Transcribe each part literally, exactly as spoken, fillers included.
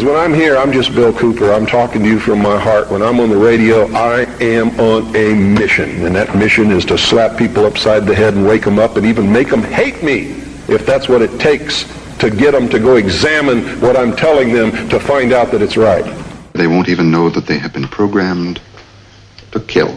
Because when I'm here, I'm just Bill Cooper. I'm talking to you from my heart. When I'm on the radio, I am on a mission. And that mission is to slap people upside the head and wake them up and even make them hate me, if that's what it takes to get them to go examine what I'm telling them to find out that it's right. They won't even know that they have been programmed to kill.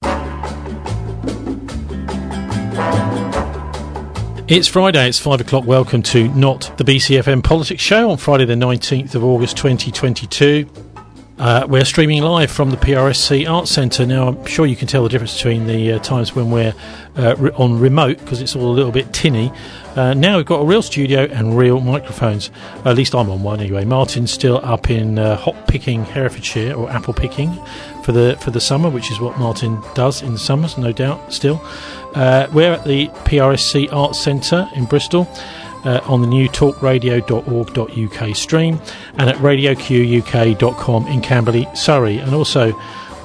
It's Friday, it's five o'clock. Welcome to Not the B C F M Politics Show on Friday the nineteenth of August twenty twenty-two. Uh, we're streaming live from the P R S C Arts Centre. Now, I'm sure you can tell the difference between the uh, times when we're uh, re- on remote, because it's all a little bit tinny. Uh, now we've got a real studio and real microphones. Uh, at least I'm on one anyway. Martin's still up in uh, hop picking Herefordshire, or apple picking for the for the summer, which is what Martin does in the summers, no doubt, still. Uh, we're at the P R S C Arts Centre in Bristol. Uh, on the new talk radio dot org dot U K stream, and at radio q u k dot com in Camberley, Surrey, and also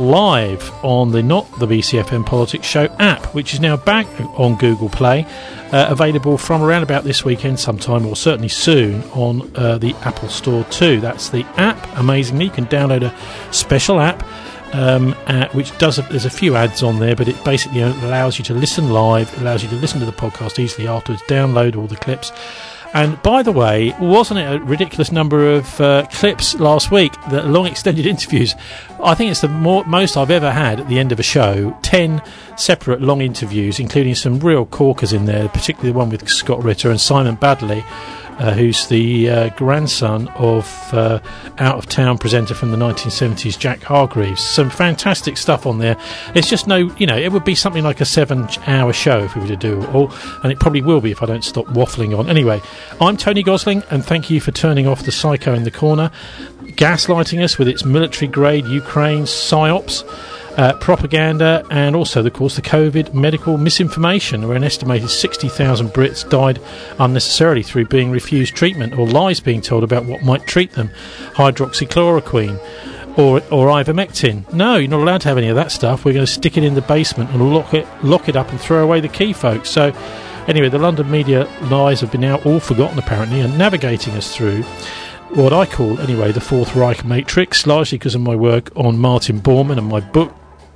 live on the Not the B C F M Politics Show app, which is now back on Google Play, uh, available from around about this weekend sometime, or certainly soon, on uh, the Apple Store too. That's the app. Amazingly, you can download a special app Um, uh, which does a, there's a few ads on there, but it basically allows you to listen live, allows you to listen to the podcast easily afterwards, download all the clips. And by the way, wasn't it a ridiculous number of uh, clips last week, the long extended interviews? I think it's the more, most I've ever had at the end of a show. Ten separate long interviews, including some real corkers in there, particularly the one with Scott Ritter and Simon Baddeley, Uh, who's the uh, grandson of uh, out-of-town presenter from the nineteen seventies, Jack Hargreaves. Some fantastic stuff on there. It's just no, you know, it would be something like a seven-hour show if we were to do it all, and it probably will be if I don't stop waffling on. Anyway, I'm Tony Gosling, and thank you for turning off the psycho in the corner, gaslighting us with its military-grade Ukraine psyops, Uh, propaganda, and also, of course, the COVID medical misinformation, where an estimated sixty thousand Brits died unnecessarily through being refused treatment or lies being told about what might treat them. Hydroxychloroquine or or ivermectin. No, you're not allowed to have any of that stuff. We're going to stick it in the basement and lock it lock it up and throw away the key, folks. So anyway, the London media lies have been now all forgotten apparently, and navigating us through what I call anyway the Fourth Reich Matrix, largely because of my work on Martin Bormann and my book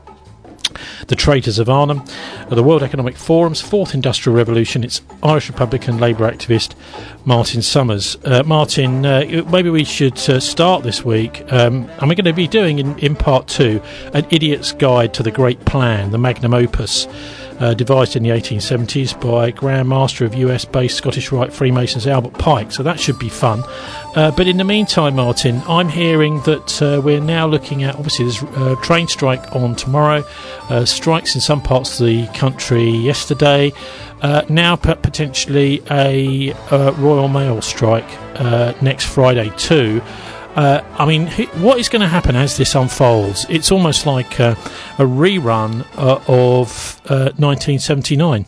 The Traitors of Arnhem, uh, the World Economic Forum's Fourth Industrial Revolution. It's Irish Republican Labour activist Martin Summers. Uh, Martin, uh, maybe we should uh, start this week, um, and we're going to be doing in, in part two an Idiot's Guide to the Great Plan, the magnum opus, uh, devised in the eighteen seventies by Grand Master of U S-based Scottish Rite Freemasons Albert Pike, so that should be fun. Uh, but in the meantime, Martin, I'm hearing that uh, we're now looking at, obviously there's a uh, train strike on tomorrow, uh, strikes in some parts of the country yesterday, uh, now p- potentially a uh, Royal Mail strike uh, next Friday too. Uh, I mean, what is going to happen as this unfolds? It's almost like uh, a rerun uh, of uh, nineteen seventy-nine.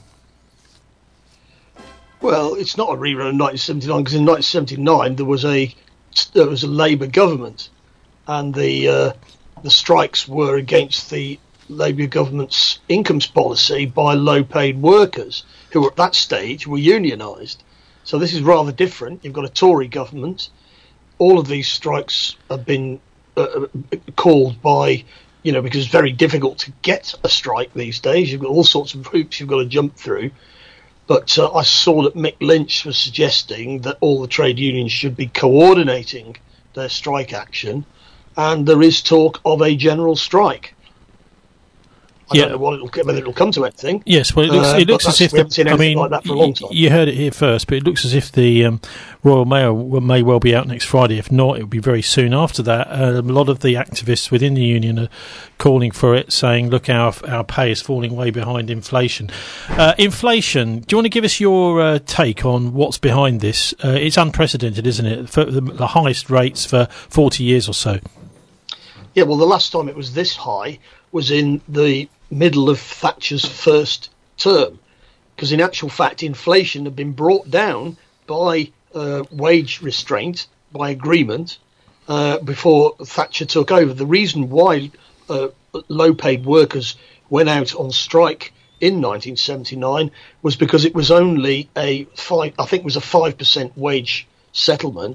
Well, it's not a rerun of nineteen seventy-nine, because in nineteen seventy-nine there was a there was a Labour government, and the uh, the strikes were against the Labour government's incomes policy by low-paid workers who, at that stage, were unionised. So this is rather different. You've got a Tory government. All of these strikes have been uh, called by, you know, because it's very difficult to get a strike these days. You've got all sorts of hoops you've got to jump through. But uh, I saw that Mick Lynch was suggesting that all the trade unions should be coordinating their strike action, and there is talk of a general strike. I yeah. don't know what it'll, whether it'll come to anything. Yes, well, it looks, uh, it looks as if the, I mean, like that for a long time. You heard it here first, but it looks as if the um, Royal Mail may well be out next Friday. If not, it'll be very soon after that. Uh, a lot of the activists within the union are calling for it, saying, "Look, our our pay is falling way behind inflation." Uh, inflation. Do you want to give us your uh, take on what's behind this? Uh, it's unprecedented, isn't it? For the, the highest rates for forty years or so. Yeah, well, the last time it was this high was in the middle of Thatcher's first term, because in actual fact inflation had been brought down by uh, wage restraint, by agreement, uh, before Thatcher took over. The reason why uh, low-paid workers went out on strike in nineteen seventy-nine was because it was only a five, I think it was a five percent wage settlement,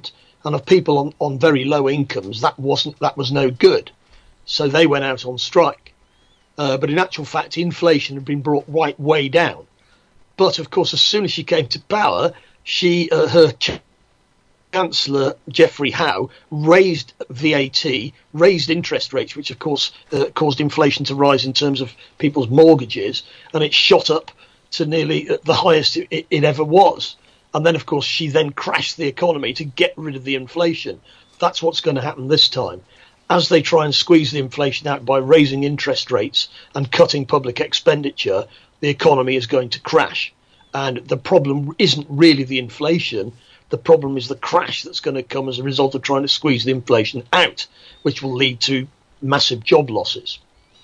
and of people on, on very low incomes, that wasn't that was no good. So they went out on strike. Uh, but in actual fact, inflation had been brought right way down. But of course, as soon as she came to power, she uh, her ch- Chancellor Geoffrey Howe raised V A T, raised interest rates, which of course uh, caused inflation to rise in terms of people's mortgages, and it shot up to nearly the highest it, it ever was. And then, of course, she then crashed the economy to get rid of the inflation. That's what's going to happen this time. As they try and squeeze the inflation out by raising interest rates and cutting public expenditure, the economy is going to crash. And the problem isn't really the inflation. The problem is the crash that's going to come as a result of trying to squeeze the inflation out, which will lead to massive job losses.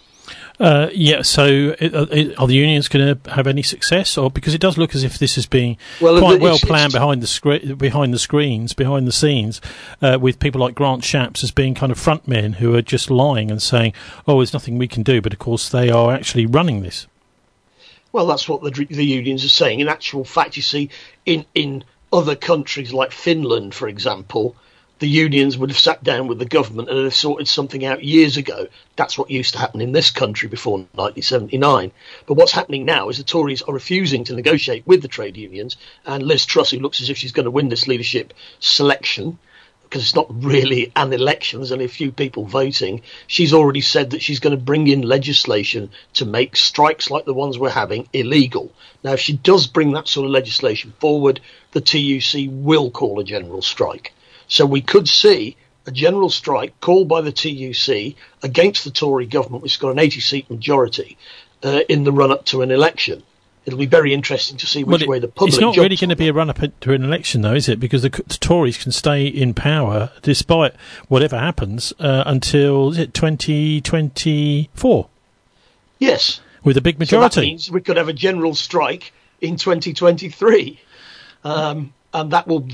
Uh, yeah, so it, are the unions going to have any success, or because it does look as if this is being well, quite well planned behind the scre- behind the screens, behind the scenes, uh, with people like Grant Shapps as being kind of front men who are just lying and saying, "Oh, there's nothing we can do," but of course they are actually running this. Well, that's what the the unions are saying. In actual fact, you see, in in other countries like Finland, for example, the unions would have sat down with the government and have sorted something out years ago. That's what used to happen in this country before nineteen seventy-nine. But what's happening now is the Tories are refusing to negotiate with the trade unions, and Liz Truss, who looks as if she's going to win this leadership selection, because it's not really an election, there's only a few people voting, she's already said that she's going to bring in legislation to make strikes like the ones we're having illegal. Now, if she does bring that sort of legislation forward, the T U C will call a general strike. So we could see a general strike called by the T U C against the Tory government, which has got an eighty-seat majority, uh, in the run-up to an election. It'll be very interesting to see which well, it, way the public... It's not really going to be a run-up to an election, though, is it? Because the, the Tories can stay in power despite whatever happens uh, until, is it twenty twenty-four? Yes. With a big majority. So that means we could have a general strike in twenty twenty-three. Um, and that will...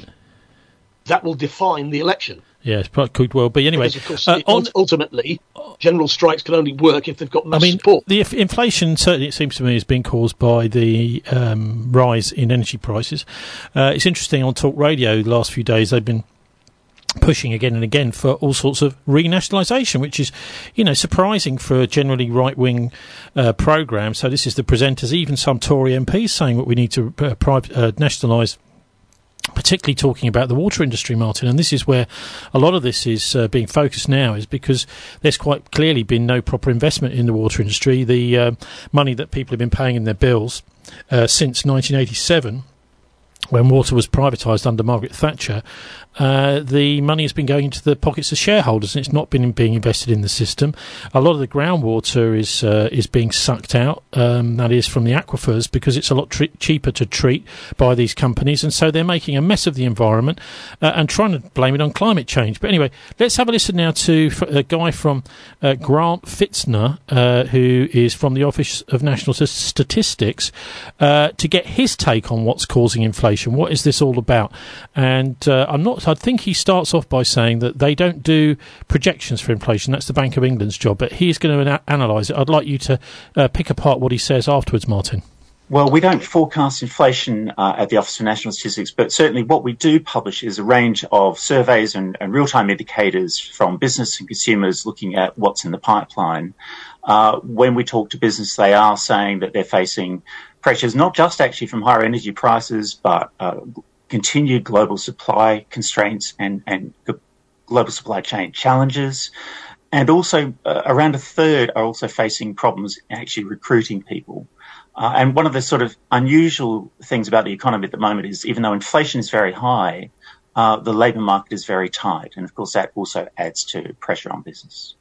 That will define the election. Yes, it could well be. Anyway, because of course, uh, on, ultimately, general strikes can only work if they've got mass I mean, support. The f- inflation, certainly it seems to me, has been caused by the um, rise in energy prices. Uh, it's interesting, on Talk Radio the last few days, they've been pushing again and again for all sorts of renationalisation, which is, you know, surprising for a generally right-wing uh, programme. So this is the presenters, even some Tory M Ps saying that we need to uh, private, uh, nationalise, particularly talking about the water industry, Martin, and this is where a lot of this is uh, being focused now, is because there's quite clearly been no proper investment in the water industry. The uh, money that people have been paying in their bills uh, since nineteen eighty-seven, when water was privatised under Margaret Thatcher, uh, the money has been going into the pockets of shareholders, and it's not been being invested in the system. A lot of the groundwater is uh, is being sucked out, um, that is from the aquifers, because it's a lot tre- cheaper to treat by these companies, and so they're making a mess of the environment uh, and trying to blame it on climate change. But anyway, let's have a listen now to a guy from uh, Grant Fitzner, uh, who is from the Office of National Statistics, uh, to get his take on what's causing inflation. What is this all about? And uh, I'm not. I think he starts off by saying that they don't do projections for inflation. That's the Bank of England's job. But he's going to a- analyse it. I'd like you to uh, pick apart what he says afterwards, Martin. Well, we don't forecast inflation uh, at the Office for National Statistics, but certainly what we do publish is a range of surveys and, and real-time indicators from business and consumers looking at what's in the pipeline. Uh, when we talk to business, they are saying that they're facing pressures, not just actually from higher energy prices, but uh, continued global supply constraints and, and global supply chain challenges. And also uh, around a third are also facing problems actually recruiting people. Uh, and one of the sort of unusual things about the economy at the moment is, even though inflation is very high, uh, the labour market is very tight. And of course, that also adds to pressure on business.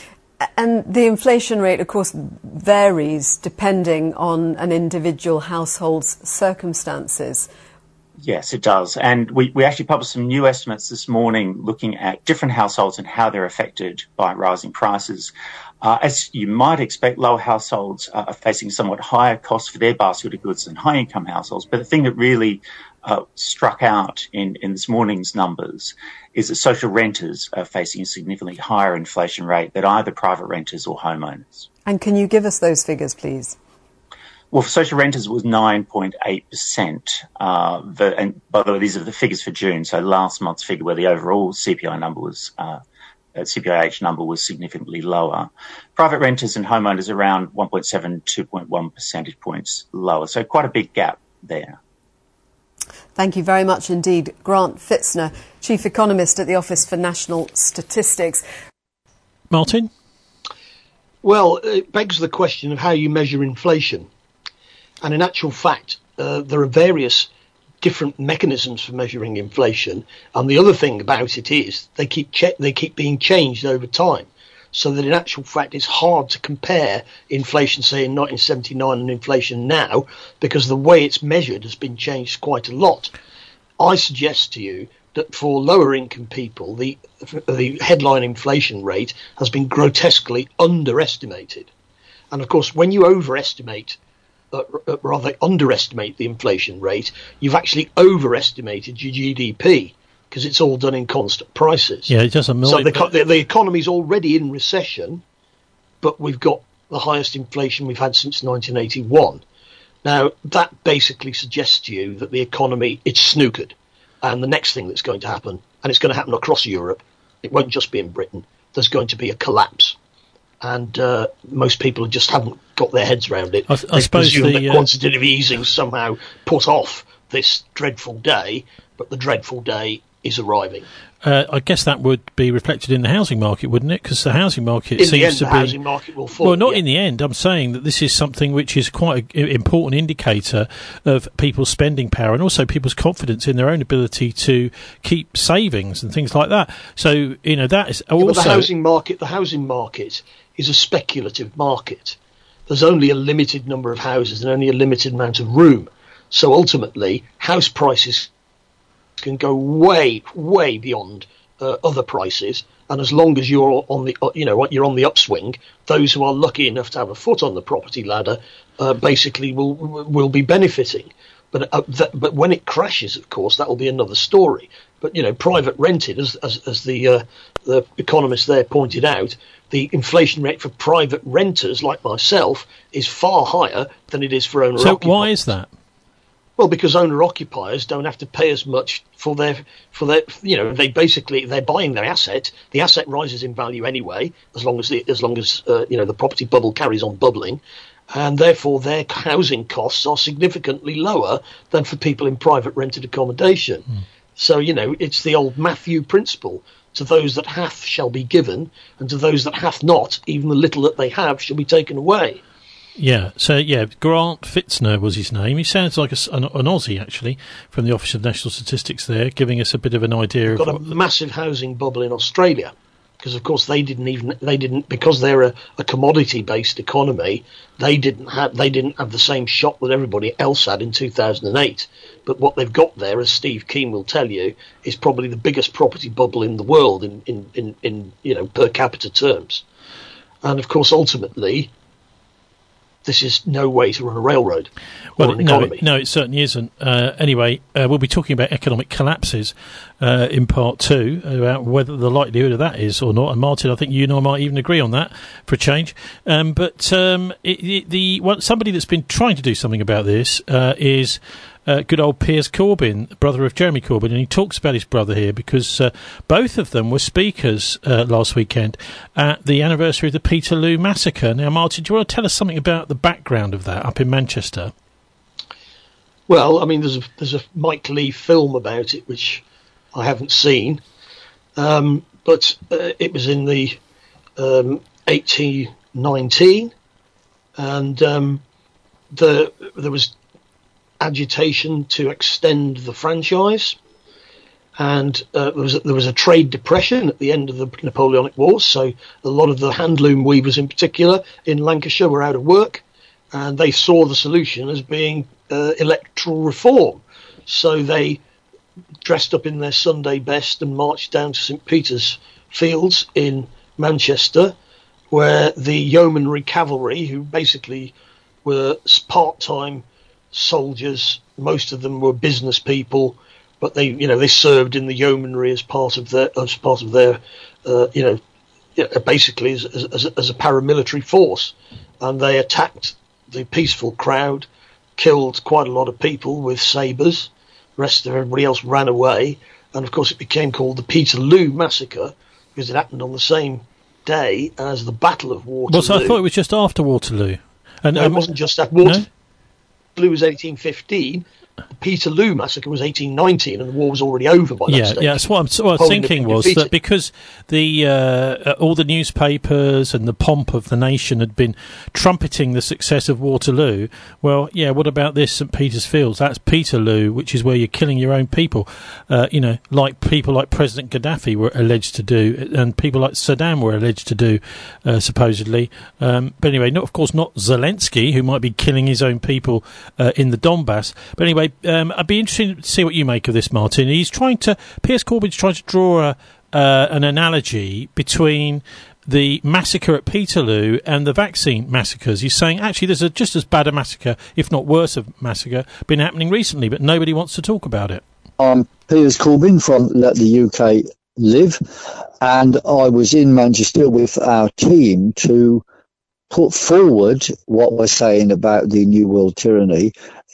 And the inflation rate, of course, varies depending on an individual household's circumstances. Yes, it does. And we, we actually published some new estimates this morning looking at different households and how they're affected by rising prices. Uh, as you might expect, lower households are facing somewhat higher costs for their basket of goods than high-income households. But the thing that really uh, struck out in, in this morning's numbers is that social renters are facing a significantly higher inflation rate than either private renters or homeowners. And can you give us those figures, please? Well, for social renters, it was nine point eight percent. Uh, the, and by the way, these are the figures for June. So last month's figure, where the overall C P I number was, uh, C P I H number was significantly lower. Private renters and homeowners around one point seven, two point one percentage points lower. So quite a big gap there. Thank you very much indeed, Grant Fitzner, Chief Economist at the Office for National Statistics. Martin? Well, it begs the question of how you measure inflation. And in actual fact, uh, there are various different mechanisms for measuring inflation. And the other thing about it is they keep che- they keep being changed over time. So that in actual fact, it's hard to compare inflation, say, in nineteen seventy-nine and inflation now, because the way it's measured has been changed quite a lot. I suggest to you that for lower income people, the the headline inflation rate has been grotesquely underestimated. And of course, when you overestimate, uh, rather underestimate the inflation rate, you've actually overestimated your G D P, because it's all done in constant prices. Yeah, it doesn't. So the, the, the economy's already in recession, but we've got the highest inflation we've had since nineteen eighty-one. Now, that basically suggests to you that the economy, it's snookered. And the next thing that's going to happen, and it's going to happen across Europe, it won't just be in Britain, there's going to be a collapse. And uh, most people just haven't got their heads around it. I, I they suppose presume the, that uh, quantitative easing somehow put off this dreadful day, but the dreadful day is arriving. Uh, I guess that would be reflected in the housing market, wouldn't it? Because the housing market in seems the end, to the be. housing market will fall. Well, not yeah. in the end. I'm saying that this is something which is quite an important indicator of people's spending power and also people's confidence in their own ability to keep savings and things like that. So, you know, that is also. Yeah, but the housing market. The housing market is a speculative market. There's only a limited number of houses and only a limited amount of room. So ultimately, house prices can go way, way beyond uh, other prices. And as long as you're on the, uh, you know, you're on the upswing, those who are lucky enough to have a foot on the property ladder uh, basically will will be benefiting. But uh, th- but when it crashes, of course, that will be another story. But you know, private rented, as as, as the uh, the economist there pointed out, the inflation rate for private renters like myself is far higher than it is for owner occupiers. So why is that? Well, because owner occupiers don't have to pay as much for their for their you know they basically they're buying their asset. The asset rises in value anyway, as long as the as long as uh, you know the property bubble carries on bubbling, and therefore their housing costs are significantly lower than for people in private rented accommodation. Mm. So you know it's the old Matthew principle: to those that hath shall be given, and to those that hath not, even the little that they have shall be taken away. Yeah, so yeah, Grant Fitzner was his name. He sounds like a, an, an Aussie, actually, from the Office of National Statistics there, giving us a bit of an idea We've of... got a massive housing bubble in Australia, because of course they didn't even, they didn't, because they're a, a commodity-based economy, they didn't have, they didn't have the same shock that everybody else had in two thousand eight. But what they've got there, as Steve Keen will tell you, is probably the biggest property bubble in the world in, in, in, in you know, per capita terms. And of course, ultimately, this is no way to run a railroad or well, an economy. No, no, it certainly isn't. Uh, anyway, uh, we'll be talking about economic collapses uh, in part two, about whether the likelihood of that is or not. And Martin, I think you and I might even agree on that for a change. Um, but um, it, it, the well, somebody that's been trying to do something about this uh, is uh, good old Piers Corbyn, brother of Jeremy Corbyn, and he talks about his brother here because uh, both of them were speakers uh, last weekend at the anniversary of the Peterloo massacre. Now, Martin, do you want to tell us something about the background of that up in Manchester? Well, I mean, there's a, there's a Mike Leigh film about it, which I haven't seen, um, but uh, it was in the um, eighteen nineteen, and um, the there was agitation to extend the franchise, and uh, there was a, there was a trade depression at the end of the Napoleonic Wars, so a lot of the handloom weavers in particular in Lancashire were out of work, and they saw the solution as being uh, electoral reform. So they dressed up in their Sunday best and marched down to St Peter's Fields in Manchester, where the yeomanry cavalry, who basically were part-time soldiers, most of them were business people, but they, you know, they served in the yeomanry as part of their, as part of their, uh, you know, basically as, as, as a paramilitary force, and they attacked the peaceful crowd killed quite a lot of people with sabres. The rest of everybody else ran away. And, of course, it became called the Peterloo Massacre because it happened on the same day as the Battle of Waterloo. Well, so I thought it was just after Waterloo. And, no, um, it wasn't just that. Waterloo no? was eighteen fifteen. The Peterloo Massacre was eighteen nineteen, and the war was already over by that yeah, stage. Yeah, that's what, I'm, what I was Poland thinking was defeated. that because the uh, all the newspapers and the pomp of the nation had been trumpeting the success of Waterloo, well, yeah, what about this St Peter's Fields? That's Peterloo, which is where you're killing your own people, uh, you know, like people like President Gaddafi were alleged to do, and people like Saddam were alleged to do, uh, supposedly. Um, but anyway, not, of course, not Zelensky, who might be killing his own people uh, in the Donbass. But anyway, Um, I'd be interested to see what you make of this, Martin. He's trying to, Piers Corbyn's trying to draw a, uh, an analogy between the massacre at Peterloo and the vaccine massacres. He's saying, actually, there's a, just as bad a massacre, if not worse, a massacre, been happening recently, but nobody wants to talk about it. I'm Piers Corbyn from Let the U K Live, and I was in Manchester with our team to put forward what we're saying about the New World Tyranny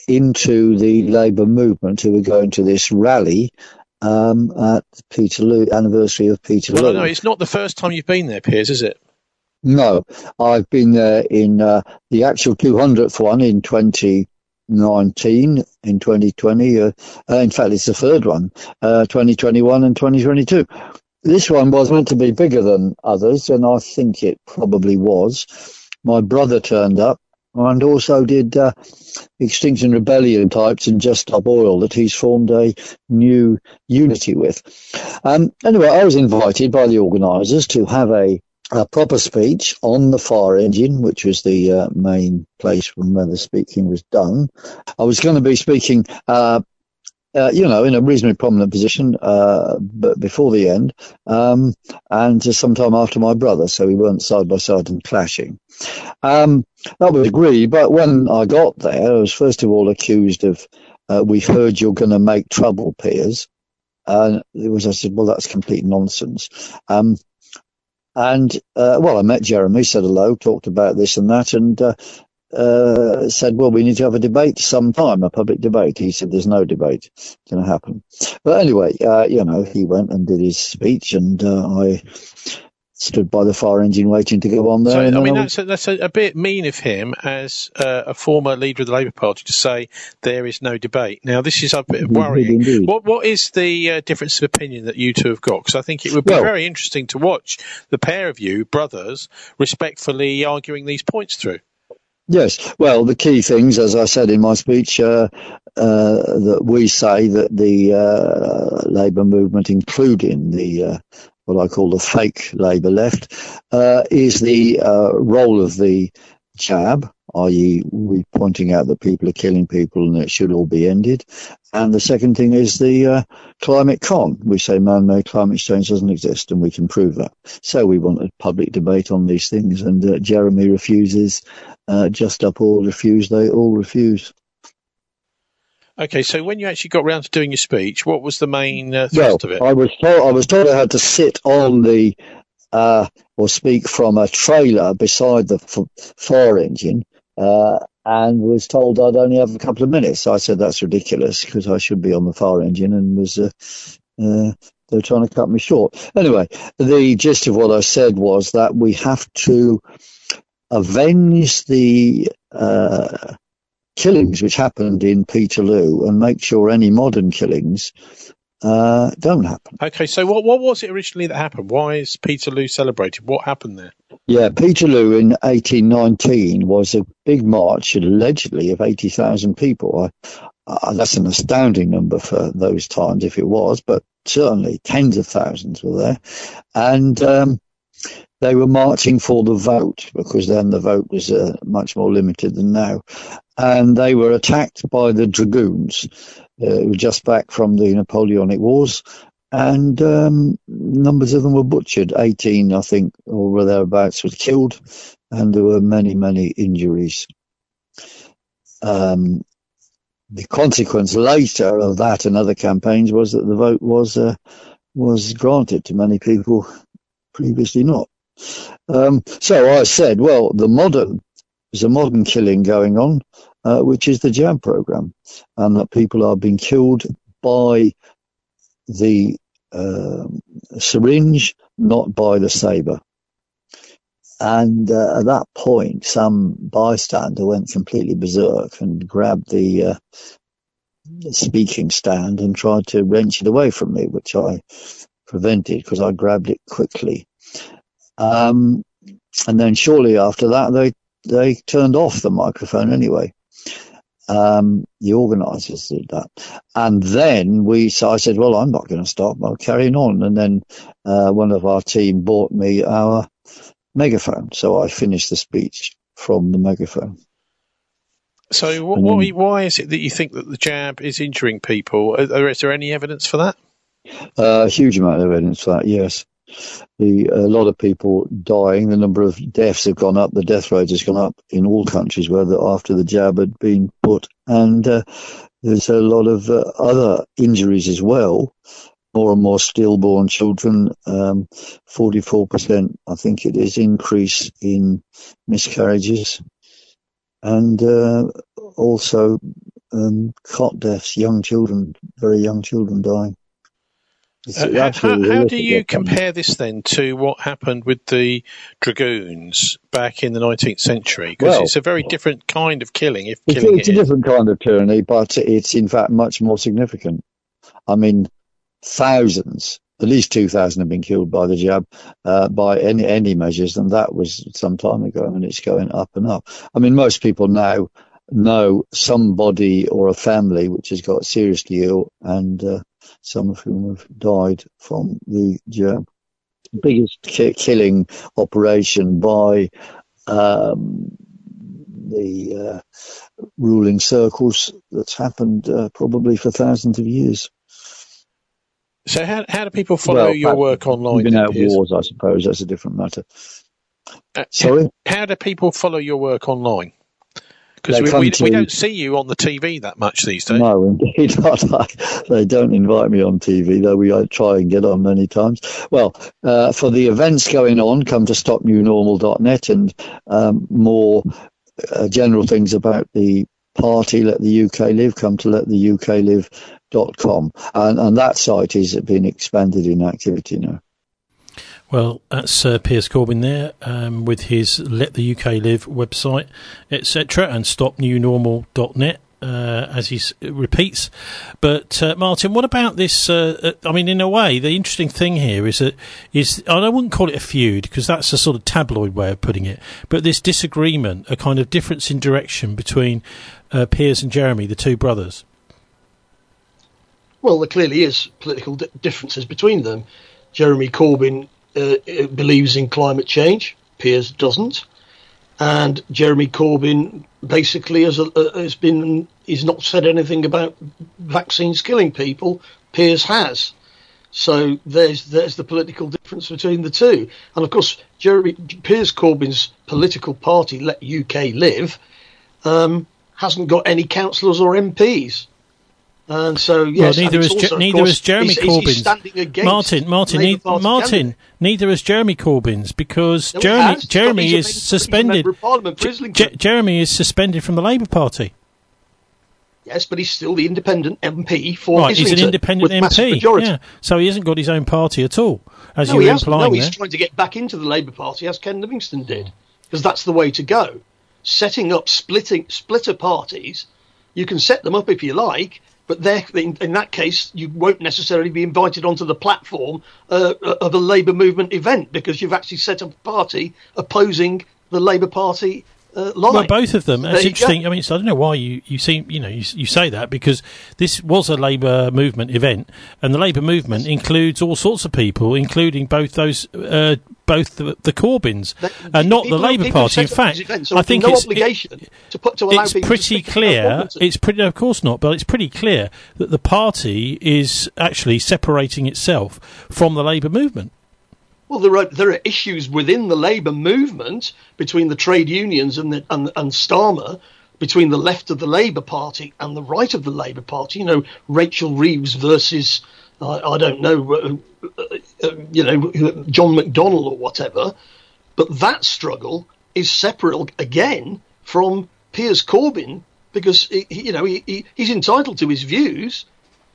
into the Labour movement, who were going to this rally um, at Peterloo, anniversary of Peterloo. Well, no, it's not the first time you've been there, Piers, is it? No, I've been there in uh, the actual two hundredth one in twenty nineteen, in twenty twenty. Uh, uh, in fact, it's the third one, uh, twenty twenty-one and twenty twenty-two. This one was meant to be bigger than others, and I think it probably was. My brother turned up, and also did uh, Extinction Rebellion types and Just Stop Oil that he's formed a new unity with. Um, anyway, I was invited by the organisers to have a, a proper speech on the fire engine, which was the uh, main place from where the speaking was done. I was going to be speaking uh, Uh, you know, in a reasonably prominent position, uh, but before the end, um, and sometime after my brother, so we weren't side by side and clashing. Um, that was agreed, but when I got there, I was first of all accused of, uh, we heard you're going to make trouble, Piers. And it was, I said, well, that's complete nonsense. Um, and, uh, well, I met Jeremy, said hello, talked about this and that, and, uh, Uh, said, well, we need to have a debate sometime, a public debate. He said, there's no debate going to happen. But anyway, uh, you know, he went and did his speech, and uh, I stood by the fire engine waiting to go on there. So, I mean, I that's, a, that's a, a bit mean of him as uh, a former leader of the Labour Party to say there is no debate. Now, this is a bit worrying. Indeed. What What is the uh, difference of opinion that you two have got? Because I think it would be Well, very interesting to watch the pair of you, brothers, respectfully arguing these points through. Yes. Well, the key things, as I said in my speech, uh, uh, that we say that the uh, Labour movement, including the uh, what I call the fake Labour left, uh, is the uh, role of the jab, that is we pointing out that people are killing people and it should all be ended. And the second thing is the uh, climate con. We say man-made climate change doesn't exist, and we can prove that. So we want a public debate on these things, and uh, Jeremy refuses. Uh, Just Up all refuse. They all refuse. Okay, so when you actually got round to doing your speech, what was the main uh, thrust well, of it? I was told I was told I had to sit on the uh, or speak from a trailer beside the f- fire engine. Uh, and was told I'd only have a couple of minutes. So I said that's ridiculous because I should be on the fire engine, and was uh, uh, they were trying to cut me short. Anyway, the gist of what I said was that we have to avenge the uh, killings which happened in Peterloo and make sure any modern killings uh, don't happen. Okay, so what what was it originally that happened? Why is Peterloo celebrated? What happened there? Yeah, Peterloo in eighteen nineteen was a big march, allegedly, of eighty thousand people. I, uh, that's an astounding number for those times, if it was, but certainly tens of thousands were there. And um, they were marching for the vote, because then the vote was uh, much more limited than now. And they were attacked by the dragoons, uh, who were just back from the Napoleonic Wars. And um, numbers of them were butchered. eighteen, I think, or thereabouts, was killed, and there were many, many injuries. Um, the consequence later of that and other campaigns was that the vote was uh, was granted to many people previously not. Um, so I said, well, the modern there's a modern killing going on, uh, which is the jab program, and that people are being killed by the uh, syringe, not by the saber. And uh, at that point, some bystander went completely berserk and grabbed the, uh, the speaking stand and tried to wrench it away from me, which I prevented because I grabbed it quickly. Um, and then shortly after that, they they turned off the microphone anyway. Um, the organisers did that. And then we, so I said, well, I'm not going to stop. I'll carry on. And then uh, one of our team bought me our megaphone, so I finished the speech from the megaphone. So, what, why, why is it that you think that the jab is injuring people? Is there any evidence for that? Uh, a huge amount of evidence for that. Yes, the a lot of people dying. The number of deaths have gone up. The death rate has gone up in all countries where the, after the jab had been put, and uh, there's a lot of uh, other injuries as well. More and more stillborn children, um, forty-four percent, I think it is, increase in miscarriages. And uh, also um, cot deaths, young children, very young children dying. Uh, how how do you compare this then to what happened with the dragoons back in the nineteenth century? Because well, it's a very different kind of killing, if it's, killing it's it a is. different kind of tyranny, but it's in fact much more significant. I mean, thousands, at least two thousand have been killed by the jab, uh, by any any measures, and that was some time ago, and it's going up and up. I mean, most people now know somebody or a family which has got seriously ill, and uh, some of whom have died from the jab. The biggest ki- killing operation by um, the uh, ruling circles that's happened uh, probably for thousands of years. So how how do people follow well, your work online? You've been out of wars, I suppose. That's a different matter. Uh, Sorry? How, how do people follow your work online? Because we, we, to... we don't see you on the T V that much these days. No, indeed not. They don't invite me on T V, though we I try and get on many times. Well, uh, for the events going on, come to stop new normal dot net, and um, more uh, general things about the party, Let the U K Live, come to let the U K live dot com, and, and that site is being expanded in activity now. Well, that's uh, Piers Corbyn there um, with his Let the U K Live website, et cetera, and stop new normal dot net, uh, as he s- repeats. But, uh, Martin, what about this? Uh, I mean, in a way, the interesting thing here is that, is, I wouldn't call it a feud, because that's a sort of tabloid way of putting it, but this disagreement, a kind of difference in direction between uh, Piers and Jeremy, the two brothers. Well, there clearly is political di- differences between them. Jeremy Corbyn uh, believes in climate change. Piers doesn't. And Jeremy Corbyn basically has, uh, has been, he's not said anything about vaccines killing people. Piers has. So there's there's the political difference between the two. And of course, Jeremy Piers Corbyn's political party, Let U K Live, um, hasn't got any councillors or M Ps. And so, yes, well, neither is also, Je- neither course, is Jeremy he's, Corbyn's. He's standing against Martin, Martin, ne- Martin. candidate. Neither is Jeremy Corbyn's, because No, Jeremy has. Jeremy He's a is suspended. Je- Je- Jeremy is suspended from the Labour Party. Yes, but he's still the independent M P for right. He's an independent with M P. Yeah, so he hasn't got his own party at all, as no, you were he implying. No, he's there. trying to get back into the Labour Party, as Ken Livingstone did, because that's the way to go. Setting up splitting splitter parties, you can set them up if you like. But in, in that case, you won't necessarily be invited onto the platform uh, of a Labour movement event, because you've actually set up a party opposing the Labour Party uh, line. Well, both of them. So That's interesting. I mean, so I don't know why you, you seem, you know, you, you say that, because this was a Labour movement event, and the Labour movement includes all sorts of people, including both those, uh, both the, the Corbyns, and uh, not the Labour Party. In fact, I think no it's, obligation it, to put to allow it's people pretty to clear. It's pretty, no, of course not, but it's pretty clear that the party is actually separating itself from the Labour movement. Well, there are there are issues within the Labour movement between the trade unions and the, and, and Starmer, between the left of the Labour Party and the right of the Labour Party. You know, Rachel Reeves versus uh, I don't know, uh, uh, you know, John McDonnell or whatever. But that struggle is separate again from Piers Corbyn, because he, he, you know he, he, he's entitled to his views,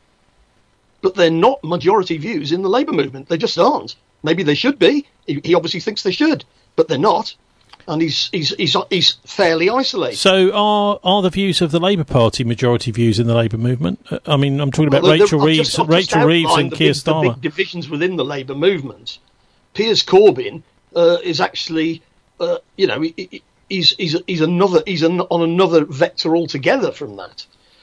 but they're not majority views in the Labour movement. They just aren't. Maybe they should be. He, he obviously thinks they should, but they're not. And he's he's he's he's fairly isolated. So, are are the views of the Labour Party majority views in the Labour movement? Uh, I mean, I'm talking about well, Rachel I've Reeves, just, I've Rachel Reeves, and the Keir big, Starmer. The big divisions within the Labour movement. Piers Corbyn uh, is actually, uh, you know, he, he's he's he's another he's an, on another vector altogether from that.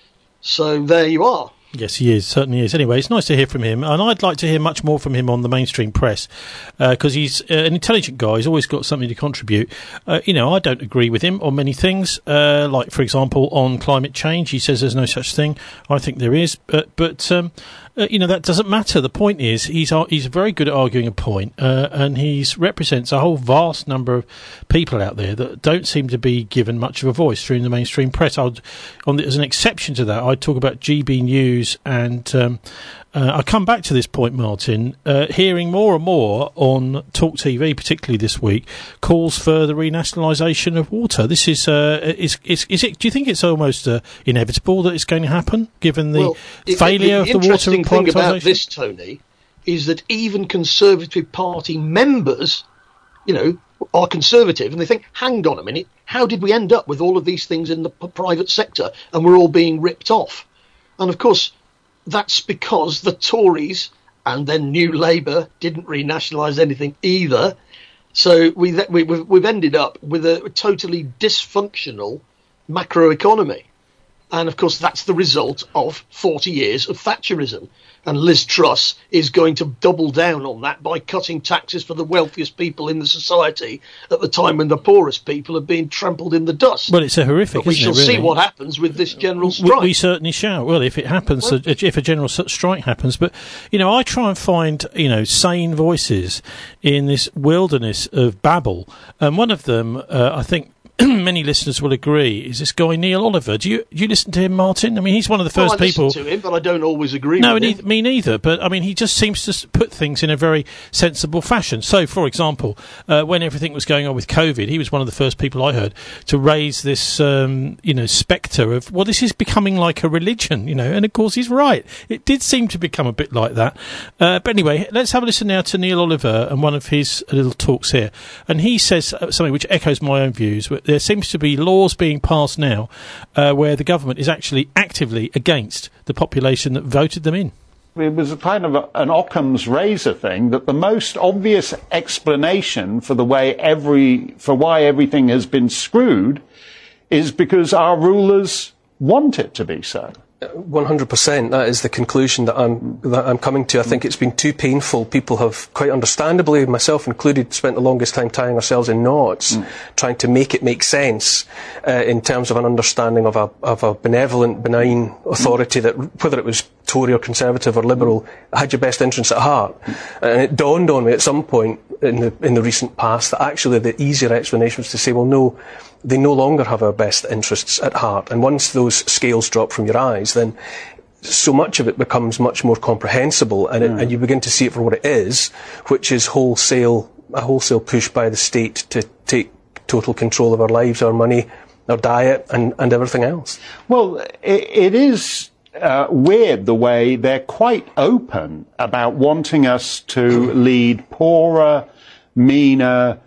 So there you are. Yes, he is, certainly is. Anyway, it's nice to hear from him, and I'd like to hear much more from him on the mainstream press, because uh, he's uh, an intelligent guy. He's always got something to contribute. Uh, you know, I don't agree with him on many things, uh, like, for example, on climate change. He says there's no such thing. I think there is, but, but um, uh, you know, that doesn't matter. The point is, he's uh, he's very good at arguing a point, uh, and he represents a whole vast number of people out there that don't seem to be given much of a voice through the mainstream press. I'd, on the, as an exception to that, I'd talk about G B News. And um, uh, I come back to this point, Martin, uh, hearing more and more on Talk T V, particularly this week, calls for the renationalisation of water. This is, uh, is, is, is it? Do you think it's almost uh, inevitable that it's going to happen, given the well, it, failure it, the of the water privatisation? The interesting thing about privatisation? this, Tony, is that even Conservative Party members, you know, are conservative, and they think, hang on a minute, how did we end up with all of these things in the p- private sector, and we're all being ripped off? And of course, that's because the Tories and then New Labour didn't renationalise anything either. So we, we, we've, we've ended up with a totally dysfunctional macroeconomy. And of course, that's the result of forty years of Thatcherism. And Liz Truss is going to double down on that by cutting taxes for the wealthiest people in the society at the time when the poorest people are being trampled in the dust. Well, it's a horrific, but we isn't shall it, really? see what happens with this general strike. We, we certainly shall. Well, if it happens, well, if a general strike happens. But, you know, I try and find, you know, sane voices in this wilderness of babble. And one of them, uh, I think, many listeners will agree, is this guy Neil Oliver. Do you do you listen to him, Martin? I mean, he's one of the first well, I people. listen to him, but I don't always agree no, with him. him. No, me neither. But I mean, he just seems to put things in a very sensible fashion. So, for example, uh, when everything was going on with COVID, he was one of the first people I heard to raise this, um, you know, spectre of, well, this is becoming like a religion, you know. And of course, he's right. It did seem to become a bit like that. Uh, but anyway, let's have a listen now to Neil Oliver and one of his little talks here. And he says something which echoes my own views. There seems to be laws being passed now uh, where the government is actually actively against the population that voted them in. It was a kind of a, an Occam's razor thing, that the most obvious explanation for the way every for why everything has been screwed is because our rulers want it to be so. one hundred percent. That is the conclusion that I'm that I'm coming to. I think it's been too painful. People have, quite understandably, myself included, spent the longest time tying ourselves in knots, mm. trying to make it make sense uh, in terms of an understanding of a of a benevolent, benign authority that, whether it was Tory or Conservative or Liberal, had your best interests at heart. Mm. And it dawned on me at some point in the in the recent past that actually the easier explanation was to say, well, no, they no longer have our best interests at heart. And once those scales drop from your eyes, then so much of it becomes much more comprehensible, and, it, mm. and you begin to see it for what it is, which is wholesale, a wholesale push by the state to take total control of our lives, our money, our diet, and, and everything else. Well, it, it is uh, weird the way they're quite open about wanting us to lead poorer, meaner,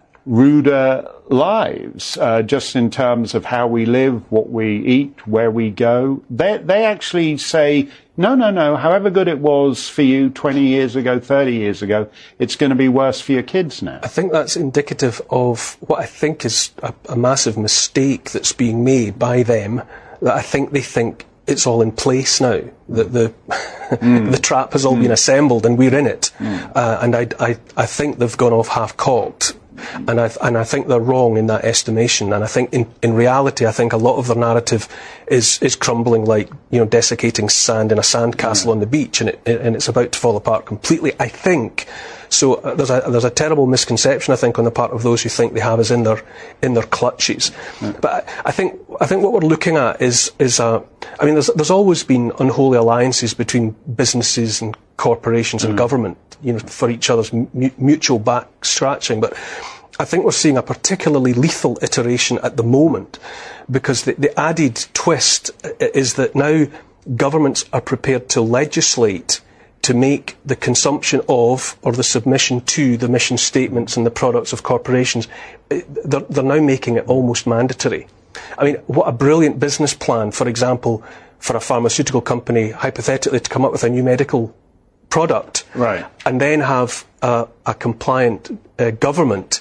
ruder lives, uh, just in terms of how we live, what we eat, where we go. They, they actually say, no, no, no, however good it was for you twenty years ago, thirty years ago, it's going to be worse for your kids now. I think that's indicative of what I think is a, a massive mistake that's being made by them, that I think they think it's all in place now, that the mm. the trap has all mm. been assembled and we're in it. Mm. Uh, and I, I, I think they've gone off half-cocked. And I, and I think they're wrong in that estimation. And I think, in, in reality, I think a lot of their narrative is, is crumbling like, you know, desiccating sand in a sandcastle yeah. on the beach, and it, and it's about to fall apart completely, I think. So uh, there's a there's a terrible misconception, I think, on the part of those who think they have us in their in their clutches. Yeah. But I, I think I think what we're looking at is is a. I mean, there's there's always been unholy alliances between businesses and corporations mm. and government, you know, for each other's mu- mutual back scratching. But I think we're seeing a particularly lethal iteration at the moment, because the, the added twist is that now governments are prepared to legislate to make the consumption of or the submission to the mission statements and the products of corporations, they're, they're now making it almost mandatory. I mean, what a brilliant business plan, for example, for a pharmaceutical company, hypothetically, to come up with a new medical product, right, and then have a, a compliant uh, government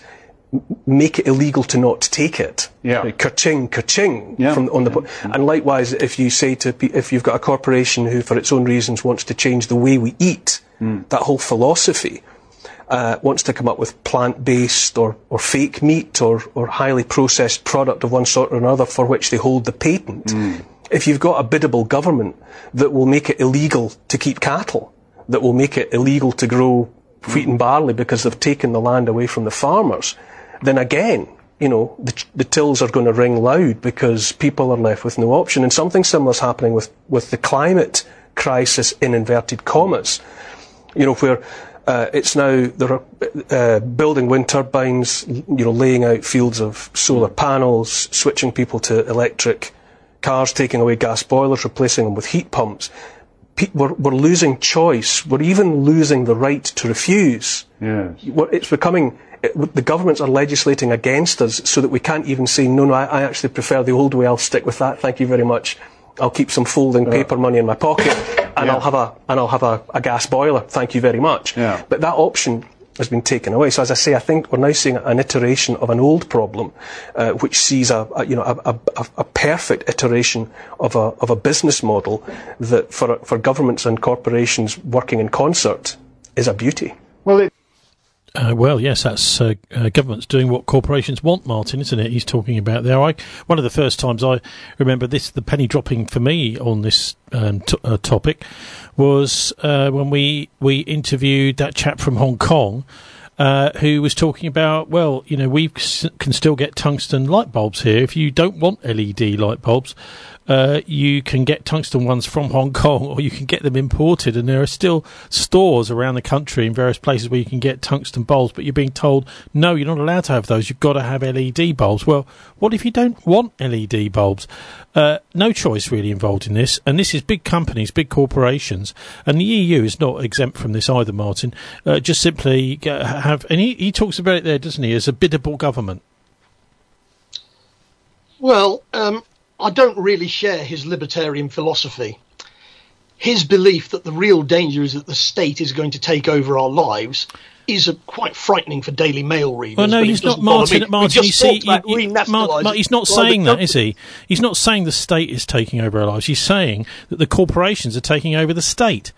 make it illegal to not take it. Yeah. Like, ka-ching, ka-ching. Yeah. From on the po- yeah. And likewise, if you say to pe- if you've got a corporation who, for its own reasons, wants to change the way we eat, mm. that whole philosophy, uh, wants to come up with plant-based or, or fake meat or, or highly processed product of one sort or another for which they hold the patent. Mm. If you've got a biddable government that will make it illegal to keep cattle, that will make it illegal to grow wheat and barley because they've taken the land away from the farmers, then again, you know, the, the tills are going to ring loud because people are left with no option. And something similar is happening with, with the climate crisis in inverted commas. You know, where uh, it's now, there are uh, building wind turbines, you know, laying out fields of solar panels, switching people to electric cars, taking away gas boilers, replacing them with heat pumps. Pe- we're, we're losing choice. We're even losing the right to refuse. Yes. It's becoming... It, the governments are legislating against us so that we can't even say, no, no, I, I actually prefer the old way, I'll stick with that, thank you very much. I'll keep some folding paper money in my pocket, and yeah. I'll have a and I'll have a, a gas boiler, thank you very much. Yeah. But that option has been taken away. So as I say, I think we're now seeing an iteration of an old problem, uh, which sees a, a you know a, a, a perfect iteration of a of a business model that for for governments and corporations working in concert is a beauty. Well, it Uh, well, yes, that's uh, uh, governments doing what corporations want, Martin, isn't it? He's talking about there. I, one of the first times I remember this, the penny dropping for me on this um, t- uh, topic was uh, when we, we interviewed that chap from Hong Kong uh, who was talking about, well, you know, we c- can still get tungsten light bulbs here. If you don't want L E D light bulbs, Uh, you can get tungsten ones from Hong Kong, or you can get them imported, and there are still stores around the country in various places where you can get tungsten bulbs, but you're being told, no, you're not allowed to have those, you've got to have L E D bulbs. Well, what if you don't want L E D bulbs? Uh, no choice really involved in this, and this is big companies, big corporations, and the E U is not exempt from this either, Martin. Uh, just simply have, and he, he talks about it there, doesn't he, as a biddable government. Well, um... I don't really share his libertarian philosophy. His belief that the real danger is that the state is going to take over our lives is a, quite frightening for Daily Mail readers. Well, no, he's not, Martin. Martin, you see, you, you, Martin, he's not saying that, is he? He's not saying the state is taking over our lives. He's saying that the corporations are taking over the state.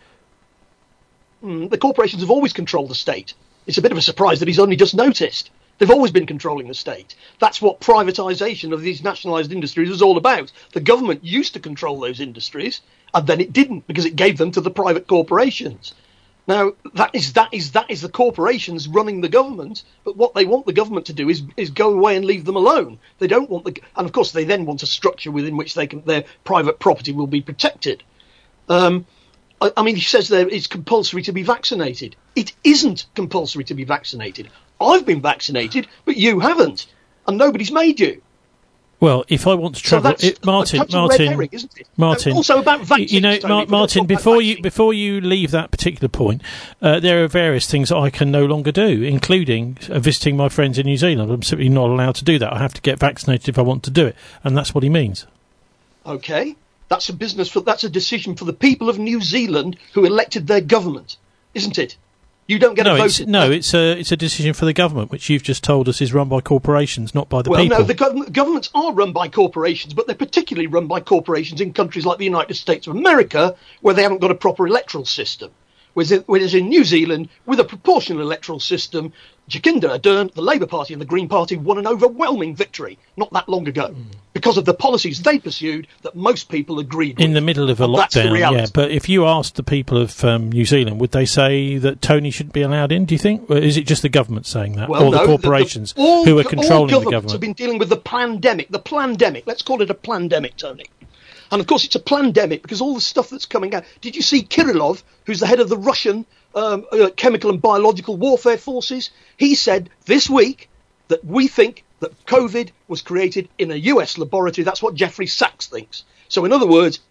Mm, the corporations have always controlled the state. It's a bit of a surprise that he's only just noticed. They've always been controlling the state. That's what privatisation of these nationalised industries is all about. The government used to control those industries, and then it didn't because it gave them to the private corporations. Now, that is that is that is the corporations running the government, but what they want the government to do is is go away and leave them alone. They don't want the, and of course they then want a structure within which they can, their private property will be protected. Um, I, I mean, he says there it's compulsory to be vaccinated. It isn't compulsory to be vaccinated. I've been vaccinated, but you haven't, and nobody's made you. Well, if I want to travel, so it, Martin, a Martin, red herring, isn't it? Martin, also about vaccines, you know, Tony, Martin, before you before you leave that particular point, uh, there are various things that I can no longer do, including uh, visiting my friends in New Zealand. I'm simply not allowed to do that. I have to get vaccinated if I want to do it, and that's what he means. Okay, that's a business for that's a decision for the people of New Zealand who elected their government, isn't it? You don't get no, a vote. It's, no, it's a it's a decision for the government, which you've just told us is run by corporations, not by the well, people. Well, no, the go- governments are run by corporations, but they're particularly run by corporations in countries like the United States of America, where they haven't got a proper electoral system. Whereas in, whereas in New Zealand, with a proportional electoral system, Jacinda Ardern, the Labour Party and the Green Party won an overwhelming victory not that long ago mm. because of the policies they pursued that most people agreed with. In the middle of a and lockdown, yeah. But if you asked the people of um, New Zealand, would they say that Tony shouldn't be allowed in, do you think? Or is it just the government saying that? Well, or no, the corporations the, the, all, who are controlling all the governments government? have been dealing with the plandemic. The plandemic. Let's call it a plandemic, Tony. And of course, it's a plandemic because all the stuff that's coming out. Did you see Kirillov, who's the head of the Russian um, uh, chemical and biological warfare forces? He said this week that we think that COVID was created in a U S laboratory. That's what Jeffrey Sachs thinks. So in other words,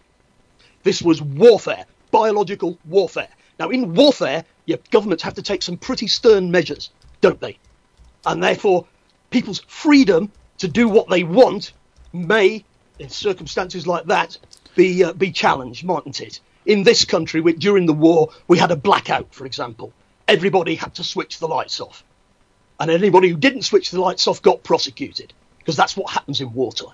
this was warfare, biological warfare. Now, in warfare, your governments have to take some pretty stern measures, don't they? And therefore, people's freedom to do what they want may, in circumstances like that, be uh, be challenged, mightn't it? In this country, we, during the war, we had a blackout, for example. Everybody had to switch the lights off. And anybody who didn't switch the lights off got prosecuted, because that's what happens in wartime.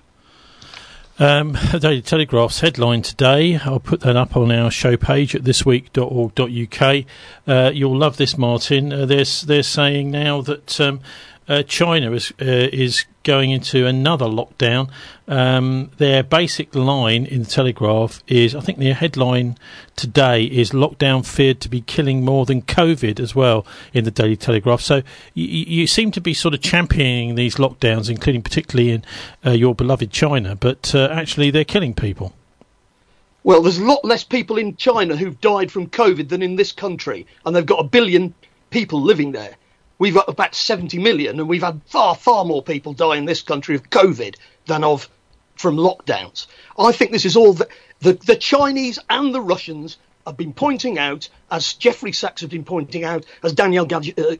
Um, Daily Telegraph's headline today, I'll put that up on our show page at this week dot org dot U K. Uh, you'll love this, Martin. Uh, they're, they're saying now that um, uh, China is, uh, is going into another lockdown. Um, their basic line in the Telegraph is, I think the headline today is lockdown feared to be killing more than COVID as well in the Daily Telegraph. So you, you seem to be sort of championing these lockdowns, including particularly in uh, your beloved China, but uh, actually they're killing people. Well, there's a lot less people in China who've died from COVID than in this country, and they've got a billion people living there. We've got about seventy million, and we've had far, far more people die in this country of COVID than of from lockdowns. I think this is all the, the, the Chinese and the Russians have been pointing out, as Jeffrey Sachs has been pointing out, as Daniel Gaj- uh,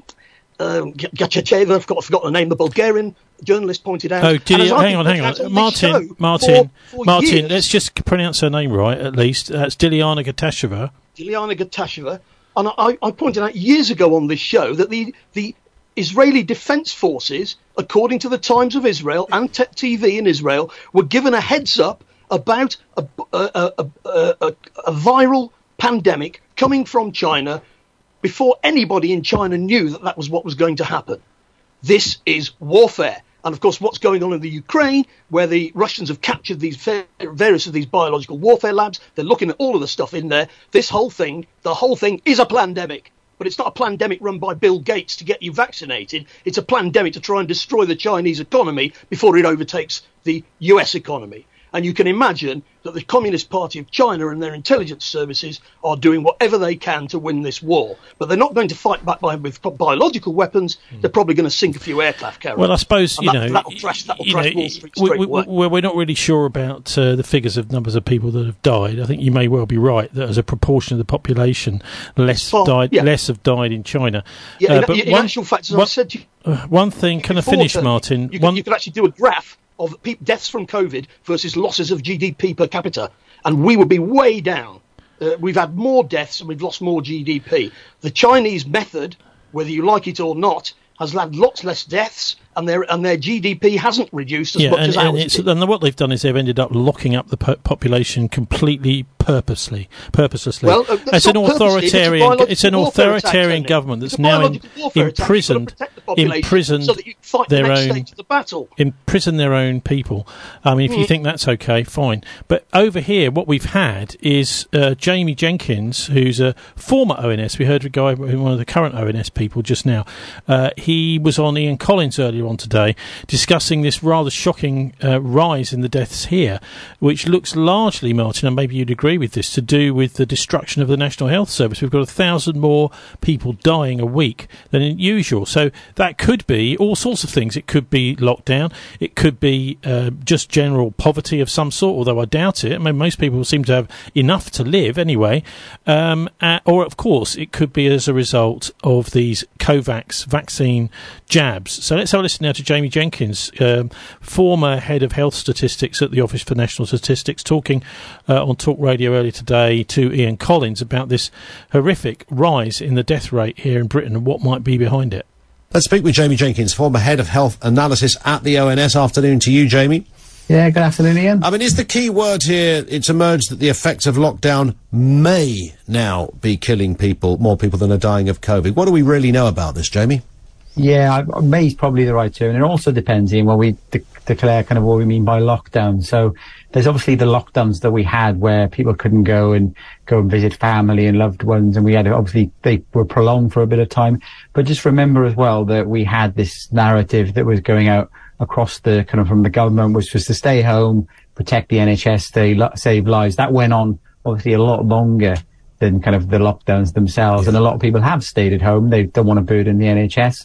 uh, Gachachev, I've got, forgot the name, the Bulgarian journalist pointed out. Oh, did he, hang on, hang on. Martin, Martin, for, for Martin, years, let's just pronounce her name right, at least. That's Dilyana Gatasheva. Dilyana Gatasheva. And I, I pointed out years ago on this show that the, the Israeli Defense Forces, according to the Times of Israel and T- TV in Israel, were given a heads up about a, a, a, a, a, a viral pandemic coming from China before anybody in China knew that that was what was going to happen. This is warfare. And, of course, what's going on in the Ukraine, where the Russians have captured these various of these biological warfare labs. They're looking at all of the stuff in there. This whole thing, the whole thing is a plandemic. But it's not a plandemic run by Bill Gates to get you vaccinated. It's a plandemic to try and destroy the Chinese economy before it overtakes the U S economy. And you can imagine that the Communist Party of China and their intelligence services are doing whatever they can to win this war. But they're not going to fight back by, with biological weapons. Mm. They're probably going to sink a few aircraft carriers. Well, I suppose, and you that, know... That'll trash, that'll trash know, Wall Street straight we, away. we, we're not really sure about uh, the figures of numbers of people that have died. I think you may well be right that as a proportion of the population, less Far, died, yeah. less have died in China. Yeah, uh, in, but in one, actual fact, as one, I said to you... Uh, one thing, can I finish, Martin? You, one, you could actually do a graph of pe- deaths from COVID versus losses of G D P per capita, and we would be way down. Uh, we've had more deaths and we've lost more G D P. The Chinese method, whether you like it or not, has had lots less deaths, and their and their G D P hasn't reduced as yeah, much and, as and ours it's, did. and what they've done is they've ended up locking up the po- population completely, purposely, purposelessly. Well, uh, it's an authoritarian, it's, it's an authoritarian government that's now in, imprisoned, imprisoned so that you fight their the next own, stage of the battle. imprison their own people. I mean, if mm. you think that's okay, fine. But over here, what we've had is uh, Jamie Jenkins, who's a former O N S. We heard a guy, one of the current O N S people just now. Uh, he was on Ian Collins earlier on today, discussing this rather shocking uh, rise in the deaths here, which looks largely, Martin, and maybe you'd agree with this, to do with the destruction of the National Health Service. We've got a thousand more people dying a week than usual. So that could be all sorts of things. It could be lockdown. It could be uh, just general poverty of some sort, although I doubt it. I mean, most people seem to have enough to live anyway. Um, uh, or, of course, it could be as a result of these COVAX vaccine jabs. So let's have a listen now to Jamie Jenkins, um, former head of health statistics at the Office for National Statistics, talking uh, on Talk Radio earlier today to Ian Collins about this horrific rise in the death rate here in Britain and what might be behind it. Let's speak with Jamie Jenkins, former head of health analysis at the O N S. Afternoon to you, Jamie. Yeah, good afternoon, Ian. I mean, is the key word here, it's emerged that the effects of lockdown may now be killing people, more people than are dying of COVID. What do we really know about this, Jamie? Yeah, May is probably the right term. And it also depends, Ian, when we de- declare kind of what we mean by lockdown. So there's obviously the lockdowns that we had where people couldn't go and go and visit family and loved ones. And we had, obviously, they were prolonged for a bit of time. But just remember as well that we had this narrative that was going out across the kind of from the government, which was to stay home, protect the N H S, stay, save lives. That went on obviously a lot longer than kind of the lockdowns themselves. And a lot of people have stayed at home. They don't want to burden the N H S.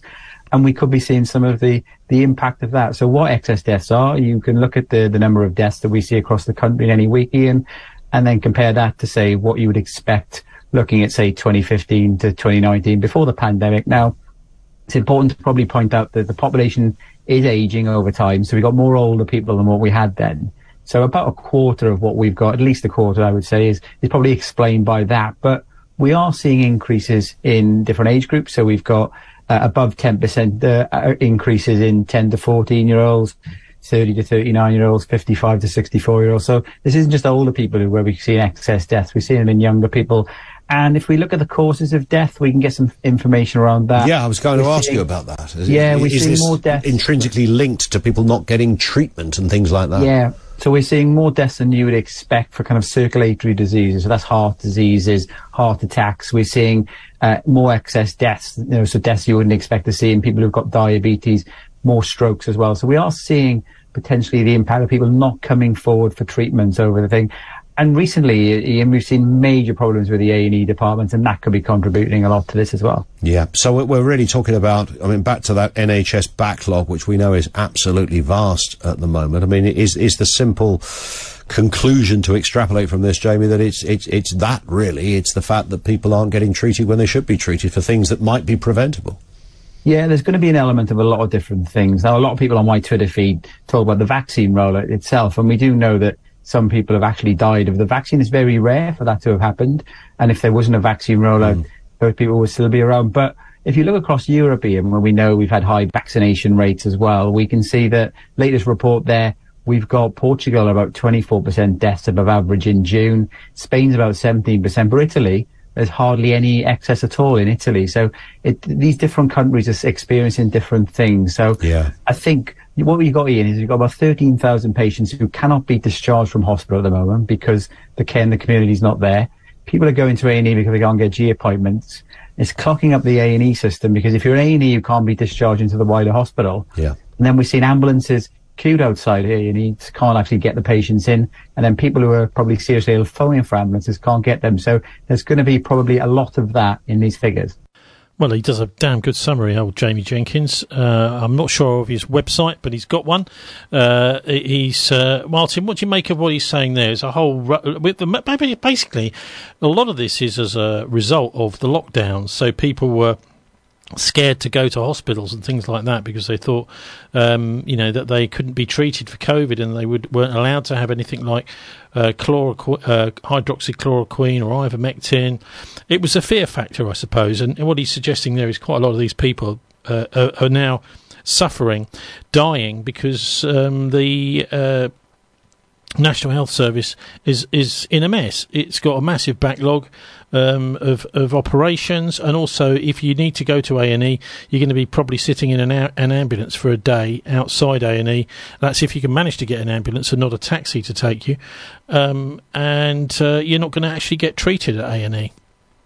and we could be seeing some of the, the impact of that. So what excess deaths are, you can look at the, the number of deaths that we see across the country in any week, Ian, and then compare that to, say, what you would expect looking at, say, twenty fifteen to twenty nineteen before the pandemic. Now, it's important to probably point out that the population is aging over time, so we've got more older people than what we had then. So about a quarter of what we've got, at least a quarter, I would say, is, is probably explained by that. But we are seeing increases in different age groups. So we've got uh, above ten percent uh, increases in ten to fourteen year olds, thirty to thirty-nine year olds, fifty-five to sixty-four year olds. So this isn't just older people where we see excess deaths. We're seeing them in younger people. And if we look at the causes of death, we can get some information around that. Yeah, I was going we're to ask seeing, you about that. Is, yeah, we're is seeing this more deaths. intrinsically linked to people not getting treatment and things like that? Yeah. So we're seeing more deaths than you would expect for kind of circulatory diseases. So that's heart diseases, heart attacks. We're seeing uh, more excess deaths, you know, so deaths you wouldn't expect to see in people who've got diabetes, more strokes as well. So we are seeing potentially the impact of people not coming forward for treatments over the thing. And recently, Ian, we've seen major problems with the A and E departments, and that could be contributing a lot to this as well. Yeah, so we're really talking about, I mean, back to that N H S backlog, which we know is absolutely vast at the moment. I mean, is is the simple conclusion to extrapolate from this, Jamie, that it's it's it's that really, it's the fact that people aren't getting treated when they should be treated for things that might be preventable? Yeah, there's going to be an element of a lot of different things. Now, a lot of people on my Twitter feed talk about the vaccine rollout itself, and we do know that some people have actually died of the vaccine. It's very rare for that to have happened. And if there wasn't a vaccine rollout, mm. those people would still be around. But if you look across Europe, Ian, where we know we've had high vaccination rates as well, we can see that latest report there, we've got Portugal about twenty-four percent deaths above average in June. Spain's about seventeen percent. But Italy, there's hardly any excess at all in Italy. So it, these different countries are experiencing different things. So yeah. I think what we've got, Ian, is we've got about thirteen thousand patients who cannot be discharged from hospital at the moment because the care in the community is not there. People are going to A and E because they can't get G appointments. It's clocking up the A and E system because if you're an A and E, you can't be discharged into the wider hospital. Yeah. And then we've seen ambulances queued outside A and E, can't actually get the patients in. And then people who are probably seriously ill phoning for ambulances can't get them. So there's going to be probably a lot of that in these figures. Well, he does a damn good summary, old Jamie Jenkins. Uh, I'm not sure of his website, but he's got one. Uh, he's uh, Martin, what do you make of what he's saying there? It's a whole with the, basically a lot of this is as a result of the lockdowns. So people were scared to go to hospitals and things like that because they thought, um, you know, that they couldn't be treated for COVID and they would, weren't allowed to have anything like uh, chloroqu- uh, hydroxychloroquine or ivermectin. It was a fear factor, I suppose. And, and what he's suggesting there is quite a lot of these people uh, are, are now suffering, dying because um, the uh, National Health Service is, is in a mess. It's got a massive backlog um, of, of operations, and also if you need to go to A and E, you're going to be probably sitting in an, a- an ambulance for a day outside A and E. That's if you can manage to get an ambulance and not a taxi to take you, um, and uh, you're not going to actually get treated at A and E.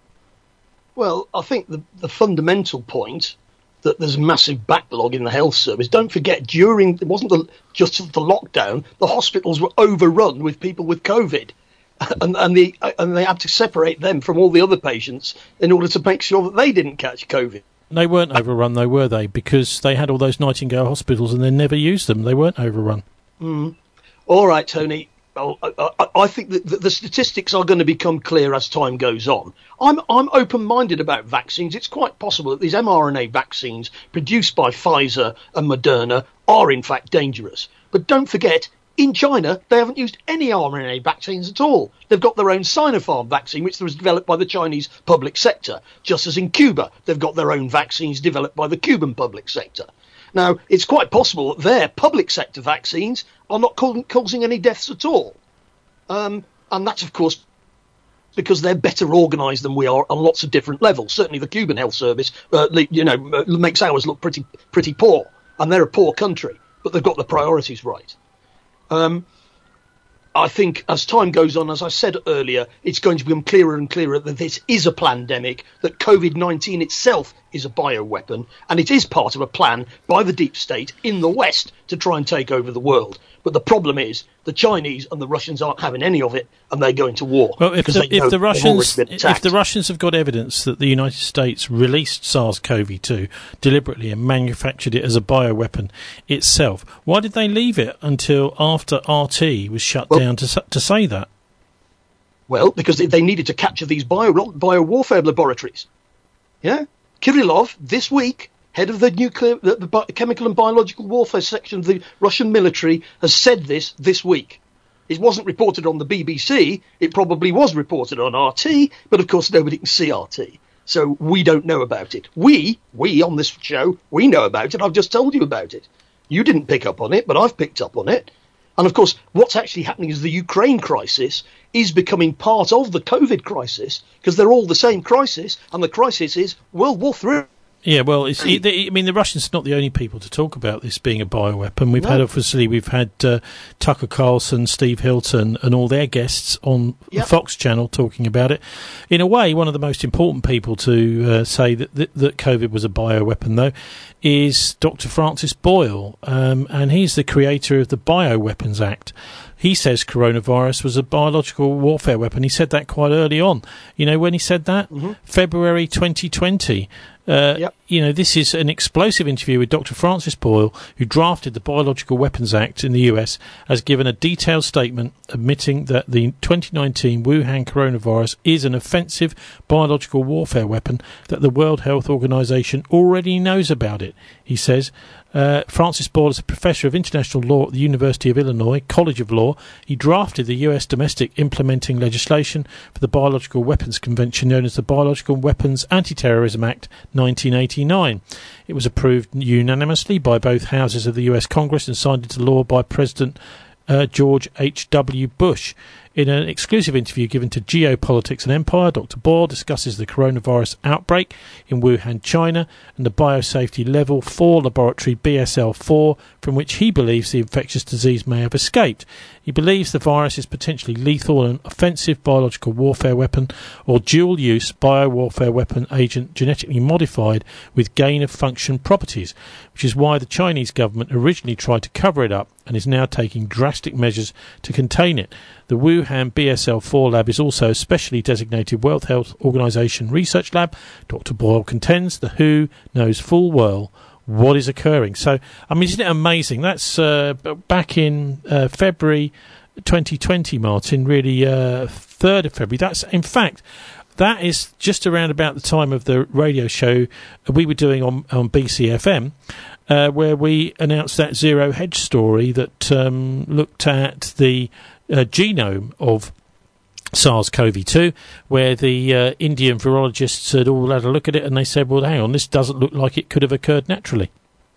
Well, I think the, the fundamental point that there's a massive backlog in the health service. Don't forget, during, it wasn't the, just the lockdown, the hospitals were overrun with people with COVID. And, and, the, and they had to separate them from all the other patients in order to make sure that they didn't catch COVID. They weren't overrun, though, were they? Because they had all those Nightingale hospitals and they never used them. They weren't overrun. Mm. All right, Tony. Well, I, I, I think that the statistics are going to become clear as time goes on. I'm I'm open-minded about vaccines. It's quite possible that these mRNA vaccines produced by Pfizer and Moderna are in fact dangerous. But don't forget, in China, they haven't used any mRNA vaccines at all. They've got their own Sinopharm vaccine, which was developed by the Chinese public sector, just as in Cuba, they've got their own vaccines developed by the Cuban public sector. Now, it's quite possible that their public sector vaccines are not ca- causing any deaths at all. Um, and that's, of course, because they're better organised than we are on lots of different levels. Certainly the Cuban health service, uh, you know, makes ours look pretty pretty poor. And they're a poor country, but they've got the priorities right. Um, I think as time goes on, as I said earlier, it's going to become clearer and clearer that this is a pandemic, that COVID nineteen itself is a bioweapon, and it is part of a plan by the deep state in the West to try and take over the world. But the problem is the Chinese and the Russians aren't having any of it, and they're going to war. Well, if the, if the Russians if the Russians have got evidence that the United States released SARS-C o V two deliberately and manufactured it as a bioweapon itself, why did they leave it until after R T was shut well, down to to say that? Well, because they needed to capture these bio bio warfare laboratories. Yeah, Kirillov this week, head of the nuclear, the, the chemical and biological warfare section of the Russian military, has said this this week. It wasn't reported on the B B C. It probably was reported on R T, but of course nobody can see R T, so we don't know about it. We, we on this show, we know about it. I've just told you about it. You didn't pick up on it, but I've picked up on it. And of course, what's actually happening is the Ukraine crisis is becoming part of the COVID crisis, because they're all the same crisis, and the crisis is World War Three. Yeah, well, it's, I mean, the Russians are not the only people to talk about this being a bioweapon. We've no. had, obviously, we've had uh, Tucker Carlson, Steve Hilton, and all their guests on yep. the Fox channel talking about it. In a way, one of the most important people to uh, say that, that that COVID was a bioweapon, though, is Doctor Francis Boyle, um, and he's the creator of the Bioweapons Act. He says coronavirus was a biological warfare weapon. He said that quite early on. You know, when he said that? Mm-hmm. February twenty twenty. Uh, yep. You know, this is an explosive interview with Doctor Francis Boyle, who drafted the Biological Weapons Act in the U S, has given a detailed statement admitting that the twenty nineteen Wuhan coronavirus is an offensive biological warfare weapon, that the World Health Organization already knows about it. He says, Uh, Francis Boyle is a professor of international law at the University of Illinois College of Law. He drafted the U S domestic implementing legislation for the Biological Weapons Convention, known as the Biological Weapons Anti-Terrorism Act nineteen eighty-nine. It was approved unanimously by both houses of the U S Congress and signed into law by President uh, George H W Bush. In an exclusive interview given to Geopolitics and Empire, Doctor Boyle discusses the coronavirus outbreak in Wuhan, China, and the biosafety level four laboratory B S L four from which he believes the infectious disease may have escaped. He believes the virus is potentially lethal and an offensive biological warfare weapon or dual-use biowarfare weapon agent genetically modified with gain-of-function properties, which is why the Chinese government originally tried to cover it up and is now taking drastic measures to contain it. The Wuhan B S L four lab is also a specially designated World Health Organization research lab. Doctor Boyle contends the W H O knows full well what is occurring. So, I mean, isn't it amazing? That's uh, back in uh, February twenty twenty, Martin, really uh, third of February. That's, in fact, that is just around about the time of the radio show we were doing on, on B C F M, uh, where we announced that Zero Hedge story that um, looked at the Uh, genome of SARS-C o V two, where the uh, Indian virologists had all had a look at it and they said, well, hang on, this doesn't look like it could have occurred naturally.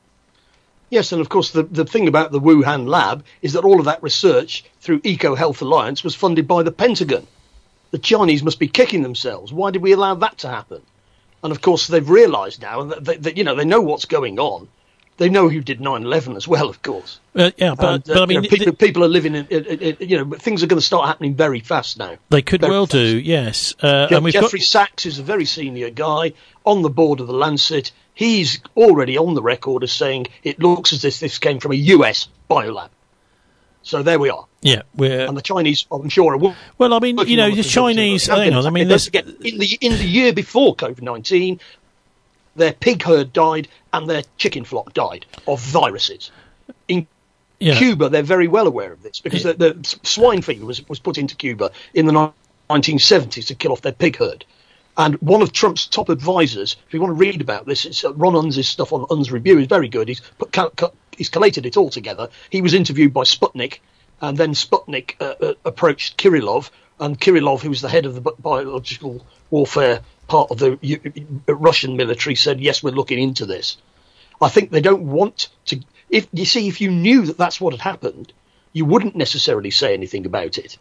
Yes, and of course the, the thing about the Wuhan lab is that all of that research through EcoHealth Alliance was funded by the Pentagon. The Chinese must be kicking themselves. Why did we allow that to happen? And of course they've realised now that, that, that, you know, they know what's going on. They know who did nine eleven as well, of course. Uh, yeah, but, and, uh, but I mean, know, people, people are living in, in, in, in, you know, things are going to start happening very fast now. They could very well fast. do, yes. Uh, Je- and we've Jeffrey got... Sachs is a very senior guy on the board of the Lancet. He's already on the record as saying it looks as if this came from a U S biolab. So there we are. Yeah, we're... and the Chinese, I'm sure, are. Well, I mean, you know, the Chinese. Hang on, I mean, there's again in the in the year before COVID nineteen. Their pig herd died and their chicken flock died of viruses. In yeah. Cuba, they're very well aware of this because yeah. the, the swine fever was, was put into Cuba in the nineteen seventies to kill off their pig herd. And one of Trump's top advisors, if you want to read about this, it's uh, Ron Unz's stuff on Unz Review is very good. He's put, ca- ca- he's collated it all together. He was interviewed by Sputnik, and then Sputnik uh, uh, approached Kirillov, and Kirillov, who was the head of the biological warfare part of the U- Russian military, said, yes, we're looking into this. I think they don't want to... If you see, if you knew that that's what had happened, you wouldn't necessarily say anything about it.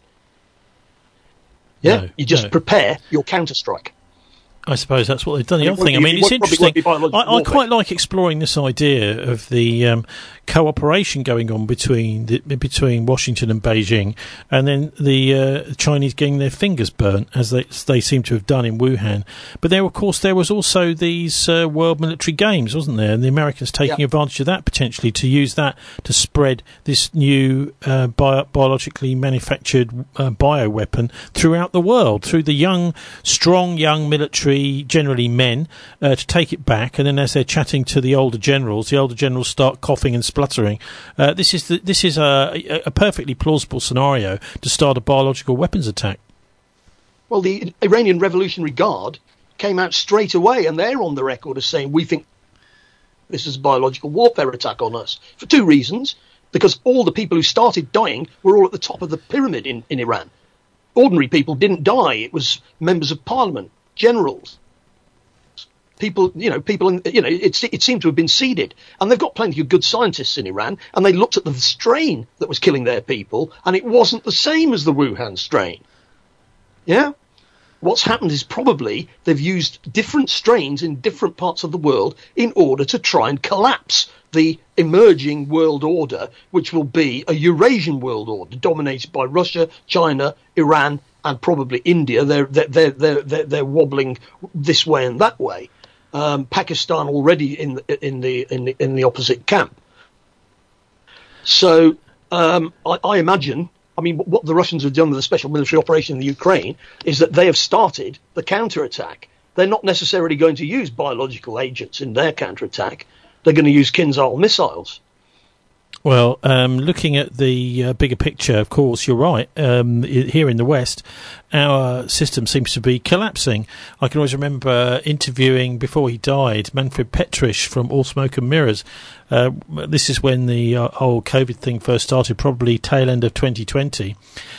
Yeah? No, you just no. prepare your counterstrike. I suppose that's what they've done. The other thing, I mean, it's interesting. I, I quite like exploring this idea of the um, cooperation going on between the, between Washington and Beijing, and then the uh, Chinese getting their fingers burnt, as they they seem to have done in Wuhan. But there, of course, there was also these uh, World Military Games, wasn't there? And the Americans taking yep. advantage of that potentially to use that to spread this new uh, bio- biologically manufactured uh, bioweapon throughout the world, through the young, strong young military, generally men, uh, to take it back. And then as they're chatting to the older generals, the older generals start coughing and spluttering. Uh, this is the, this is a, a perfectly plausible scenario to start a biological weapons attack. Well, the Iranian Revolutionary Guard came out straight away, and they're on the record as saying, we think this is a biological warfare attack on us, for two reasons. Because all the people who started dying were all at the top of the pyramid in, in Iran. Ordinary people didn't die. It was members of parliament, generals, people, you know, people, in, you know, it, it seemed to have been seeded. And they've got plenty of good scientists in Iran, and they looked at the strain that was killing their people, and it wasn't the same as the Wuhan strain. Yeah? What's happened is probably they've used different strains in different parts of the world in order to try and collapse the emerging world order, which will be a Eurasian world order dominated by Russia, China, Iran, and probably India. They're they're they're they're, they're wobbling this way and that way. Um, Pakistan already in the, in the in the in the opposite camp. So um, I, I imagine. I mean, what the Russians have done with the special military operation in the Ukraine is that they have started the counterattack. They're not necessarily going to use biological agents in their counterattack. They're going to use Kinzhal missiles. Well, um, looking at the uh, bigger picture, of course, you're right. Um, I- here in the West, our system seems to be collapsing. I can always remember interviewing, before he died, Manfred Petrisch from All Smoke and Mirrors. Uh, this is when the uh, whole COVID thing first started, probably tail end of twenty twenty.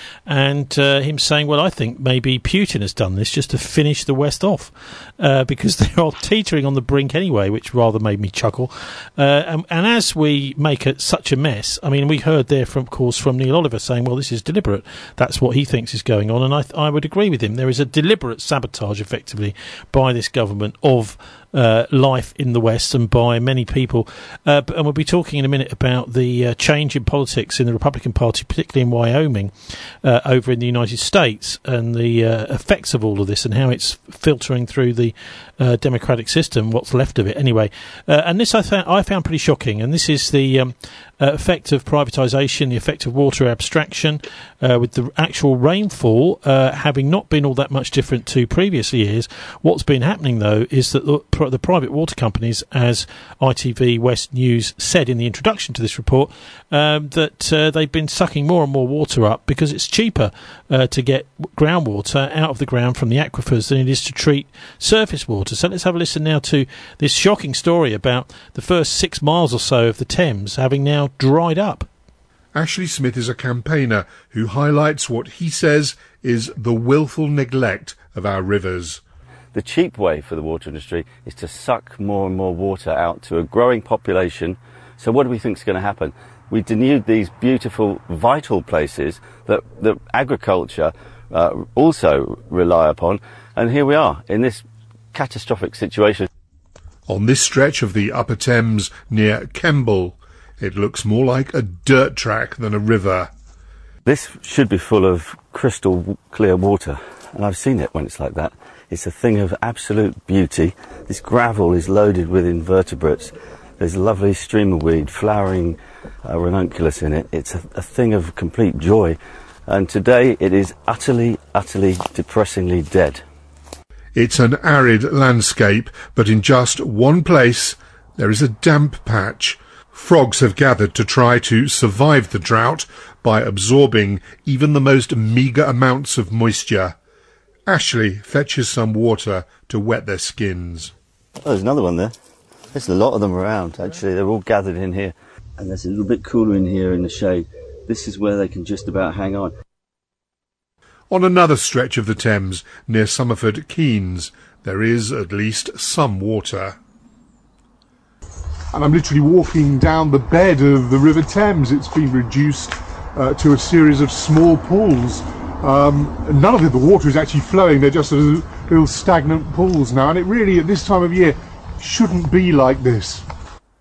And uh, him saying, well, I think maybe Putin has done this just to finish the West off, uh, because they're all teetering on the brink anyway, which rather made me chuckle. Uh, and, and as we make it such a mess, I mean, we heard there, from, of course, from Neil Oliver saying, well, this is deliberate. That's what he thinks is going on. And I, th- I would agree with him. There is a deliberate sabotage, effectively, by this government of Uh, life in the West and by many people. Uh, and we'll be talking in a minute about the uh, change in politics in the Republican Party, particularly in Wyoming, uh, over in the United States, and the uh, effects of all of this and how it's filtering through the uh, democratic system, what's left of it anyway. Uh, and this I, th- I found pretty shocking. And this is the um, uh, effect of privatisation, the effect of water abstraction, uh, with the actual rainfall uh, having not been all that much different to previous years. What's been happening, though, is that the the private water companies, as I T V West News said in the introduction to this report, um, that uh, they've been sucking more and more water up because it's cheaper uh, to get groundwater out of the ground from the aquifers than it is to treat surface water. So let's have a listen now to this shocking story about the first six miles or so of the Thames having now dried up. Ashley Smith is a campaigner who highlights what he says is the willful neglect of our rivers. The cheap way for the water industry is to suck more and more water out to a growing population. So what do we think is going to happen? We denude these beautiful, vital places that, that agriculture uh, also rely upon. And here we are in this catastrophic situation. On this stretch of the Upper Thames near Kemble, it looks more like a dirt track than a river. This should be full of crystal clear water, and I've seen it when it's like that. It's a thing of absolute beauty. This gravel is loaded with invertebrates. There's a lovely streamer weed, flowering uh, ranunculus in it. It's a, a thing of complete joy. And today it is utterly, utterly, depressingly dead. It's an arid landscape, but in just one place there is a damp patch. Frogs have gathered to try to survive the drought by absorbing even the most meagre amounts of moisture. Ashley fetches some water to wet their skins. Oh, there's another one there. There's a lot of them around, actually. They're all gathered in here. And there's a little bit cooler in here in the shade. This is where they can just about hang on. On another stretch of the Thames, near Somerford Quays, there is at least some water. And I'm literally walking down the bed of the River Thames. It's been reduced uh, to a series of small pools. Um, none of the water is actually flowing, they're just sort of little stagnant pools now, and it really, at this time of year, shouldn't be like this.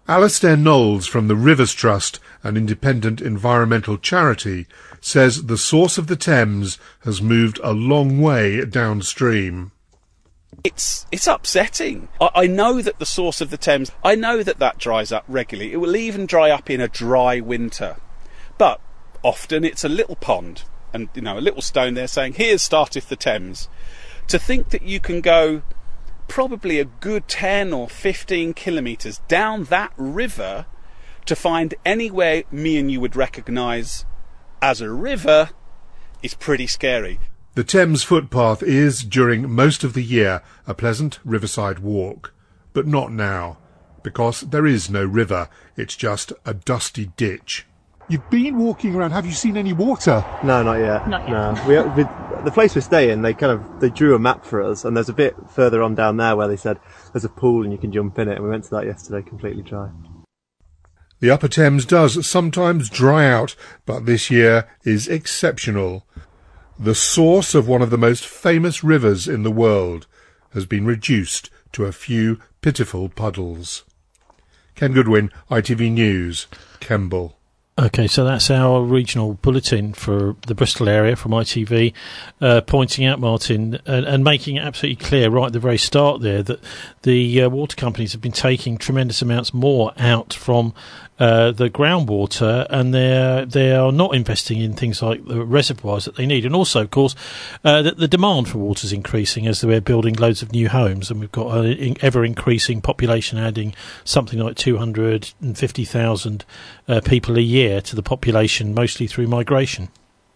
Alastair Knowles from the Rivers Trust, an independent environmental charity, says the source of the Thames has moved a long way downstream. It's it's upsetting. I, I know that the source of the Thames, I know that that dries up regularly. It will even dry up in a dry winter. But often it's a little pond and, you know, a little stone there saying, here starteth the Thames. To think that you can go probably a good ten or fifteen kilometres down that river to find anywhere me and you would recognise as a river is pretty scary. The Thames footpath is, during most of the year, a pleasant riverside walk. But not now, because there is no river, it's just a dusty ditch. You've been walking around, have you seen any water? No, not yet. Not yet. No. We, we, the place we're staying, they kind of, they drew a map for us, and there's a bit further on down there where they said there's a pool and you can jump in it, and we went to that yesterday, completely dry. The Upper Thames does sometimes dry out, but this year is exceptional. The source of one of the most famous rivers in the world has been reduced to a few pitiful puddles. Ken Goodwin, I T V News, Kemble. Okay, so that's our regional bulletin for the Bristol area from I T V, uh, pointing out, Martin, and, and making it absolutely clear right at the very start there that the uh, water companies have been taking tremendous amounts more out from uh, the groundwater, and they're they are not investing in things like the reservoirs that they need. And also, of course, uh, that the demand for water is increasing as we're building loads of new homes, and we've got an ever-increasing population adding something like two hundred fifty thousand uh, people a year to the population, mostly through migration.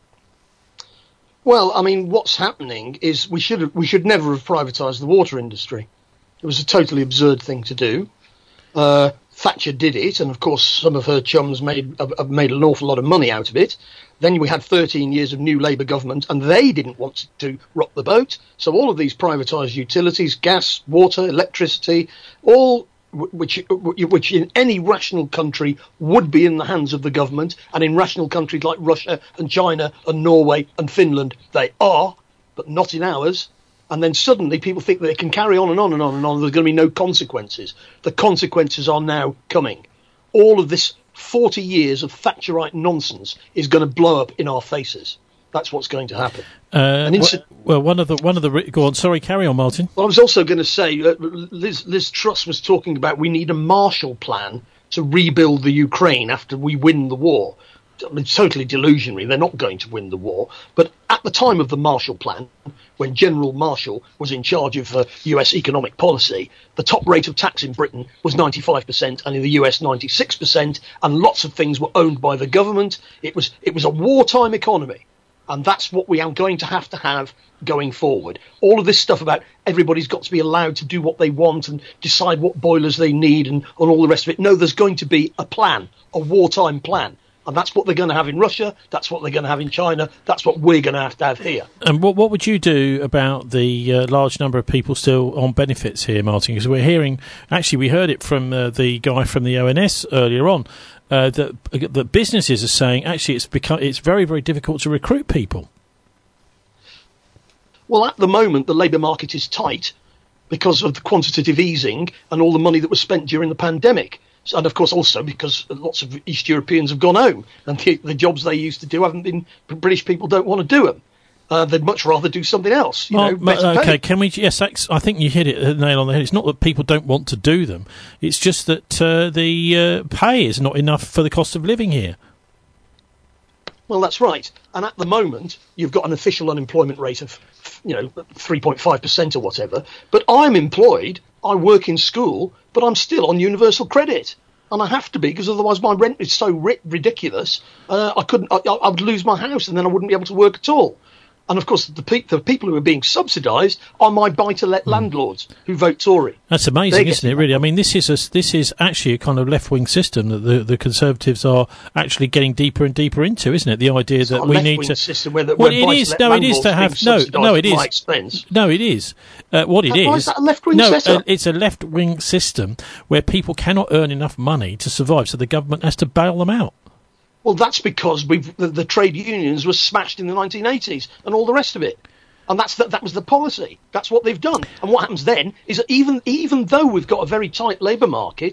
Well, I mean, what's happening is we should have, we should never have privatised the water industry. It was a totally absurd thing to do. Uh, Thatcher did it, and of course some of her chums made have made an awful lot of money out of it. Then we had thirteen years of new Labour government, and they didn't want to rock the boat. So all of these privatised utilities, gas, water, electricity, all which which in any rational country would be in the hands of the government, and in rational countries like Russia and China and Norway and Finland, they are, but not in ours. And then suddenly people think that they can carry on and on and on and on. There's going to be no consequences. The consequences are now coming. All of this forty years of Thatcherite nonsense is going to blow up in our faces. That's what's going to happen. Uh, inci- well, one of the one of the go on. Sorry, carry on, Martin. Well, I was also going to say, uh, Liz, Liz Truss was talking about we need a Marshall Plan to rebuild the Ukraine after we win the war. I mean, it's totally delusionary. They're not going to win the war. But at the time of the Marshall Plan, when General Marshall was in charge of uh, U S economic policy, the top rate of tax in Britain was ninety-five percent, and in the U S ninety-six percent, and lots of things were owned by the government. It was it was a wartime economy, and that's what we are going to have to have going forward. All of this stuff about everybody's got to be allowed to do what they want and decide what boilers they need and, and all the rest of it. No, there's going to be a plan, a wartime plan. And that's what they're going to have in Russia. That's what they're going to have in China. That's what we're going to have to have here. And what what would you do about the uh, large number of people still on benefits here, Martin? Because we're hearing, actually, we heard it from uh, the guy from the O N S earlier on, uh, that that businesses are saying actually it's become it's very very difficult to recruit people. Well, at the moment, the labour market is tight because of the quantitative easing and all the money that was spent during the pandemic. And, of course, also because lots of East Europeans have gone home and the, the jobs they used to do haven't been, British people don't want to do them. Uh, they'd much rather do something else. You well, know, better okay, pay. Can we? Yes, I think you hit it the nail on the head. It's not that people don't want to do them. It's just that uh, the uh, pay is not enough for the cost of living here. Well, that's right. And at the moment, you've got an official unemployment rate of, you know, three point five percent or whatever. But I'm employed. I work in school, but I'm still on universal credit. And I have to be, because otherwise my rent is so ri- ridiculous, uh, I couldn't. I, I would lose my house, and then I wouldn't be able to work at all. And of course, the, pe- the people who are being subsidised are my buy-to-let mm. landlords who vote Tory. That's amazing, isn't it? Really, I mean, this is a, this is actually a kind of left-wing system that the, the Conservatives are actually getting deeper and deeper into, isn't it? The idea it's that not we a need to. System where the, well, where it is. No, it is to have no. No, it is. Expense. No, it is. Uh, what it How, is. Why is that a left-wing no, setup? Uh, it's a left-wing system where people cannot earn enough money to survive, so the government has to bail them out. Well, that's because we've, the, the trade unions were smashed in the nineteen eighties and all the rest of it. And that's the, that was the policy. That's what they've done. And what happens then is that even even though we've got a very tight labour market,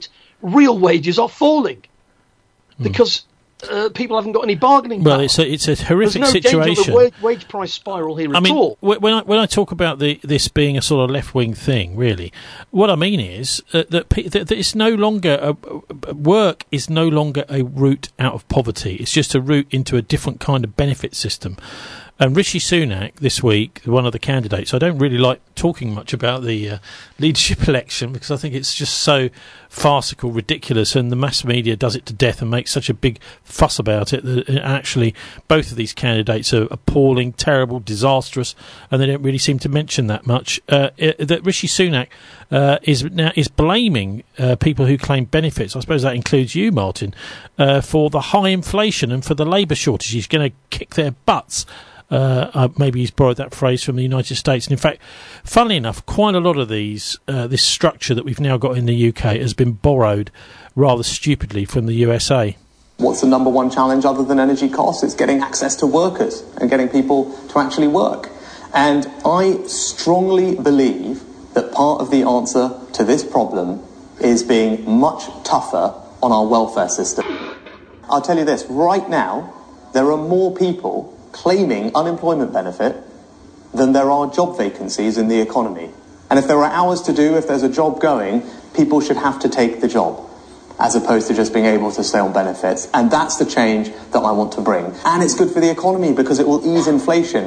real wages are falling mm. because uh, people haven't got any bargaining power. Well, it's a, it's a horrific There's no situation. danger of the wage, wage price spiral here I at mean, all. when I, when I talk about the, this being a sort of left-wing thing, really, what I mean is uh, that, that, that it's no longer a, work is no longer a route out of poverty. It's just a route into a different kind of benefit system. And Rishi Sunak this week, one of the candidates, I don't really like talking much about the uh, leadership election because I think it's just so farcical, ridiculous, and the mass media does it to death and makes such a big fuss about it that actually both of these candidates are appalling, terrible, disastrous, and they don't really seem to mention that much. Uh, it, that Rishi Sunak uh, is now is blaming uh, people who claim benefits, I suppose that includes you, Martin, uh, for the high inflation and for the labour shortage. He's going to kick their butts. Uh, uh, maybe he's borrowed that phrase from the United States. And in fact, funnily enough, quite a lot of these, uh, this structure that we've now got in the U K has been borrowed rather stupidly from the U S A. What's the number one challenge other than energy costs? It's getting access to workers and getting people to actually work. And I strongly believe that part of the answer to this problem is being much tougher on our welfare system. I'll tell you this, right now, there are more people claiming unemployment benefit than there are job vacancies in the economy. And if there are hours to do, if there's a job going, people should have to take the job, as opposed to just being able to stay on benefits. And that's the change that I want to bring. And it's good for the economy because it will ease inflation.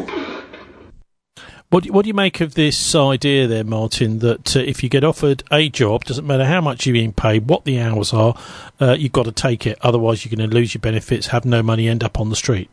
What do, what do you make of this idea there, Martin, that uh, if you get offered a job, doesn't matter how much you're being paid, what the hours are, uh, you've got to take it, otherwise you're going to lose your benefits, have no money, end up on the street?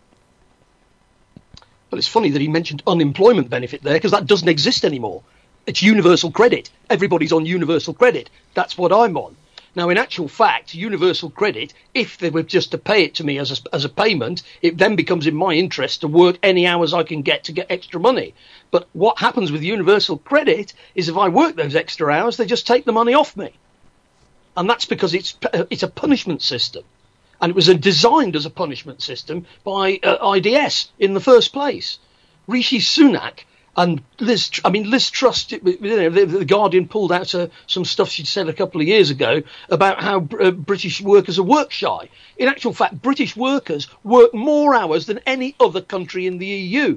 Well, it's funny that he mentioned unemployment benefit there because that doesn't exist anymore. It's universal credit. Everybody's on universal credit. That's what I'm on. Now, in actual fact, universal credit, if they were just to pay it to me as a, as a payment, it then becomes in my interest to work any hours I can get to get extra money. But what happens with universal credit is if I work those extra hours, they just take the money off me. And that's because it's it's a punishment system. And it was designed as a punishment system by uh, I D S in the first place. Rishi Sunak and Liz, I mean, Liz Truss, you know, the, the Guardian pulled out uh, some stuff she'd said a couple of years ago about how uh, British workers are work shy. In actual fact, British workers work more hours than any other country in the E U.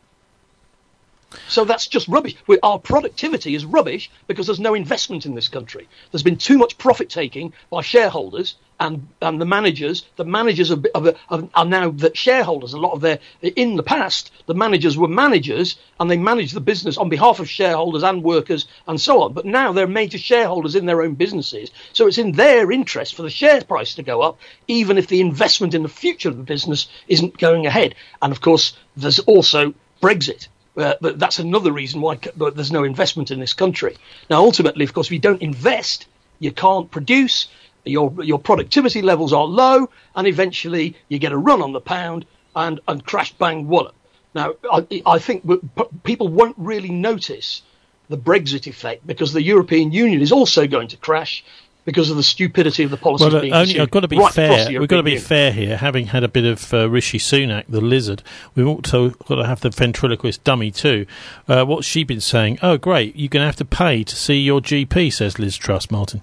So that's just rubbish. We, our productivity is rubbish because there's no investment in this country. There's been too much profit taking by shareholders and, and the managers. The managers are, are, are now the shareholders. A lot of their, in the past, the managers were managers and they managed the business on behalf of shareholders and workers and so on. But now they're major shareholders in their own businesses. So it's in their interest for the share price to go up, even if the investment in the future of the business isn't going ahead. And of course, there's also Brexit. Uh, but that's another reason why there's no investment in this country. Now, ultimately, of course, if you don't invest, you can't produce, your your productivity levels are low, and eventually you get a run on the pound and, and crash, bang, wallop. Now, I, I think people won't really notice the Brexit effect because the European Union is also going to crash because of the stupidity of the policies well, being only, pursued. I've got to be right fair. We've got to be Union. fair here. Having had a bit of uh, Rishi Sunak, the lizard, we've also got to have the ventriloquist dummy too. Uh, what's she been saying? Oh, great! You're going to have to pay to see your G P, says Liz Truss. Martin.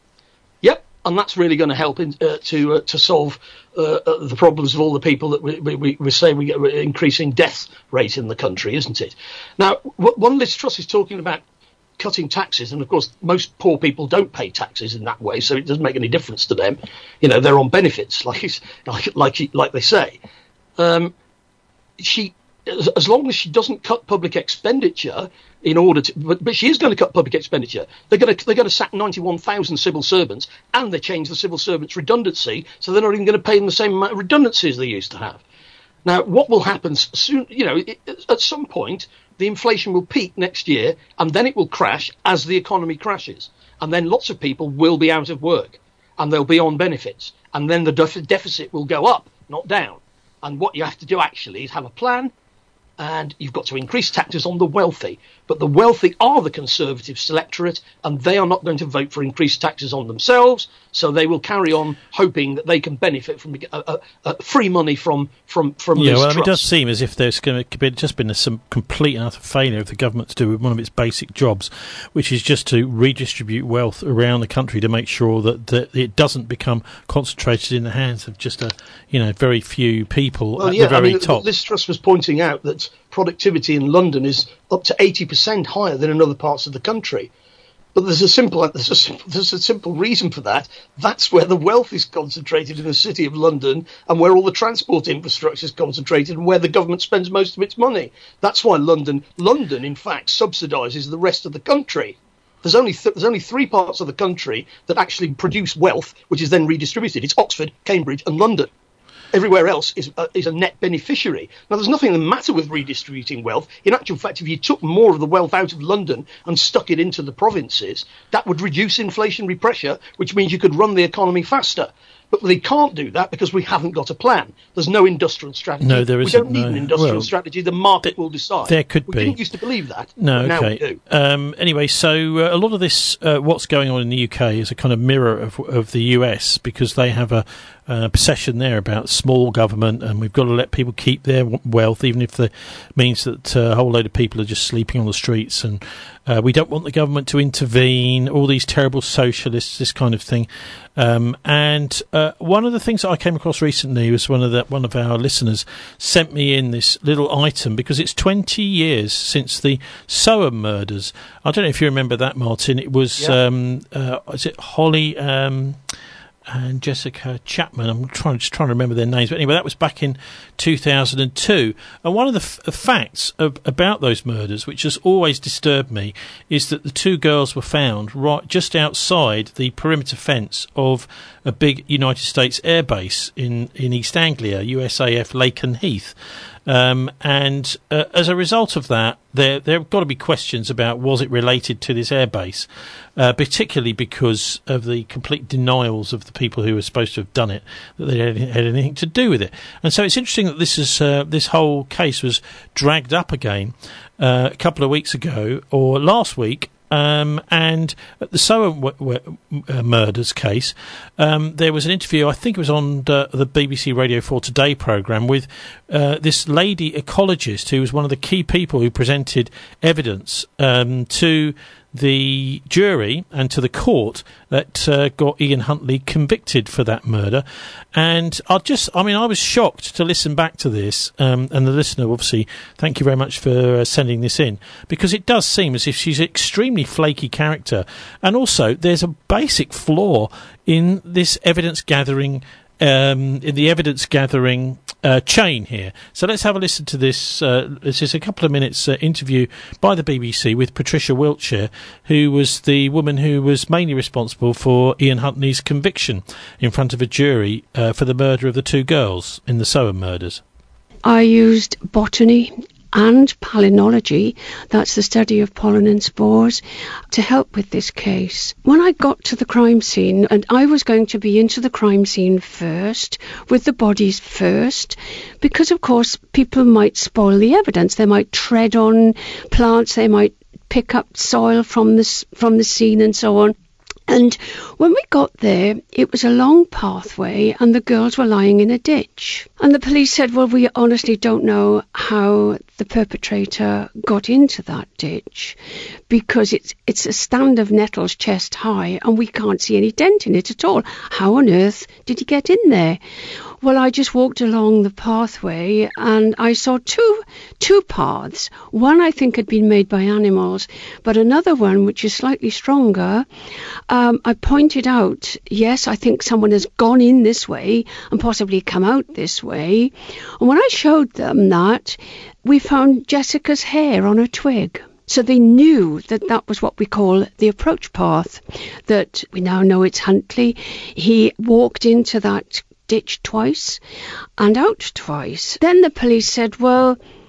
Yep, and that's really going to help in, uh, to uh, to solve uh, uh, the problems of all the people that we we, we say we get an increasing death rate in the country, isn't it? Now, w- one Liz Truss is talking about cutting taxes, and of course most poor people don't pay taxes in that way, so it doesn't make any difference to them. You know, they're on benefits, like like like, like they say. Um, she, as, as long as she doesn't cut public expenditure in order to, but, but she is going to cut public expenditure. They're going to they're going to sack ninety-one thousand civil servants, and they change the civil servants' redundancy, so they're not even going to pay them the same amount of redundancy as they used to have. Now, what will happen soon? You know, it, at some point, the inflation will peak next year, and then it will crash as the economy crashes. And then lots of people will be out of work, and they'll be on benefits. And then the def- deficit will go up, not down. And what you have to do, actually, is have a plan, and you've got to increase taxes on the wealthy. But the wealthy are the Conservative electorate, and they are not going to vote for increased taxes on themselves, so they will carry on hoping that they can benefit from uh, uh, uh, free money from from from yeah, these well, I mean, it does trusts. seem as if there's going to be just been a, some complete and utter failure of the government to do with one of its basic jobs, which is just to redistribute wealth around the country to make sure that, that it doesn't become concentrated in the hands of just a you know very few people Well, at yeah, the very I mean, top. Liz Truss was pointing out that productivity in London is up to eighty percent higher than in other parts of the country. But there's a simple there's a simple, there's a simple reason for that. That's where the wealth is concentrated in the City of London, and where all the transport infrastructure is concentrated, and where the government spends most of its money. That's why London, London, in fact, subsidises the rest of the country. There's only th- there's only three parts of the country that actually produce wealth, which is then redistributed. It's Oxford, Cambridge, and London. Everywhere else is uh, is a net beneficiary. Now, there's nothing the matter with redistributing wealth. In actual fact, if you took more of the wealth out of London and stuck it into the provinces, that would reduce inflationary pressure, which means you could run the economy faster. But they can't do that because we haven't got a plan. There's no industrial strategy. No, there we isn't, don't need no. an industrial Well, strategy. The market will decide. there could we be. We didn't used to believe that. No, but okay. Now we do. Um, anyway, so uh, a lot of this, uh, what's going on in the U K, is a kind of mirror of, of the U S, because they have a uh, obsession there about small government, and we've got to let people keep their wealth, even if it means that uh, a whole load of people are just sleeping on the streets, and uh, we don't want the government to intervene, all these terrible socialists, this kind of thing. Um, and uh, one of the things that I came across recently was one of the, one of our listeners sent me in this little item, because it's twenty years since the Soham murders. I don't know if you remember that, Martin. It was, yeah. um, uh, is it Holly um, and Jessica Chapman? I'm trying just trying to remember their names. But anyway, that was back in two thousand two. And one of the f- facts of, about those murders, which has always disturbed me, is that the two girls were found right just outside the perimeter fence of a big United States air base in, in East Anglia, U S A F Laken Heath. Um, and uh, as a result of that, there there have got to be questions about was it related to this airbase, uh, particularly because of the complete denials of the people who were supposed to have done it, that they had, had anything to do with it. And so it's interesting that this is uh, this whole case was dragged up again uh, a couple of weeks ago or last week. Um, and at the Soham w- w- uh, murders case, um, there was an interview, I think it was on uh, the B B C Radio four Today programme, with uh, this lady ecologist who was one of the key people who presented evidence um, to the jury and to the court that uh, got Ian Huntley convicted for that murder. And I just, I mean, I was shocked to listen back to this, um, and the listener, obviously, thank you very much for uh, sending this in, because it does seem as if she's an extremely flaky character, and also there's a basic flaw in this evidence gathering Um, in the evidence gathering uh, chain here. So let's have a listen to this. Uh, this is a couple of minutes uh, interview by the B B C with Patricia Wiltshire, who was the woman who was mainly responsible for Ian Huntley's conviction in front of a jury uh, for the murder of the two girls in the Soham murders. I used botany and palynology, that's the study of pollen and spores, to help with this case. When I got to the crime scene, and I was going to be into the crime scene first, with the bodies first, because of course people might spoil the evidence. They might tread on plants, they might pick up soil from the, from the scene and so on. And when we got there, it was a long pathway and the girls were lying in a ditch. And the police said, well, we honestly don't know how the perpetrator got into that ditch, because it's it's a stand of nettles chest high and we can't see any dent in it at all. How on earth did he get in there? Well, I just walked along the pathway and I saw two two paths. One I think had been made by animals, but another one, which is slightly stronger, um, I pointed out, yes, I think someone has gone in this way and possibly come out this way. And when I showed them that, we found Jessica's hair on a twig. So they knew that that was what we call the approach path, that we now know it's Huntley. He walked into that ditch twice and out twice. Then the police said, well,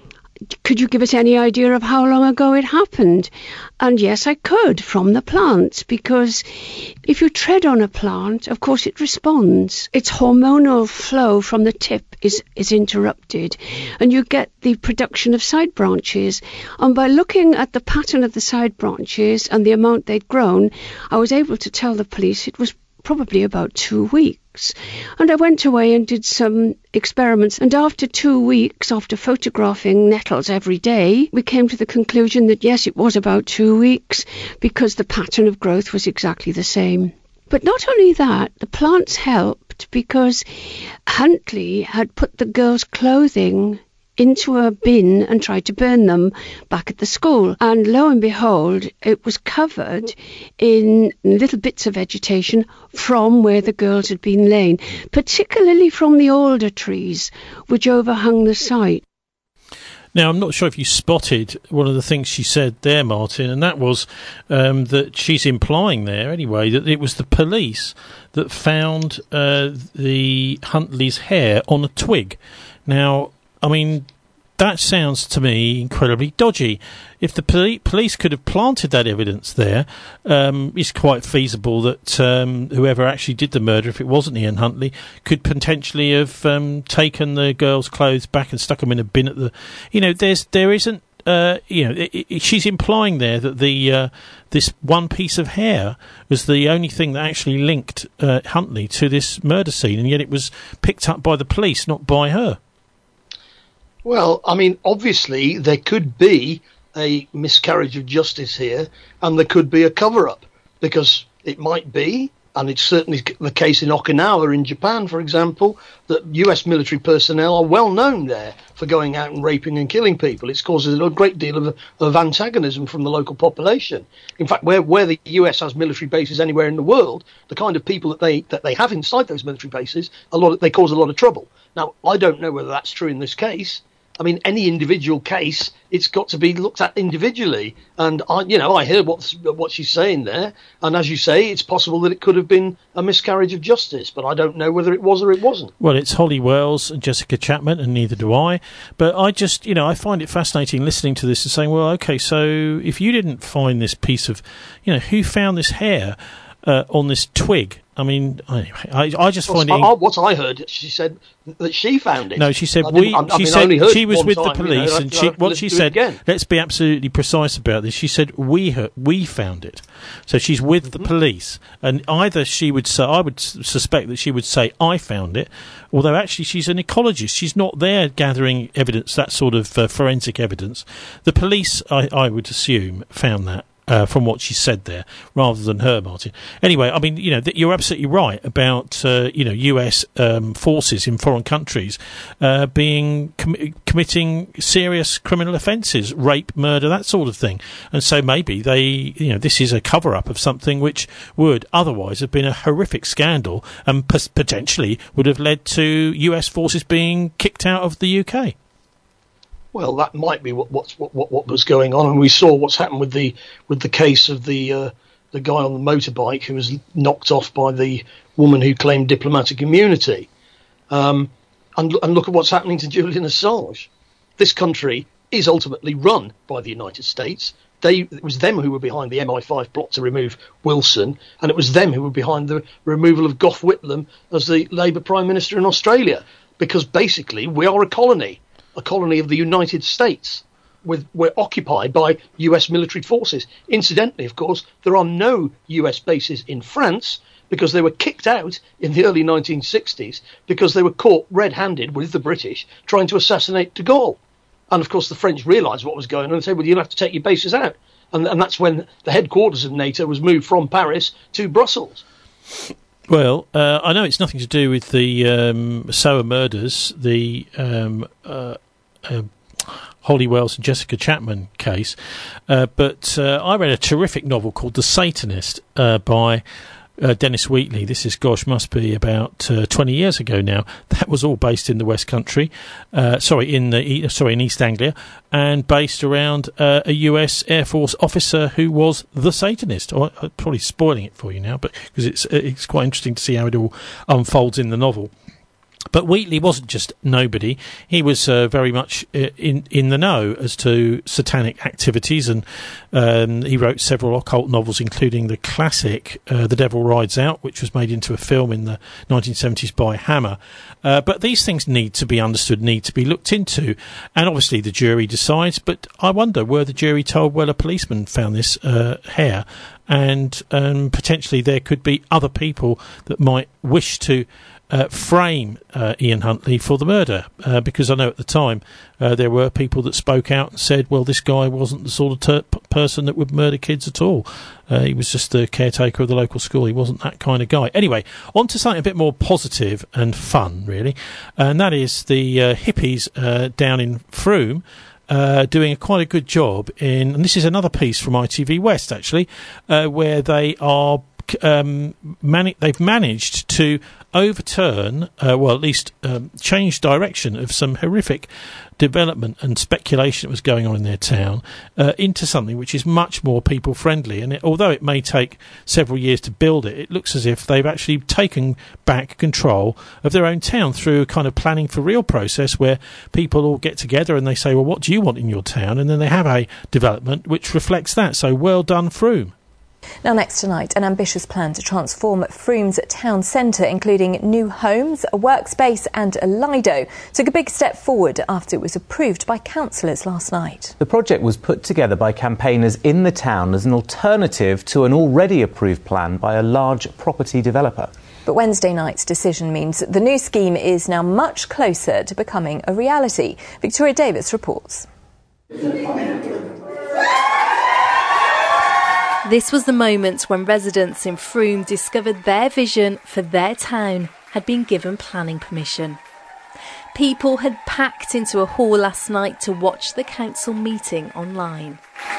could you give us any idea of how long ago it happened? And yes, I could, from the plant, because if you tread on a plant, of course it responds. Its hormonal flow from the tip is, is interrupted, and you get the production of side branches. And by looking at the pattern of the side branches and the amount they'd grown, I was able to tell the police it was probably about two weeks. And I went away and did some experiments, and after two weeks, after photographing nettles every day, we came to the conclusion that yes, it was about two weeks, because the pattern of growth was exactly the same. But not only that, the plants helped because Huntley had put the girls' clothing into a bin and tried to burn them back at the school. And lo and behold, it was covered in little bits of vegetation from where the girls had been laying, particularly from the alder trees which overhung the site. Now, I'm not sure if you spotted one of the things she said there, Martin, and that was um, that she's implying there, anyway, that it was the police that found uh, the Huntley's hair on a twig. Now, I mean, that sounds to me incredibly dodgy. If the poli- police could have planted that evidence there, um, it's quite feasible that um, whoever actually did the murder, if it wasn't Ian Huntley, could potentially have um, taken the girls' clothes back and stuck them in a bin at the... You know, there's there isn't... Uh, you know, it, it, she's implying there that the uh, this one piece of hair was the only thing that actually linked uh, Huntley to this murder scene, and yet it was picked up by the police, not by her. Well, I mean, obviously there could be a miscarriage of justice here, and there could be a cover-up, because it might be, and it's certainly the case in Okinawa in Japan, for example, that U S military personnel are well known there for going out and raping and killing people. It's caused a great deal of, of antagonism from the local population. In fact, where, where the U S has military bases anywhere in the world, the kind of people that they that they have inside those military bases, a lot of, they cause a lot of trouble. Now, I don't know whether that's true in this case. I mean, any individual case, it's got to be looked at individually. And, I, you know, I heard what, what she's saying there. And as you say, it's possible that it could have been a miscarriage of justice. But I don't know whether it was or it wasn't. Well, it's Holly Wells and Jessica Chapman, and neither do I. But I just, you know, I find it fascinating listening to this and saying, well, OK, so if you didn't find this piece of, you know, who found this hair uh, on this twig? I mean, anyway, I, I just well, find I, it... What I heard, she said that she found it. No, she said I we. I she mean, said she was with time, the police, you know, and she, what she said. Let's be absolutely precise about this. She said we heard, we found it, so she's with mm-hmm. the police, and either she would say, I would suspect that she would say I found it, although actually she's an ecologist. She's not there gathering evidence, that sort of uh, forensic evidence. The police, I, I would assume, found that. Uh, from what she said there, rather than her, Martin. Anyway, I mean, you know, th- you're absolutely right about, uh, you know, U S um, forces in foreign countries uh, being com- committing serious criminal offences, rape, murder, that sort of thing. And so maybe they, you know, this is a cover-up of something which would otherwise have been a horrific scandal and p- potentially would have led to U S forces being kicked out of the U K. Well, that might be what, what what what was going on, and we saw what's happened with the with the case of the uh, the guy on the motorbike who was knocked off by the woman who claimed diplomatic immunity, um, and and look at what's happening to Julian Assange. This country is ultimately run by the United States. They it was them who were behind the M I five plot to remove Wilson, and it was them who were behind the removal of Gough Whitlam as the Labour Prime Minister in Australia, because basically we are a colony. A colony of the United States. With, we're occupied by U S military forces. Incidentally, of course, there are no U S bases in France because they were kicked out in the early nineteen sixties because they were caught red-handed with the British trying to assassinate de Gaulle. And, of course, the French realised what was going on and said, well, you'll have to take your bases out. And, and that's when the headquarters of NATO was moved from Paris to Brussels. Well, uh, I know it's nothing to do with the um, Sower murders, the um, uh, uh, Holly Wells and Jessica Chapman case, uh, but uh, I read a terrific novel called The Satanist uh, by uh, Dennis Wheatley. This is, gosh, must be about uh, twenty years ago now. That was all based in the West Country, uh, sorry, in the sorry in East Anglia, and based around uh, a U S Air Force officer who was the Satanist. Oh, I'm probably spoiling it for you now, but because it's it's quite interesting to see how it all unfolds in the novel. But Wheatley wasn't just nobody. He was uh, very much uh, in in the know as to satanic activities, and um, he wrote several occult novels, including the classic uh, The Devil Rides Out, which was made into a film in the nineteen seventies by Hammer. Uh, but these things need to be understood, need to be looked into, and obviously the jury decides. But I wonder, were the jury told, well, a policeman found this uh, hair, and um, potentially there could be other people that might wish to Uh, frame uh, Ian Huntley for the murder, uh, because I know at the time uh, there were people that spoke out and said, well, this guy wasn't the sort of ter- p- person that would murder kids at all. Uh, he was just the caretaker of the local school. He wasn't that kind of guy. Anyway, on to something a bit more positive and fun, really, and that is the uh, hippies uh, down in Frome Uh, doing a quite a good job in, and this is another piece from I T V West, actually, uh, where they are um, mani- they've managed to overturn, uh, well, at least um, change direction of some horrific development and speculation that was going on in their town uh, into something which is much more people friendly. And it, although it may take several years to build it, it looks as if they've actually taken back control of their own town through a kind of planning for real process where people all get together and they say, well, what do you want in your town? And then they have a development which reflects that. So well done, Frome. Now, next tonight, an ambitious plan to transform Frome's town centre, including new homes, a workspace and a Lido, took a big step forward after it was approved by councillors last night. The project was put together by campaigners in the town as an alternative to an already approved plan by a large property developer. But Wednesday night's decision means the new scheme is now much closer to becoming a reality. Victoria Davis reports. This was the moment when residents in Frome discovered their vision for their town had been given planning permission. People had packed into a hall last night to watch the council meeting online.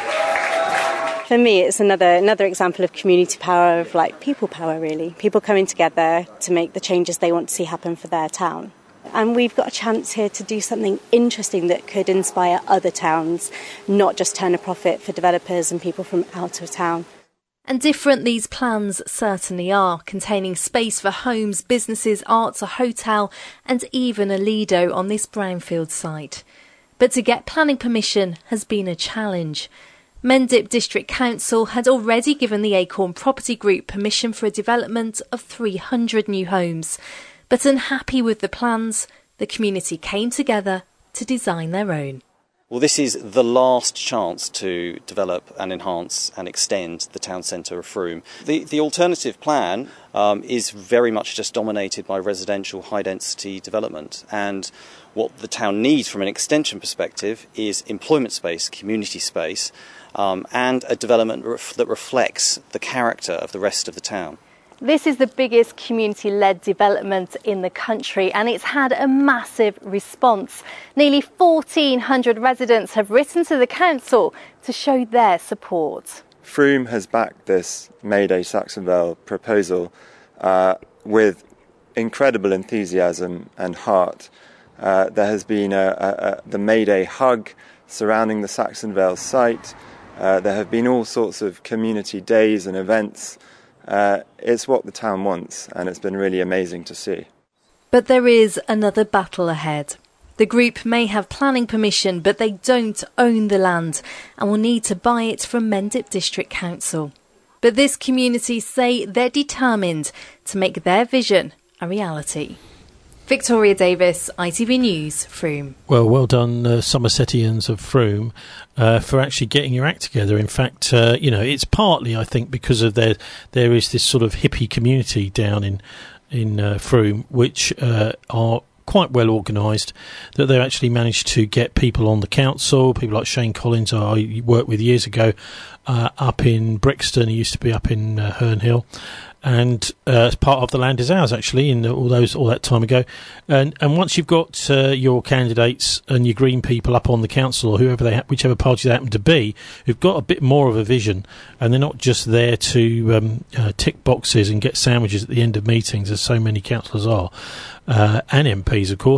For me, it's another another example of community power, of like people power, really. People coming together to make the changes they want to see happen for their town. And we've got a chance here to do something interesting that could inspire other towns, not just turn a profit for developers and people from out of town. And different these plans certainly are, containing space for homes, businesses, arts, a hotel and even a Lido on this brownfield site. But to get planning permission has been a challenge. Mendip District Council had already given the Acorn Property Group permission for a development of three hundred new homes. But unhappy with the plans, the community came together to design their own. Well, this is the last chance to develop and enhance and extend the town centre of Frome. The, the alternative plan um, is very much just dominated by residential high-density development. And what the town needs from an extension perspective is employment space, community space, um, and a development ref- that reflects the character of the rest of the town. This is the biggest community-led development in the country and it's had a massive response. Nearly fourteen hundred residents have written to the council to show their support. Frome has backed this Mayday Saxonvale proposal uh, with incredible enthusiasm and heart. Uh, there has been a, a, a, the Mayday hug surrounding the Saxonvale site. Uh, there have been all sorts of community days and events. Uh, it's what the town wants, and it's been really amazing to see. But there is another battle ahead. The group may have planning permission, but they don't own the land and will need to buy it from Mendip District Council. But this community say they're determined to make their vision a reality. Victoria Davis, I T V News, Frome. Well, well done, uh, Somersetians of Frome, uh, for actually getting your act together. In fact, uh, you know, it's partly, I think, because of their there is this sort of hippie community down in in uh, Frome, which uh, are quite well organised, that they've actually managed to get people on the council, people like Shane Collins, who I worked with years ago, uh, up in Brixton. He used to be up in uh, Herne Hill. And uh, as part of the Land is Ours, actually, in all those all that time ago, and and once you've got uh, your candidates and your Green people up on the council, or whoever they ha- whichever party they happen to be, who've got a bit more of a vision, and they're not just there to um, uh, tick boxes and get sandwiches at the end of meetings, as so many councillors are, uh, and M Ps, of course.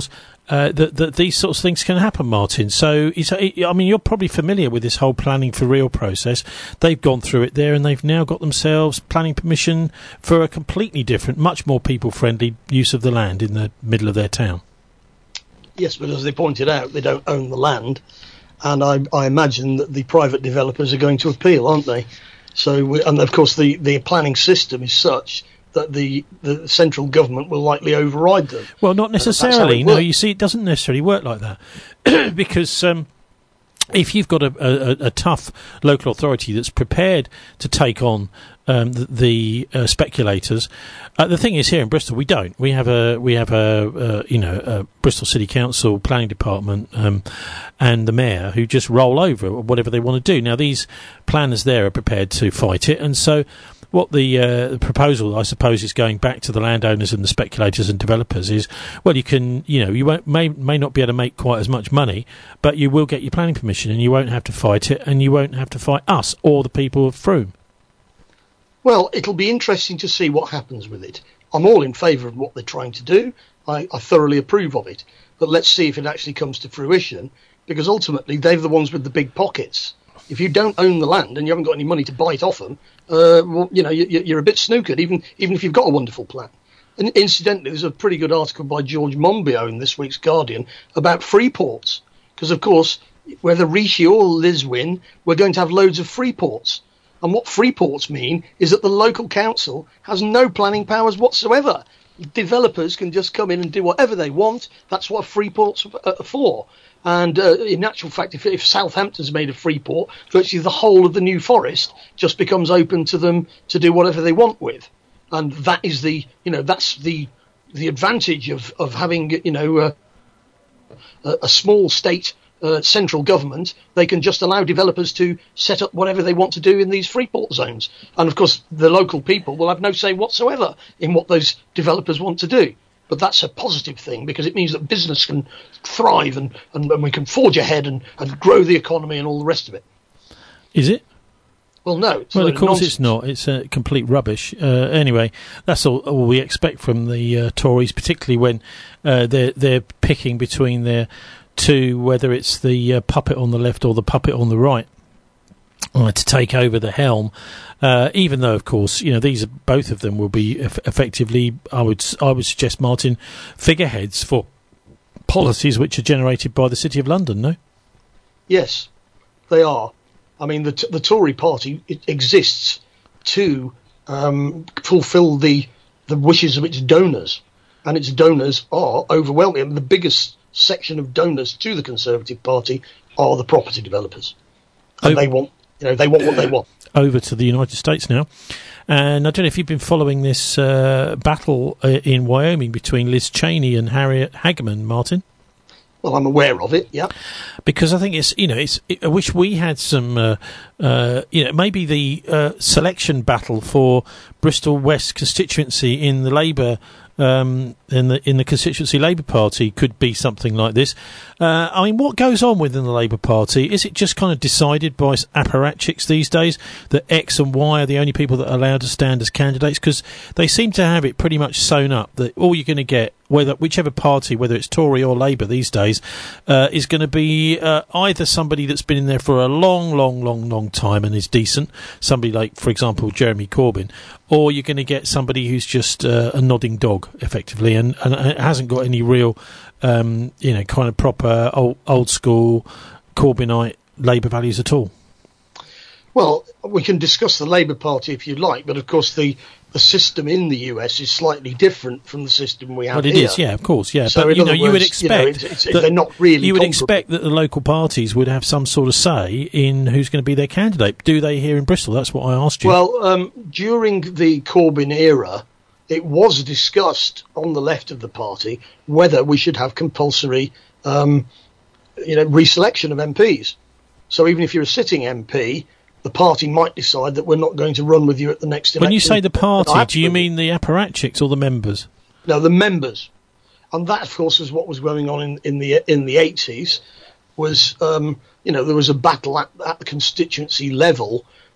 uh, that, that these sorts of things can happen, Martin. So, it's, I mean, you're probably familiar with this whole planning for real process. They've gone through it there, and they've now got themselves planning permission for a completely different, much more people-friendly use of the land in the middle of their town. Yes, but as they pointed out, they don't own the land, and I, I imagine that the private developers are going to appeal, aren't they? So, we, and of course, the, the planning system is such that the, the central government will likely override them. Well, not necessarily. No, you see, it doesn't necessarily work like that. Because um, if you've got a, a, a tough local authority that's prepared to take on um, the, the uh, speculators, uh, the thing is, here in Bristol, we don't. We have a we have a uh, you know a Bristol City Council planning department um, and the mayor who just roll over whatever they want to do. Now, these planners there are prepared to fight it, and so. What the, uh, the proposal, I suppose, is going back to the landowners and the speculators and developers is, well, you can, you know, you won't, may may not be able to make quite as much money, but you will get your planning permission, and you won't have to fight it, and you won't have to fight us or the people of Frome. Well, it'll be interesting to see what happens with it. I'm all in favour of what they're trying to do. I, I thoroughly approve of it, but let's see if it actually comes to fruition, because ultimately they're the ones with the big pockets. If you don't own the land and you haven't got any money to buy it off them, uh, well, you know, you, you're a bit snookered, even even if you've got a wonderful plan. And incidentally, there's a pretty good article by George Monbiot in this week's Guardian about free ports. Because, of course, whether Rishi or Liz win, we're going to have loads of free ports. And what free ports mean is that the local council has no planning powers whatsoever. Developers can just come in and do whatever they want. That's what free ports are for. And uh, in actual fact, if, if Southampton's made a free port, virtually the whole of the New Forest just becomes open to them to do whatever they want with. And that is the, you know, that's the the advantage of, of having, you know, uh, a, a small state uh, central government. They can just allow developers to set up whatever they want to do in these free port zones. And of course, the local people will have no say whatsoever in what those developers want to do. But that's a positive thing, because it means that business can thrive and, and, and we can forge ahead and, and grow the economy and all the rest of it. Is it? Well, no. It's well, of course nonsense. It's not. It's uh, complete rubbish. Uh, anyway, that's all, all we expect from the uh, Tories, particularly when uh, they're, they're picking between their two, whether it's the uh, puppet on the left or the puppet on the right, uh, to take over the helm. Uh, even though, of course, you know, these are, both of them will be eff- effectively, I would I would suggest, Martin, figureheads for policies which are generated by the City of London. No. Yes, they are. I mean, the t- the Tory party, it exists to um, fulfil the the wishes of its donors, and its donors are overwhelming. I mean, the biggest section of donors to the Conservative Party are the property developers, and oh. they want, you know, they want what they want. Over to the United States now, and I don't know if you've been following this uh, battle uh, in Wyoming between Liz Cheney and Harriet Hageman, Martin. Well, I'm aware of it, yeah. Because I think it's, you know, it's. It, I wish we had some, uh, uh, you know, maybe the uh, selection battle for Bristol West constituency in the Labour. Um, in the in the constituency Labour Party could be something like this. Uh, I mean, what goes on within the Labour Party? Is it just kind of decided by apparatchiks these days that X and Y are the only people that are allowed to stand as candidates? Because they seem to have it pretty much sewn up that all you're going to get, whether whichever party, whether it's Tory or Labour these days, uh, is going to be uh, either somebody that's been in there for a long, long, long, long time and is decent, somebody like, for example, Jeremy Corbyn, or you're going to get somebody who's just uh, a nodding dog, effectively, and, and it hasn't got any real, um, you know, kind of proper old, old school Corbynite Labour values at all. Well, we can discuss the Labour Party if you like, but of course the, the system in the U S is slightly different from the system we have well, it here. is, yeah, of course, yeah. So but you know, words, you would expect you know, it's, it's, that they're not really. You would comparable. expect that the local parties would have some sort of say in who's going to be their candidate. Do they here in Bristol? That's what I asked you. Well, um, during the Corbyn era, it was discussed on the left of the party whether we should have compulsory, um, you know, reselection of M Ps. So even if you're a sitting M P, the party might decide that we're not going to run with you at the next election. When you say the party, do you mean the apparatchiks or the members? No, the members. And that, of course, is what was going on in, in the in the eighties. Was um, you know, there was a battle at, at the constituency level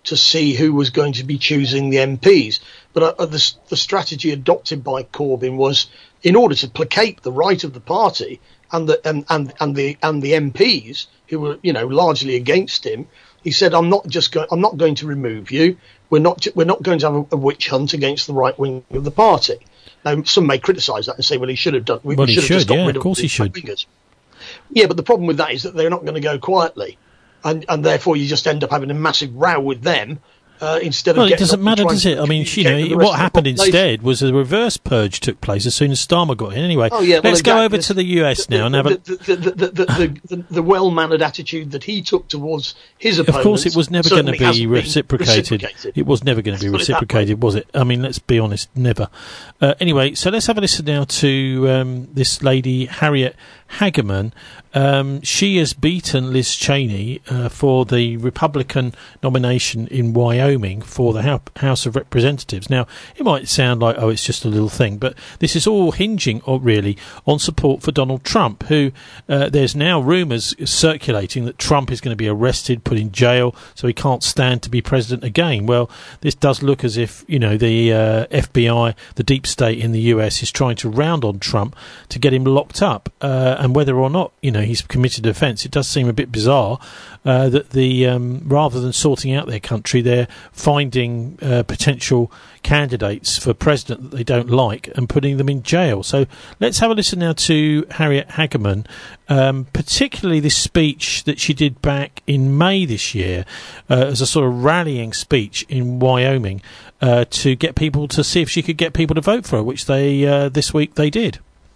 to see who was going to be choosing the M Ps. But uh, the, the strategy adopted by Corbyn was, in order to placate the right of the party and the and, and, and the and the M Ps who were, you know, largely against him, he said, "I'm not just going. I'm not going to remove you. We're not. We're not going to have a, a witch hunt against the right wing of the party." Now, some may criticise that and say, "Well, he should have done. We, well, we he should should. have just got Yeah, rid of course the he should. Wingers." Yeah, but the problem with that is that they're not going to go quietly, and and therefore you just end up having a massive row with them. Uh, instead well, of it doesn't matter, does it? I mean, you know, what happened instead was a reverse purge took place as soon as Starmer got in. Anyway, oh, yeah, well, let's exactly. go over to the U S the, now and have a... The, the, the, the, the, the, the well-mannered attitude that he took towards his opponents. Of course, it was never going to be reciprocated. reciprocated. It was never going to be reciprocated, was it? I mean, let's be honest, never. Uh, anyway, so let's have a listen now to um, this lady, Harriet Hageman. Um, she has beaten Liz Cheney uh, for the Republican nomination in Wyoming for the House of Representatives. Now, it might sound like, oh, it's just a little thing, but this is all hinging, on, really, on support for Donald Trump, who uh, there's now rumours circulating that Trump is going to be arrested, put in jail, so he can't stand to be president again. Well, this does look as if, you know, the uh, F B I, the deep state in the U S, is trying to round on Trump to get him locked up, uh, and whether or not, you know, he's committed an offence. It does seem a bit bizarre uh, that the um, rather than sorting out their country, they're finding uh, potential candidates for president that they don't like and putting them in jail. So let's have a listen now to Harriet Hageman, um, particularly this speech that she did back in May this year uh, as a sort of rallying speech in Wyoming uh, to get people to see if she could get people to vote for her, which they uh, this week they did.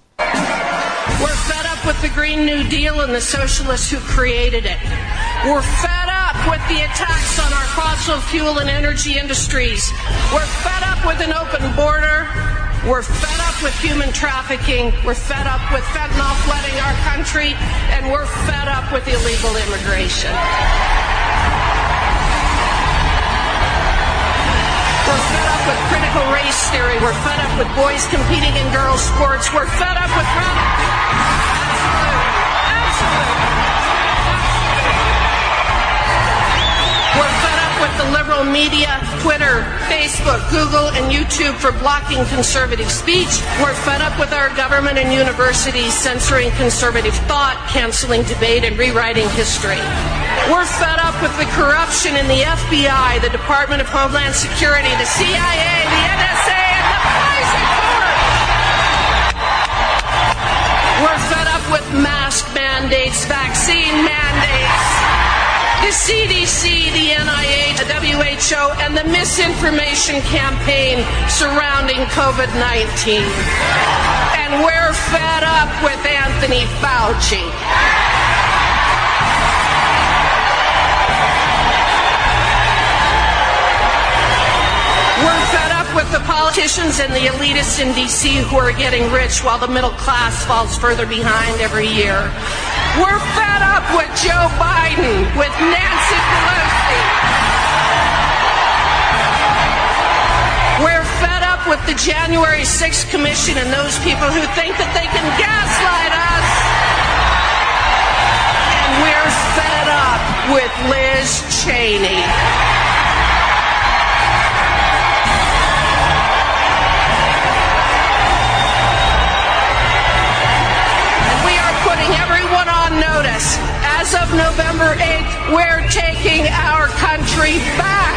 We're fed up with the Green New Deal and the socialists who created it. We're fed up with the attacks on our fossil fuel and energy industries. We're fed up with an open border. We're fed up with human trafficking. We're fed up with fentanyl flooding our country. And we're fed up with illegal immigration. We're fed up with critical race theory. We're fed up with boys competing in girls' sports. We're fed up with... Absolutely. Absolutely. We're fed up with the liberal media, Twitter, Facebook, Google, and YouTube for blocking conservative speech. We're fed up with our government and universities censoring conservative thought, canceling debate, and rewriting history. We're fed up with the corruption in the F B I, the Department of Homeland Security, the C I A, the N S A, and the FISA court. We're fed up with mask mandates, vaccine mandates, the C D C, the N I H, the W H O, and the misinformation campaign surrounding COVID nineteen. And we're fed up with Anthony Fauci. We're fed up with the politicians and the elitists in D C who are getting rich while the middle class falls further behind every year. We're fed up with Joe Biden, with Nancy Pelosi. We're fed up with the January sixth Commission and those people who think that they can gaslight us. And we're fed up with Liz Cheney. Everyone on notice. As of November eighth, we're taking our country back.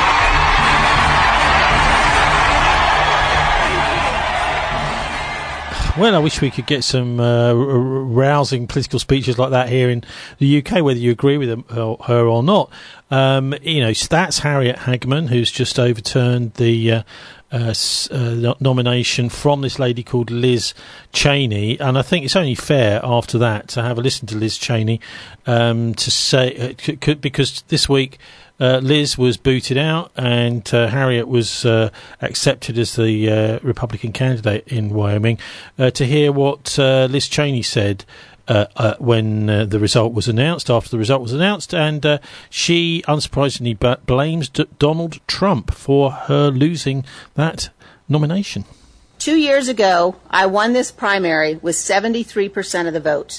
Well, I wish we could get some uh, r- rousing political speeches like that here in the U K, whether you agree with them, or, her or not. Um, you know, that's Harriet Hageman, who's just overturned the uh, uh, uh, nomination from this lady called Liz Cheney. And I think it's only fair after that to have a listen to Liz Cheney um, to say, uh, c- c- because this week Uh, Liz was booted out and uh, Harriet was uh, accepted as the uh, Republican candidate in Wyoming, uh, to hear what uh, Liz Cheney said uh, uh, when uh, the result was announced, after the result was announced, and uh, she, unsurprisingly, b- blames D- Donald Trump for her losing that nomination. Two years ago, I won this primary with seventy-three percent of the vote.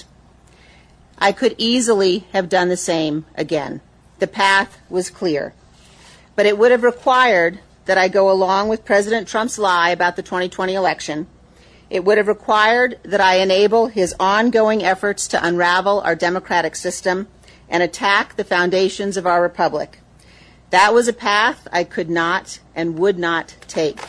I could easily have done the same again. The path was clear. but it would have required that I go along with President Trump's lie about the twenty twenty election. It would have required that I enable his ongoing efforts to unravel our democratic system and attack the foundations of our republic. That was a path I could not and would not take.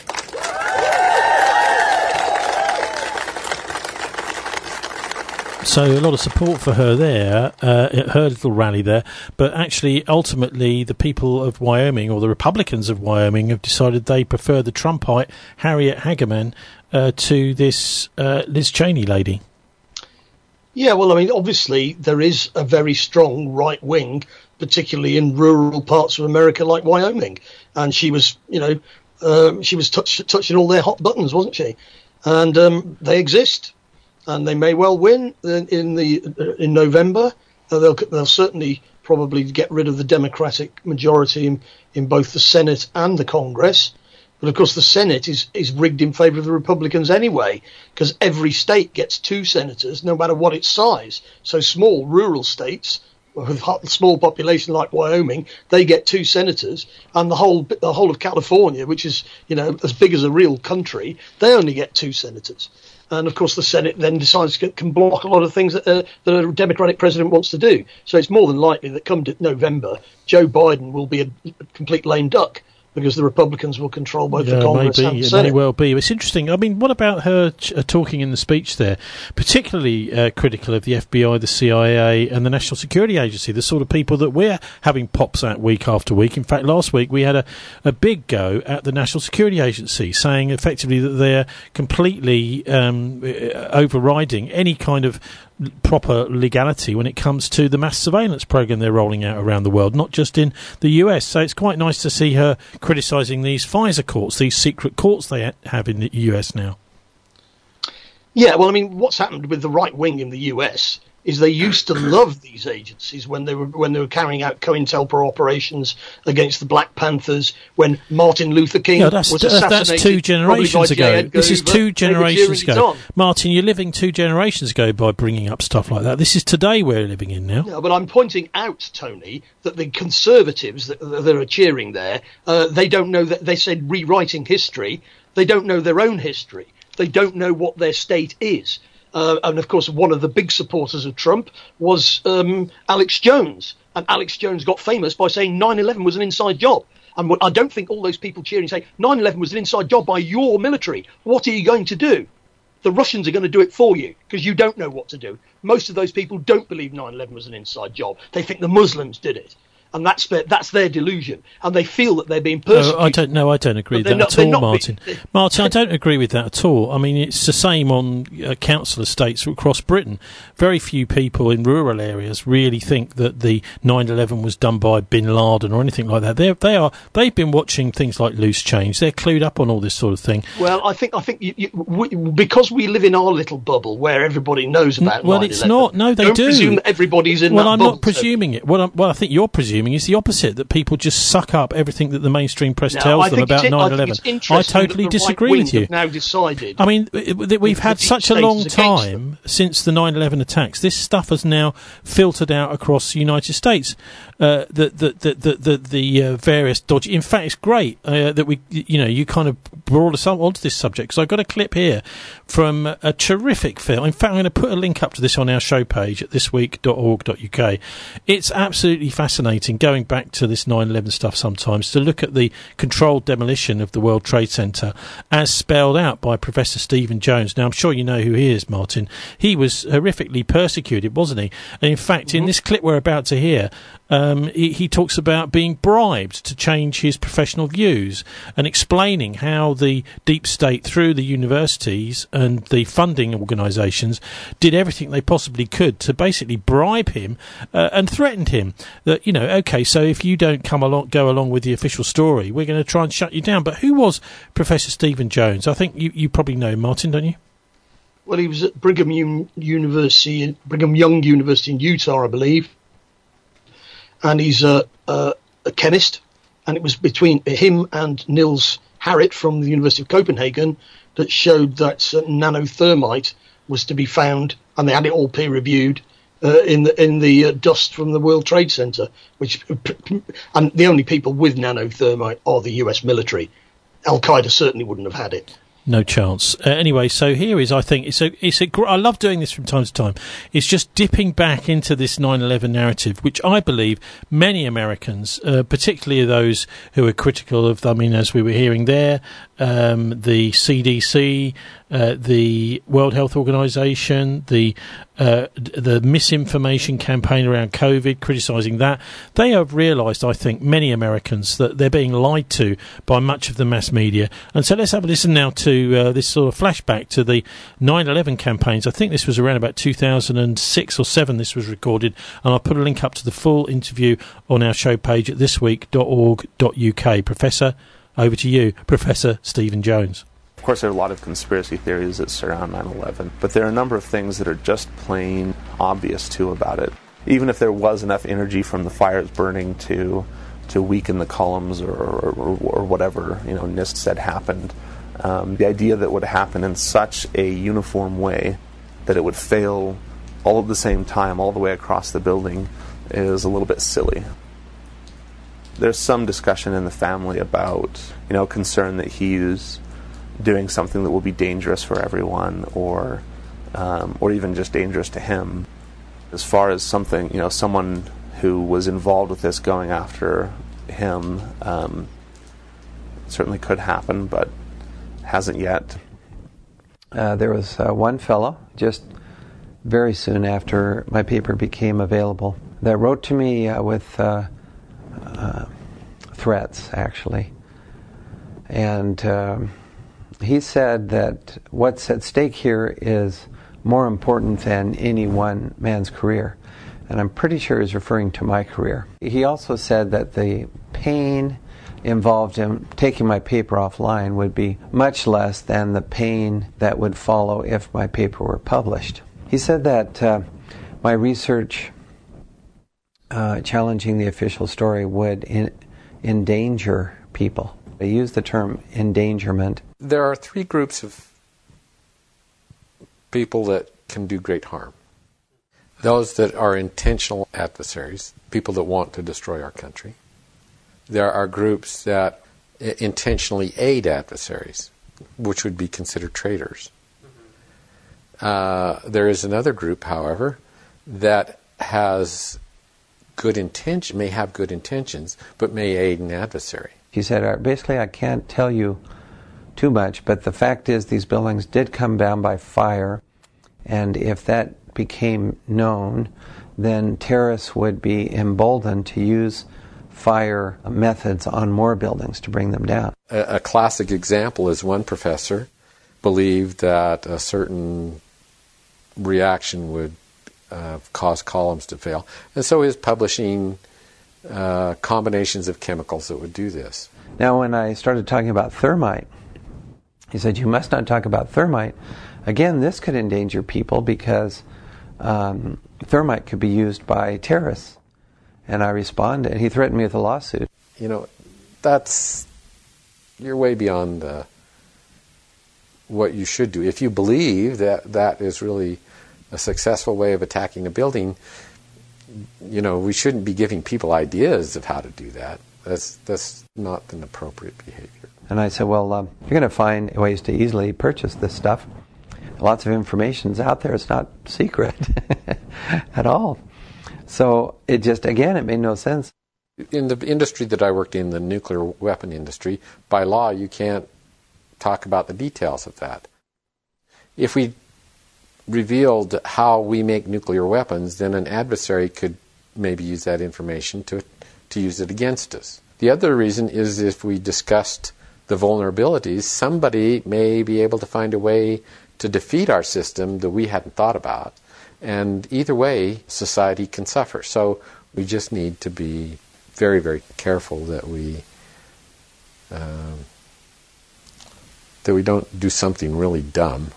So a lot of support for her there, uh, at her little rally there. But actually, ultimately, the people of Wyoming, or the Republicans of Wyoming, have decided they prefer the Trumpite Harriet Hageman uh, to this uh, Liz Cheney lady. Yeah, well, I mean, obviously, there is a very strong right wing, particularly in rural parts of America like Wyoming. And she was, you know, uh, she was touch, touching all their hot buttons, wasn't she? And um, they exist. And they may well win in the in November. Uh, they'll they'll certainly probably get rid of the Democratic majority in, in both the Senate and the Congress. But of course, the Senate is is rigged in favour of the Republicans anyway, because every state gets two senators, no matter what its size. So small rural states with a small population like Wyoming, they get two senators, and the whole the whole of California, which is, you know, as big as a real country, they only get two senators. And, of course, the Senate then decides to, can block a lot of things that, uh, that a Democratic president wants to do. So it's more than likely that come November, Joe Biden will be a, a complete lame duck, because the Republicans will control both yeah, the Congress maybe, and the it Senate. may well be. It's interesting. I mean, what about her ch- uh, talking in the speech there, particularly uh, critical of the F B I, the C I A and the National Security Agency, the sort of people that we're having pops at week after week. In fact, last week we had a, a big go at the National Security Agency, saying effectively that they're completely um, overriding any kind of proper legality when it comes to the mass surveillance program they're rolling out around the world, not just in the U S. So it's quite nice to see her criticising these FISA courts, these secret courts they ha- have in the U S now. Yeah, well, I mean, what's happened with the right wing in the U S is they used to love these agencies when they were when they were carrying out COINTELPRO operations against the Black Panthers, when Martin Luther King no, that's, was that's, assassinated. That's two generations ago. This is two generations ago. On. Martin, you're living two generations ago by bringing up stuff like that. This is today we're living in now. No, but I'm pointing out, Tony, that the Conservatives that, that are cheering there, uh, they don't know that they said rewriting history. They don't know their own history. They don't know what their state is. Uh, and, of course, one of the big supporters of Trump was um, Alex Jones. And Alex Jones got famous by saying nine eleven was an inside job. And I don't think all those people cheering say nine eleven was an inside job by your military. What are you going to do? The Russians are going to do it for you because you don't know what to do. Most of those people don't believe nine eleven was an inside job. They think the Muslims did it. And that's their, that's their delusion. And they feel that they're being persecuted. No, I don't know. I don't agree with that not, at all, not Martin. Being, Martin, I don't agree with that at all. I mean, it's the same on uh, council estates across Britain. Very few people in rural areas really think that the nine eleven was done by Bin Laden or anything like that. They're, they are, they've been watching things like Loose Change. They're clued up on all this sort of thing. Well, I think I think you, you, we, because we live in our little bubble where everybody knows about well, nine eleven. It's not. No, they don't do. Presume that everybody's in well, that I'm bubble, not presuming so. it. What, I'm, what I think you're presuming is the opposite. That people just suck up everything that the mainstream press no, tells I them about it, nine eleven. I, I totally that the disagree right with you. Have now decided. I mean, we've had such a long time since the nine eleven attacks. This stuff has now filtered out across the United States. Uh, the the the the, the, the uh, various dodgy. In fact, it's great uh, that we, you know, you kind of brought us onto this subject, because I've got a clip here from a terrific film. In fact, I'm going to put a link up to this on our show page at this week dot org dot U K. It's absolutely fascinating going back to this nine eleven stuff sometimes to look at the controlled demolition of the World Trade Center as spelled out by Professor Stephen Jones. Now, I'm sure you know who he is, Martin. He was horrifically persecuted, wasn't he? And in fact, mm-hmm. in this clip we're about to hear, Um, he, he talks about being bribed to change his professional views and explaining how the deep state, through the universities and the funding organisations, did everything they possibly could to basically bribe him uh, and threatened him that, you know, OK, so if you don't come along, go along with the official story, we're going to try and shut you down. But who was Professor Stephen Jones? I think you, you probably know, Martin, don't you? Well, he was at Brigham Un- University, Brigham Young University in Utah, I believe. And he's a, a, a chemist, and it was between him and Niels Harrit from the University of Copenhagen that showed that uh, nanothermite was to be found, and they had it all peer-reviewed, uh, in the in the uh, dust from the World Trade Center, which and the only people with nanothermite are the U S military. Al Qaeda certainly wouldn't have had it. No chance. Uh, anyway, so here is, I think, it's a, it's a, gr- I love doing this from time to time. It's just dipping back into this nine eleven narrative, which I believe many Americans, uh, particularly those who are critical of, I mean, as we were hearing there, um, the C D C, uh, the World Health Organization, the uh, the misinformation campaign around COVID, criticising that, they have realised, I think, many Americans, that they're being lied to by much of the mass media. And so let's have a listen now to uh, this sort of flashback to the nine eleven campaigns. I think this was around about two thousand six or seven this was recorded, and I'll put a link up to the full interview on our show page at this week dot org dot U K. Professor, over to you, Professor Stephen Jones. Of course, there are a lot of conspiracy theories that surround nine eleven, but there are a number of things that are just plain obvious, too, about it. Even if there was enough energy from the fires burning to to weaken the columns or, or, or whatever, you know, NIST said happened, um, the idea that it would happen in such a uniform way that it would fail all at the same time, all the way across the building, is a little bit silly. There's some discussion in the family about, you know, concern that he's doing something that will be dangerous for everyone, or um, or even just dangerous to him. As far as something, you know, someone who was involved with this going after him, um, certainly could happen, but hasn't yet. Uh, there was uh, one fellow, just very soon after my paper became available, that wrote to me uh, with uh, uh, threats, actually. And um, he said that what's at stake here is more important than any one man's career. And I'm pretty sure he's referring to my career. He also said that the pain involved in taking my paper offline would be much less than the pain that would follow if my paper were published. He said that uh, my research uh, challenging the official story would in- endanger people. They use the term endangerment. There are three groups of people that can do great harm. Those that are intentional adversaries, people that want to destroy our country. There are groups that intentionally aid adversaries, which would be considered traitors. Uh, there is another group, however, that has good intention, may have good intentions, but may aid an adversary. He said, basically, I can't tell you too much, but the fact is these buildings did come down by fire, and if that became known, then terrorists would be emboldened to use fire methods on more buildings to bring them down. A, a classic example is one professor believed that a certain reaction would uh, cause columns to fail, and so he was publishing uh, combinations of chemicals that would do this. Now, when I started talking about thermite, he said, you must not talk about thermite. Again, this could endanger people because um, thermite could be used by terrorists. And I responded. He threatened me with a lawsuit. You know, that's, you're way beyond uh, what you should do. If you believe that that is really a successful way of attacking a building, you know, we shouldn't be giving people ideas of how to do that. That's that's not an appropriate behavior. And I said, well, um, you're going to find ways to easily purchase this stuff. Lots of information's out there. It's not secret at all. So it just, again, it made no sense. In the industry that I worked in, the nuclear weapon industry, by law, you can't talk about the details of that. If we revealed how we make nuclear weapons, then an adversary could maybe use that information to to use it against us. The other reason is if we discussed the vulnerabilities, somebody may be able to find a way to defeat our system that we hadn't thought about. And either way, society can suffer. So we just need to be very, very careful that we um, that we don't do something really dumb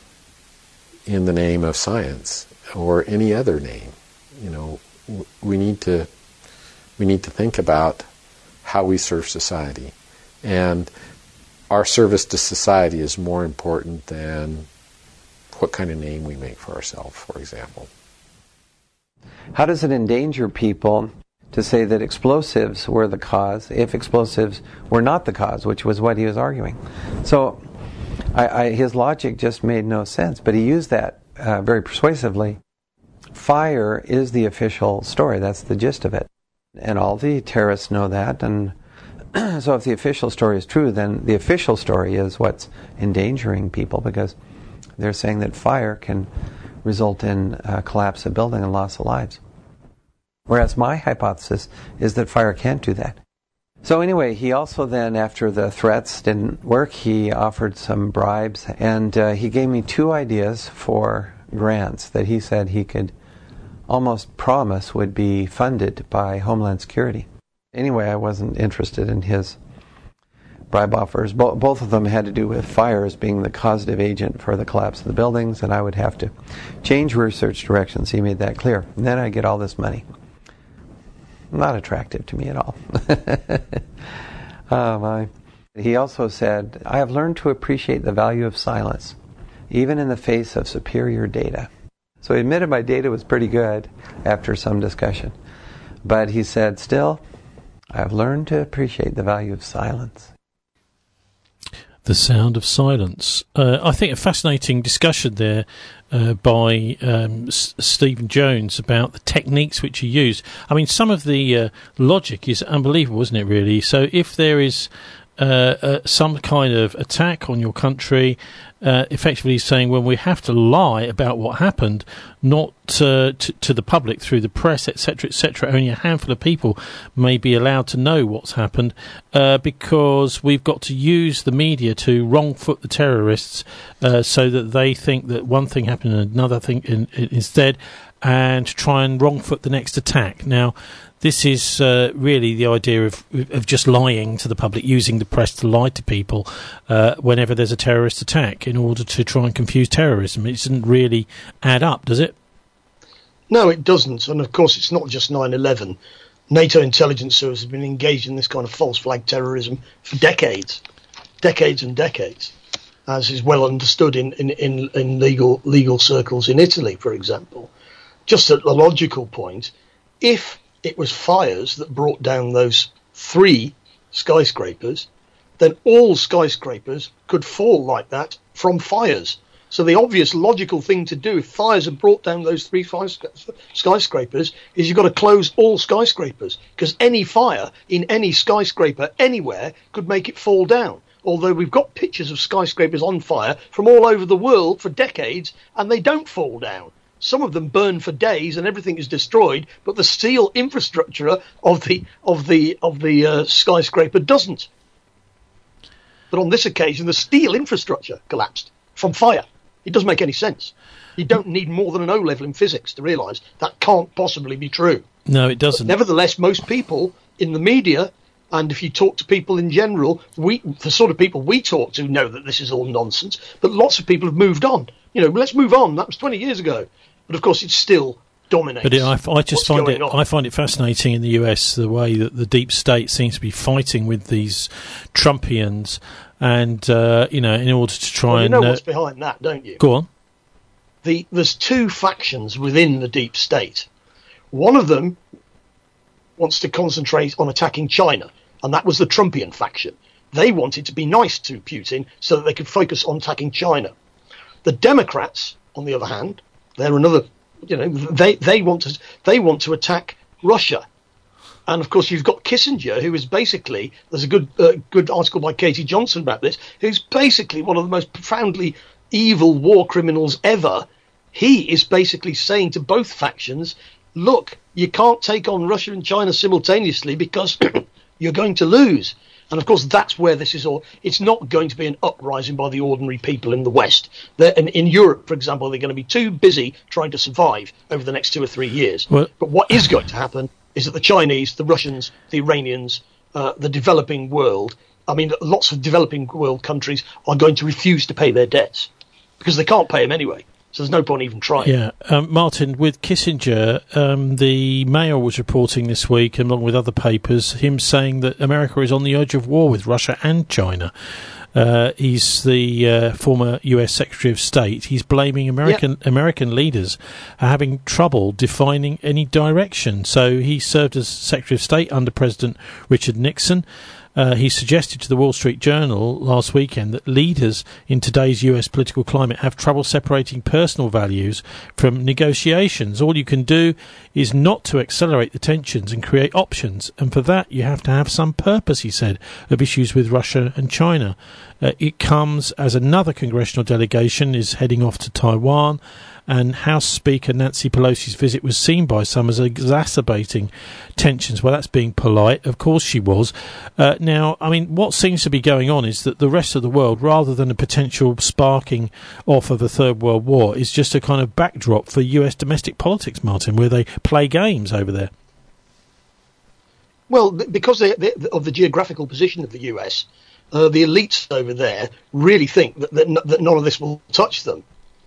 in the name of science or any other name. You know, we need to we need to think about how we serve society, and our service to society is more important than what kind of name we make for ourselves, for example. how does it endanger people to say that explosives were the cause if explosives were not the cause, which was what he was arguing? So I, I, his logic just made no sense, but he used that uh, very persuasively. Fire is the official story. That's the gist of it. And all the terrorists know that. And so if the official story is true, then the official story is what's endangering people, because they're saying that fire can result in uh, collapse of building and loss of lives. Whereas my hypothesis is that fire can't do that. So anyway, he also then, after the threats didn't work, he offered some bribes, and uh, he gave me two ideas for grants that he said he could almost promise would be funded by Homeland Security. Anyway, I wasn't interested in his bribe offers. Bo- both of them had to do with fires being the causative agent for the collapse of the buildings, and I would have to change research directions. He made that clear. And then I get all this money. Not attractive to me at all. Oh my. He also said, I have learned to appreciate the value of silence, even in the face of superior data. So he admitted my data was pretty good after some discussion. But he said, still, I've learned to appreciate the value of silence. The sound of silence. Uh, I think a fascinating discussion there uh, by um, S- Stephen Jones about the techniques which he used. I mean, some of the uh, logic is unbelievable, isn't it, really? So if there is uh, uh, some kind of attack on your country, uh, effectively saying, well, we have to lie about what happened, not uh, to, to the public through the press, et cetera, et cetera. Only a handful of people may be allowed to know what's happened uh, because we've got to use the media to wrong-foot the terrorists uh, so that they think that one thing happened and another thing in, in, instead, and to try and wrong-foot the next attack. Now, this is uh, really the idea of of just lying to the public, using the press to lie to people uh, whenever there's a terrorist attack in order to try and confuse terrorism. It doesn't really add up, does it? No, it doesn't. And of course, it's not just nine eleven. NATO intelligence service has been engaged in this kind of false flag terrorism for decades, decades and decades, as is well understood in, in, in, in legal legal circles in Italy, for example. Just at the logical point, if it was fires that brought down those three skyscrapers, then all skyscrapers could fall like that from fires. So the obvious logical thing to do if fires have brought down those three skyscrapers is you've got to close all skyscrapers, because any fire in any skyscraper anywhere could make it fall down. Although we've got pictures of skyscrapers on fire from all over the world for decades and they don't fall down. Some of them burn for days and everything is destroyed, but the steel infrastructure of the of the of the uh, skyscraper doesn't. But on this occasion, the steel infrastructure collapsed from fire. It doesn't make any sense. You don't need more than an O level in physics to realise that can't possibly be true. No, it doesn't. But nevertheless, most people in the media, and if you talk to people in general, we the sort of people we talk to know that this is all nonsense. But lots of people have moved on. You know, let's move on. That was twenty years ago. But of course, it still dominates. But it, I, I just find it. On. I find it fascinating in the U S the way that the deep state seems to be fighting with these Trumpians, and uh, you know, in order to try well, you and know uh, what's behind that, don't you? Go on. The there's two factions within the deep state. One of them wants to concentrate on attacking China, and that was the Trumpian faction. They wanted to be nice to Putin so that they could focus on attacking China. The Democrats, on the other hand, they're another, you know, they, they want to they want to attack Russia. And of course, you've got Kissinger, who is basically, there's a good uh, good article by Katie Johnson about this, who's basically one of the most profoundly evil war criminals ever. He is basically saying to both factions, look, you can't take on Russia and China simultaneously because you're going to lose. And of course, that's where this is all. It's not going to be an uprising by the ordinary people in the West. They're, in, in Europe, for example, they're going to be too busy trying to survive over the next two or three years. Well, but what is going to happen is that the Chinese, the Russians, the Iranians, uh, the developing world, I mean, lots of developing world countries are going to refuse to pay their debts because they can't pay them anyway. So there's no point even trying. Yeah, um, Martin, with Kissinger, um, the Mail was reporting this week, along with other papers, him saying that America is on the edge of war with Russia and China. Uh, he's the uh, former U S Secretary of State. He's blaming American yep. American leaders are having trouble defining any direction. So he served as Secretary of State under President Richard Nixon. Uh, he suggested to the Wall Street Journal last weekend that leaders in today's U S political climate have trouble separating personal values from negotiations. All you can do is not to accelerate the tensions and create options, and for that you have to have some purpose, he said, of issues with Russia and China. Uh, it comes as another congressional delegation is heading off to Taiwan, and House Speaker Nancy Pelosi's visit was seen by some as exacerbating tensions. Well, that's being polite. Of course she was. Uh, now, I mean, what seems to be going on is that the rest of the world, rather than a potential sparking off of a Third World War, is just a kind of backdrop for U S domestic politics, Martin, where they play games over there. Well, because they, they, of the geographical position of the U S, uh, the elites over there really think that, that, that none of this will touch them.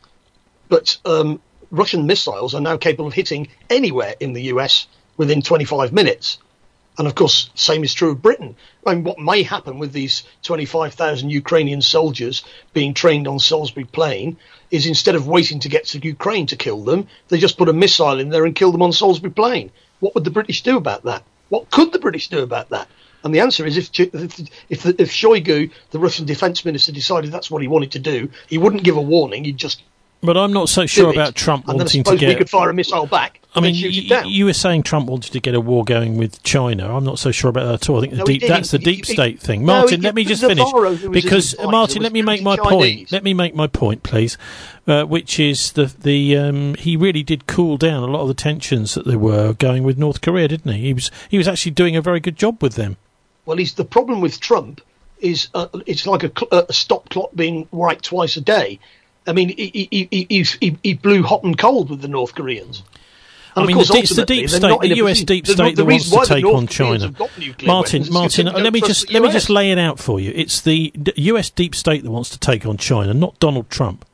But um, Russian missiles are now capable of hitting anywhere in the U S within twenty-five minutes. And of course, same is true of Britain. I mean, what may happen with these twenty-five thousand Ukrainian soldiers being trained on Salisbury Plain is instead of waiting to get to Ukraine to kill them, they just put a missile in there and kill them on Salisbury Plain. What would the British do about that? What could the British do about that? And the answer is if if if, if Shoigu, the Russian defence minister, decided that's what he wanted to do, he wouldn't give a warning. He'd just But I'm not so sure about Trump and wanting then I suppose to get... we could fire a missile back I mean, shoot y- it down. you were saying Trump wanted to get a war going with China. I'm not so sure about that at all. I think the No, deep, he that's the didn't. deep He- state thing. no, Martin, he- let me just Navarro, finish. who was Because, his advisor, Martin, let was me make my Chinese. point. Let me make my point, please, uh, which is the, the um, he really did cool down a lot of the tensions that there were going with North Korea, didn't he? He was, he was actually doing a very good job with them. Well, he's the problem with Trump is uh, it's like a, cl- a stop clock being right twice a day. I mean, he, he, he, he, he, he blew hot and cold with the North Koreans. And I of mean, course, the, it's the ultimately, deep they're state, not in the a U S position- deep the- state the that wants reason to why the take North on Koreans China. have got nuclear Martin, weapons is Martin, because they let me don't just trust the let me U S. just lay it out for you. It's the d- U S deep state that wants to take on China, not Donald Trump.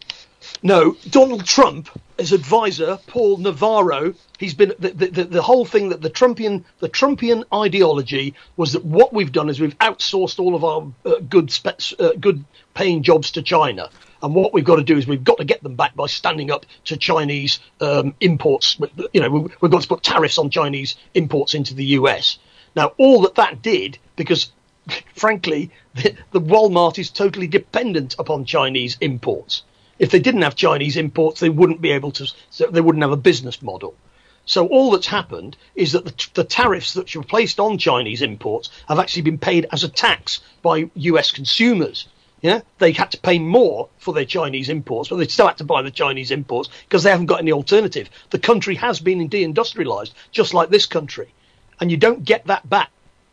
No, Donald Trump, his advisor, Paul Navarro, he's been the, the, the whole thing that the Trumpian the Trumpian ideology was that what we've done is we've outsourced all of our uh, good spe- uh, good paying jobs to China. And what we've got to do is we've got to get them back by standing up to Chinese um, imports. You know, we've, we've got to put tariffs on Chinese imports into the U S. Now, all that that did, because frankly, the, the Walmart is totally dependent upon Chinese imports. If they didn't have Chinese imports, they wouldn't be able to. So they wouldn't have a business model. So all that's happened is that the, the tariffs that were placed on Chinese imports have actually been paid as a tax by U S consumers. Yeah, they had to pay more for their Chinese imports, but they still had to buy the Chinese imports because they haven't got any alternative. The country has been deindustrialized, just like this country, and you don't get that back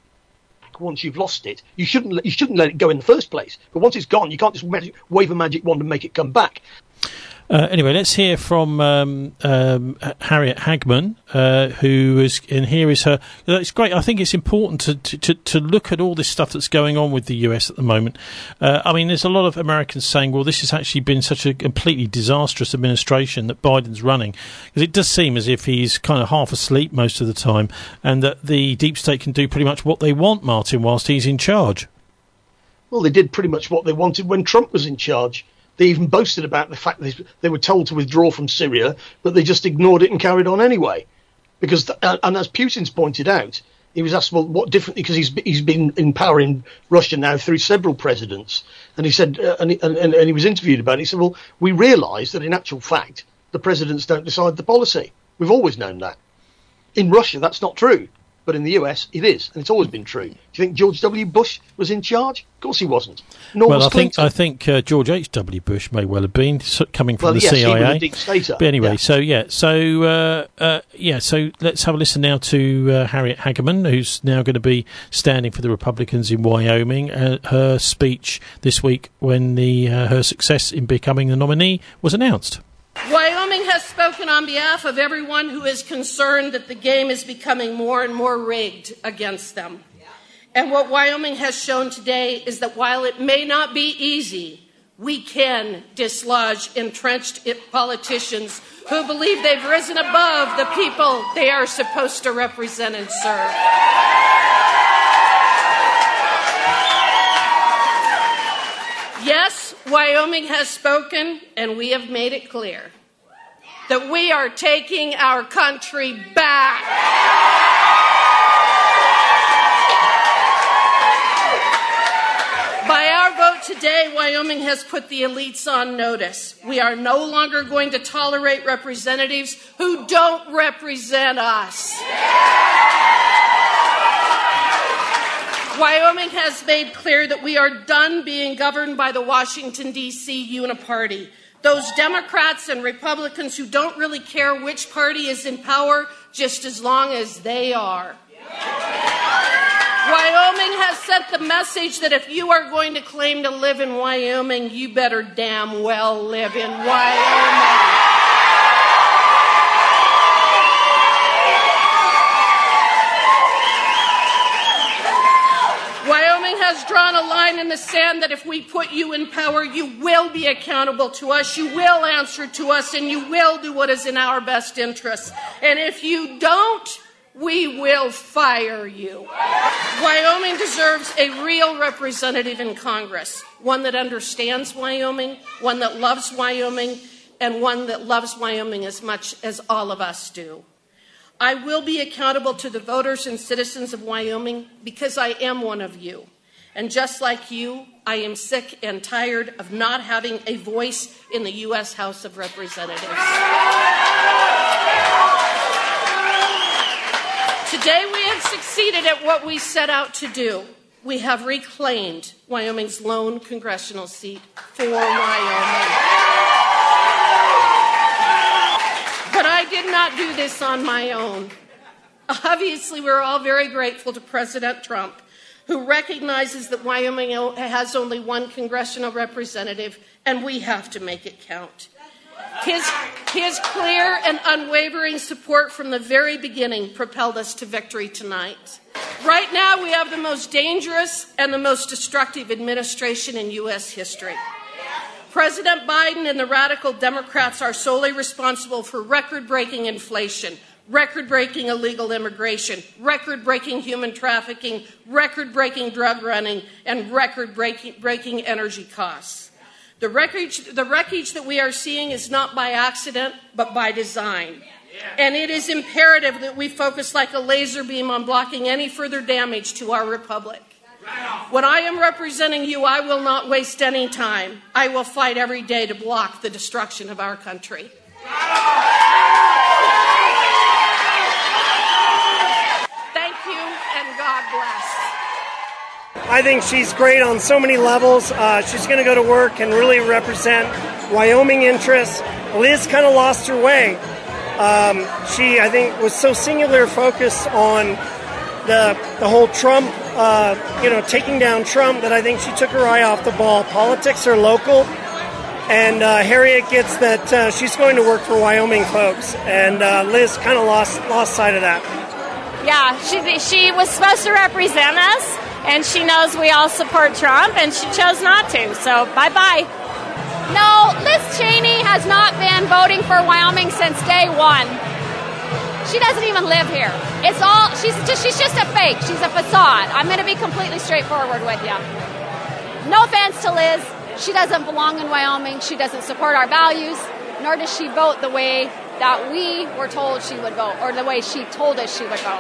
once you've lost it. You shouldn't let, you shouldn't let it go in the first place. But once it's gone, you can't just magic, wave a magic wand and make it come back. Uh, anyway, let's hear from um, um, Harriet Hagman, uh, who is, and here is her. It's great. I think it's important to, to, to look at all this stuff that's going on with the U S at the moment. Uh, I mean, there's a lot of Americans saying, well, this has actually been such a completely disastrous administration that Biden's running. Because it does seem as if he's kind of half asleep most of the time, and that the deep state can do pretty much what they want, Martin, whilst he's in charge. Well, they did pretty much what they wanted when Trump was in charge. They even boasted about the fact that they were told to withdraw from Syria, but they just ignored it and carried on anyway. Because, th- and as Putin's pointed out, he was asked, well, what differently, because he's he's been in power in Russia now through several presidents, and he said, uh, and, he, and, and he was interviewed about it. He said, well, we realise that in actual fact the presidents don't decide the policy. We've always known that. In Russia, that's not true. But in the U S, it is, and it's always been true. Do you think George W. Bush was in charge? Of course he wasn't. Nor well, was I think Clinton. I think uh, George H W. Bush may well have been so, coming from Well, the yes, C I A. he was a deep stater. But anyway, Yeah. so yeah, so uh, uh, yeah, so let's have a listen now to uh, Harriet Hageman, who's now going to be standing for the Republicans in Wyoming. Uh, her speech this week when the uh, her success in becoming the nominee was announced. Wyoming has spoken on behalf of everyone who is concerned that the game is becoming more and more rigged against them. And what Wyoming has shown today is that while it may not be easy, we can dislodge entrenched politicians who believe they've risen above the people they are supposed to represent and serve. Wyoming has spoken, and we have made it clear that we are taking our country back. By our vote today, Wyoming has put the elites on notice. We are no longer going to tolerate representatives who don't represent us. Wyoming has made clear that we are done being governed by the Washington, D C uniparty. Those Democrats and Republicans who don't really care which party is in power, just as long as they are. Wyoming has sent the message that if you are going to claim to live in Wyoming, you better damn well live in Wyoming. Wyoming has drawn a line in the sand that if we put you in power, you will be accountable to us, you will answer to us, and you will do what is in our best interests. And if you don't, we will fire you. Wyoming deserves a real representative in Congress, one that understands Wyoming, one that loves Wyoming, and one that loves Wyoming as much as all of us do. I will be accountable to the voters and citizens of Wyoming because I am one of you. And just like you, I am sick and tired of not having a voice in the U S House of Representatives. Today we have succeeded at what we set out to do. We have reclaimed Wyoming's lone congressional seat for Wyoming. But I did not do this on my own. Obviously, we're all very grateful to President Trump, who recognizes that Wyoming has only one congressional representative, and we have to make it count. His, his clear and unwavering support from the very beginning propelled us to victory tonight. Right now, we have the most dangerous and the most destructive administration in U S history. President Biden and the radical Democrats are solely responsible for record-breaking inflation, record-breaking illegal immigration, record-breaking human trafficking, record-breaking drug running, and record-breaking energy costs. The wreckage, the wreckage that we are seeing is not by accident, but by design. And it is imperative that we focus like a laser beam on blocking any further damage to our republic. When I am representing you, I will not waste any time. I will fight every day to block the destruction of our country. Thank you, and God bless. I think she's great on so many levels. Uh, she's going to go to work and really represent Wyoming interests. Liz kind of lost her way. Um, she, I think, was so singular focused on the the whole Trump, uh, you know, taking down Trump that I think she took her eye off the ball. Politics are local, and uh, Harriet gets that uh, she's going to work for Wyoming folks, and uh, Liz kind of lost lost sight of that. Yeah, she she was supposed to represent us, and she knows we all support Trump, and she chose not to. So bye bye. No, Liz Cheney has not been voting for Wyoming since day one. She doesn't even live here. It's all, she's just, she's just a fake. She's a facade. I'm going to be completely straightforward with you. No offense to Liz. She doesn't belong in Wyoming. She doesn't support our values, nor does she vote the way that we were told she would vote, or the way she told us she would vote.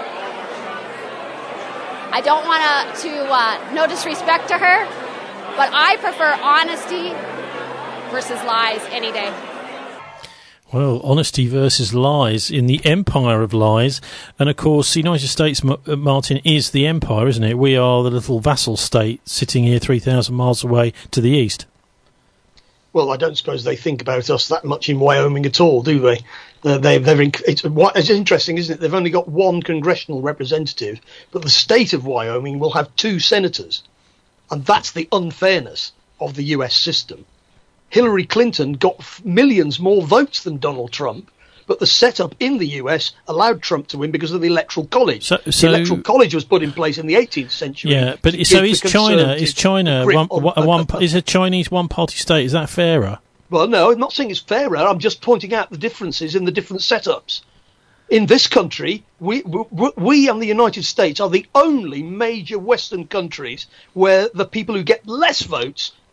I don't want to, uh, no disrespect to her, but I prefer honesty versus lies any day. Well, honesty versus lies in the empire of lies. And, of course, the United States, Martin, is the empire, isn't it? We are the little vassal state sitting here three thousand miles away to the east. Well, I don't suppose they think about us that much in Wyoming at all, do they? Uh, they they're in, it's, it's interesting, isn't it? They've only got one congressional representative, but the state of Wyoming will have two senators. And that's the unfairness of the U S system. Hillary Clinton got f- millions more votes than Donald Trump, but the setup in the U S allowed Trump to win because of the Electoral College. So, so, the Electoral College was put in place in the eighteenth century. Yeah, but so is China? Is China one, on, a one? Uh, is a Chinese one-party state? Is that fairer? Well, no, I'm not saying it's fairer. I'm just pointing out the differences in the different setups. In this country, we, we, we and the United States are the only major Western countries where the people who get less votes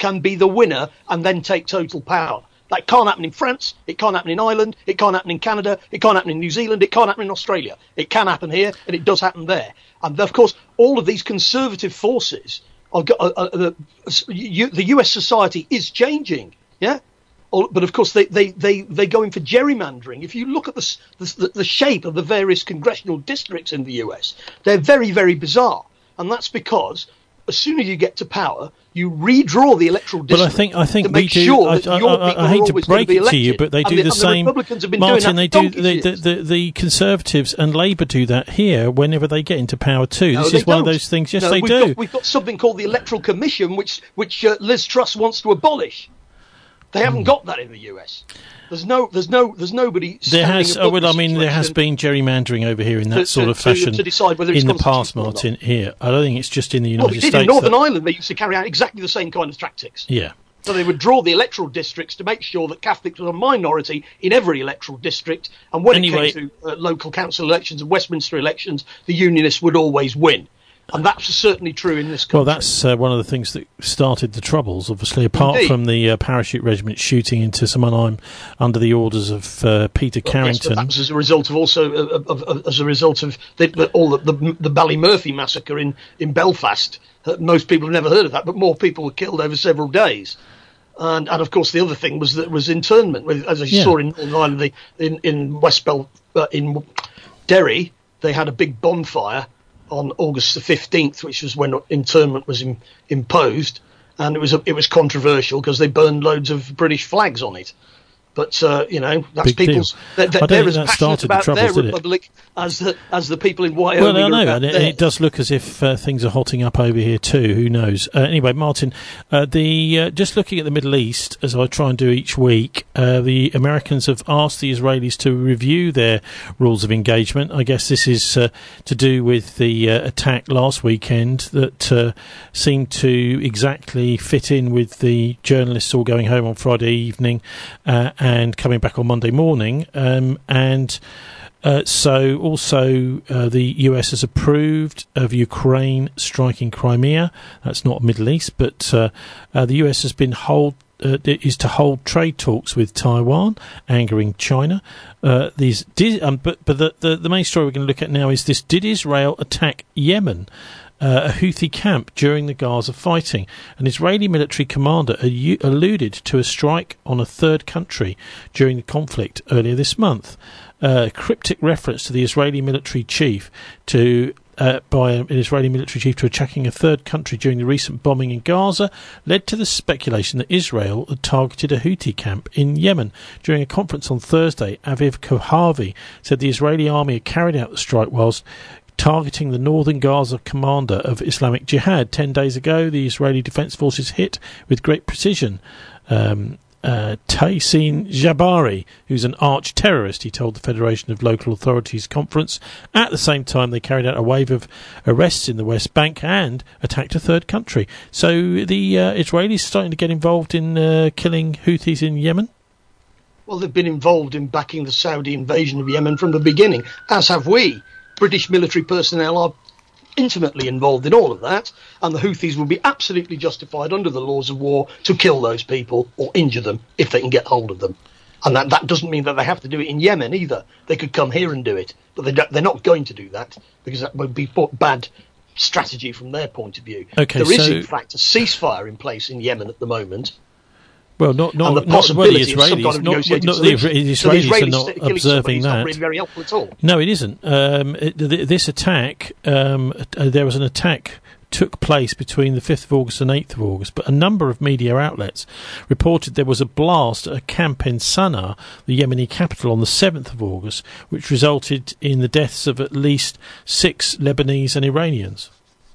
can be the winner and then take total power. That can't happen in France, it can't happen in Ireland, it can't happen in Canada, it can't happen in New Zealand, it can't happen in Australia. It can happen here, and it does happen there. And of course, all of these conservative forces, are, are, are, are, you, the U S society is changing, yeah? But of course, they, they, they, they go in for gerrymandering. If you look at the, the, the shape of the various congressional districts in the U S, they're very, very bizarre. And that's because as soon as you get to power, you redraw the electoral district. But I think I think to make we do. Sure I, that I, your I, people I are hate to always going break be it to you, elected. but they And do the, the and same. The Republicans have been Martin, doing that they for do. The, donkey's the, years. the, the Conservatives and Labour do that here whenever they get into power too. No, This they is one of don't. those things. Yes, no, they we've do. Got, we've got something called the Electoral Commission, which which uh, Liz Truss wants to abolish. They haven't Hmm. got that in the U S. There's no, there's no, there's nobody. There has. Oh, above well, I the mean, there has situation. been gerrymandering over here in that To- sort to- of to- fashion to decide whether it's in the past, constitutional or Martin. Here, I don't think it's just in the Well, United they did States. in Northern that- Ireland. They used to carry out exactly the same kind of tactics. Yeah. So they would draw the electoral districts to make sure that Catholics were a minority in every electoral district. And when Anyway- it came to uh, local council elections and Westminster elections, the Unionists would always win. And that's certainly true in this country. Well, that's uh, one of the things that started the troubles, obviously, apart Indeed. from the uh, parachute regiment shooting into some unarmed under the orders of uh, Peter Well, yes, but Carrington. that was as a result of also uh, of, of, of, as a result of the, the, all the, the, the Ballymurphy massacre in in Belfast. Uh, most people have never heard of that, but more people were killed over several days. And, and of course, the other thing was that was internment. With, as I Yeah. saw in Northern Ireland, the, in in West Bel uh, in Derry, they had a big bonfire on August the fifteenth, which was when internment was in, imposed, and it was a, it was controversial because they burned loads of British flags on it. But uh, you know, that's Big deal. people's. They're, I don't they're think as that passionate started the about troubles, their did it? republic as the as the people in Wyoming. Well, I are know, about and it, theirs. it does look as if uh, things are hotting up over here too. Who knows? Uh, anyway, Martin, uh, the uh, just looking at the Middle East, as I try and do each week, uh, the Americans have asked the Israelis to review their rules of engagement. I guess this is uh, to do with the uh, attack last weekend that uh, seemed to exactly fit in with the journalists all going home on Friday evening uh, and coming back on Monday morning, um, and uh, so also uh, the U S has approved of Ukraine striking Crimea. That's not Middle East, but uh, uh, the U S has been hold uh, is to hold trade talks with Taiwan, angering China. Uh, these did, um, but but the, the the main story we're going to look at now is this: did Israel attack Yemen? Uh, a Houthi camp during the Gaza fighting. An Israeli military commander allu- alluded to a strike on a third country during the conflict earlier this month. Uh, a cryptic reference to the Israeli military chief to uh, by an Israeli military chief to attacking a third country during the recent bombing in Gaza led to the speculation that Israel had targeted a Houthi camp in Yemen. During a conference on Thursday, Aviv Kohavi said the Israeli army had carried out the strike whilst targeting the northern Gaza commander of Islamic Jihad. Ten days ago, the Israeli Defense Forces hit with great precision um, uh, Taysin Jabari, who's an arch-terrorist, he told the Federation of Local Authorities conference. At the same time, they carried out a wave of arrests in the West Bank and attacked a third country. So the uh, Israelis starting to get involved in uh, killing Houthis in Yemen? Well, they've been involved in backing the Saudi invasion of Yemen from the beginning, as have we. British military personnel are intimately involved in all of that, and the Houthis will be absolutely justified under the laws of war to kill those people or injure them if they can get hold of them. And that, that doesn't mean that they have to do it in Yemen either. They could come here and do it, but they don't, they're not going to do that because that would be bad strategy from their point of view. Okay, there is, so- in fact, a ceasefire in place in Yemen at the moment. Well, not not, And the not well, the possibility of some Israelis. kind of Not, negotiated not the, solution. the So the Israelis Israelis are not killing somebody observing is that. not really very helpful at all. No, it isn't. Um, it, th- this attack, um, uh, there was an attack took place between the fifth of August and eighth of August, but a number of media outlets reported there was a blast at a camp in Sana'a, the Yemeni capital, on the seventh of August, which resulted in the deaths of at least six Lebanese and Iranians.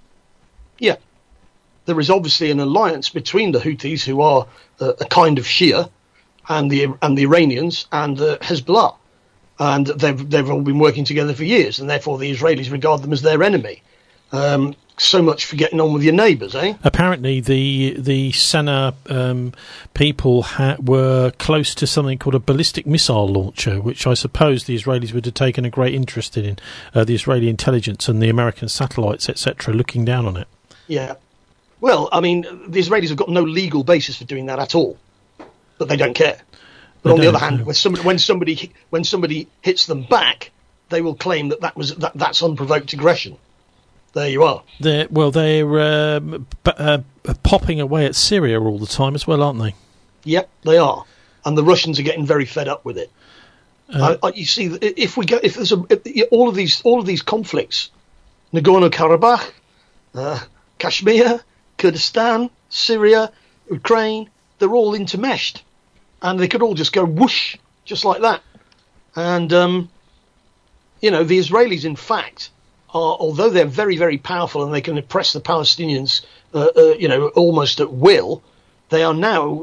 Yeah. There is obviously an alliance between the Houthis, who are uh, a kind of Shia, and the and the Iranians and uh, Hezbollah, and they've they've all been working together for years, and therefore the Israelis regard them as their enemy. Um, so much for getting on with your neighbours, eh? Apparently, the the Sana'a um, people ha- were close to something called a ballistic missile launcher, which I suppose the Israelis would have taken a great interest in, uh, the Israeli intelligence and the American satellites, et cetera, looking down on it. Yeah. Well, I mean, the Israelis have got no legal basis for doing that at all, but they don't care. But They on the don't, other hand, no. when somebody, when somebody when somebody hits them back, they will claim that, that was that, that's unprovoked aggression. There you are. They're, well, they're um, b- uh, popping away at Syria all the time as well, aren't they? Yep, they are, and the Russians are getting very fed up with it. Uh, I, I, you see, if we go, if there's a, if, all of these all of these conflicts, Nagorno-Karabakh, uh, Kashmir, Kurdistan, Syria, Ukraine, they're all intermeshed, and they could all just go whoosh, just like that. And um, you know, the Israelis, in fact, are, although they're very, very powerful and they can oppress the Palestinians, uh, uh, you know, almost at will, they are now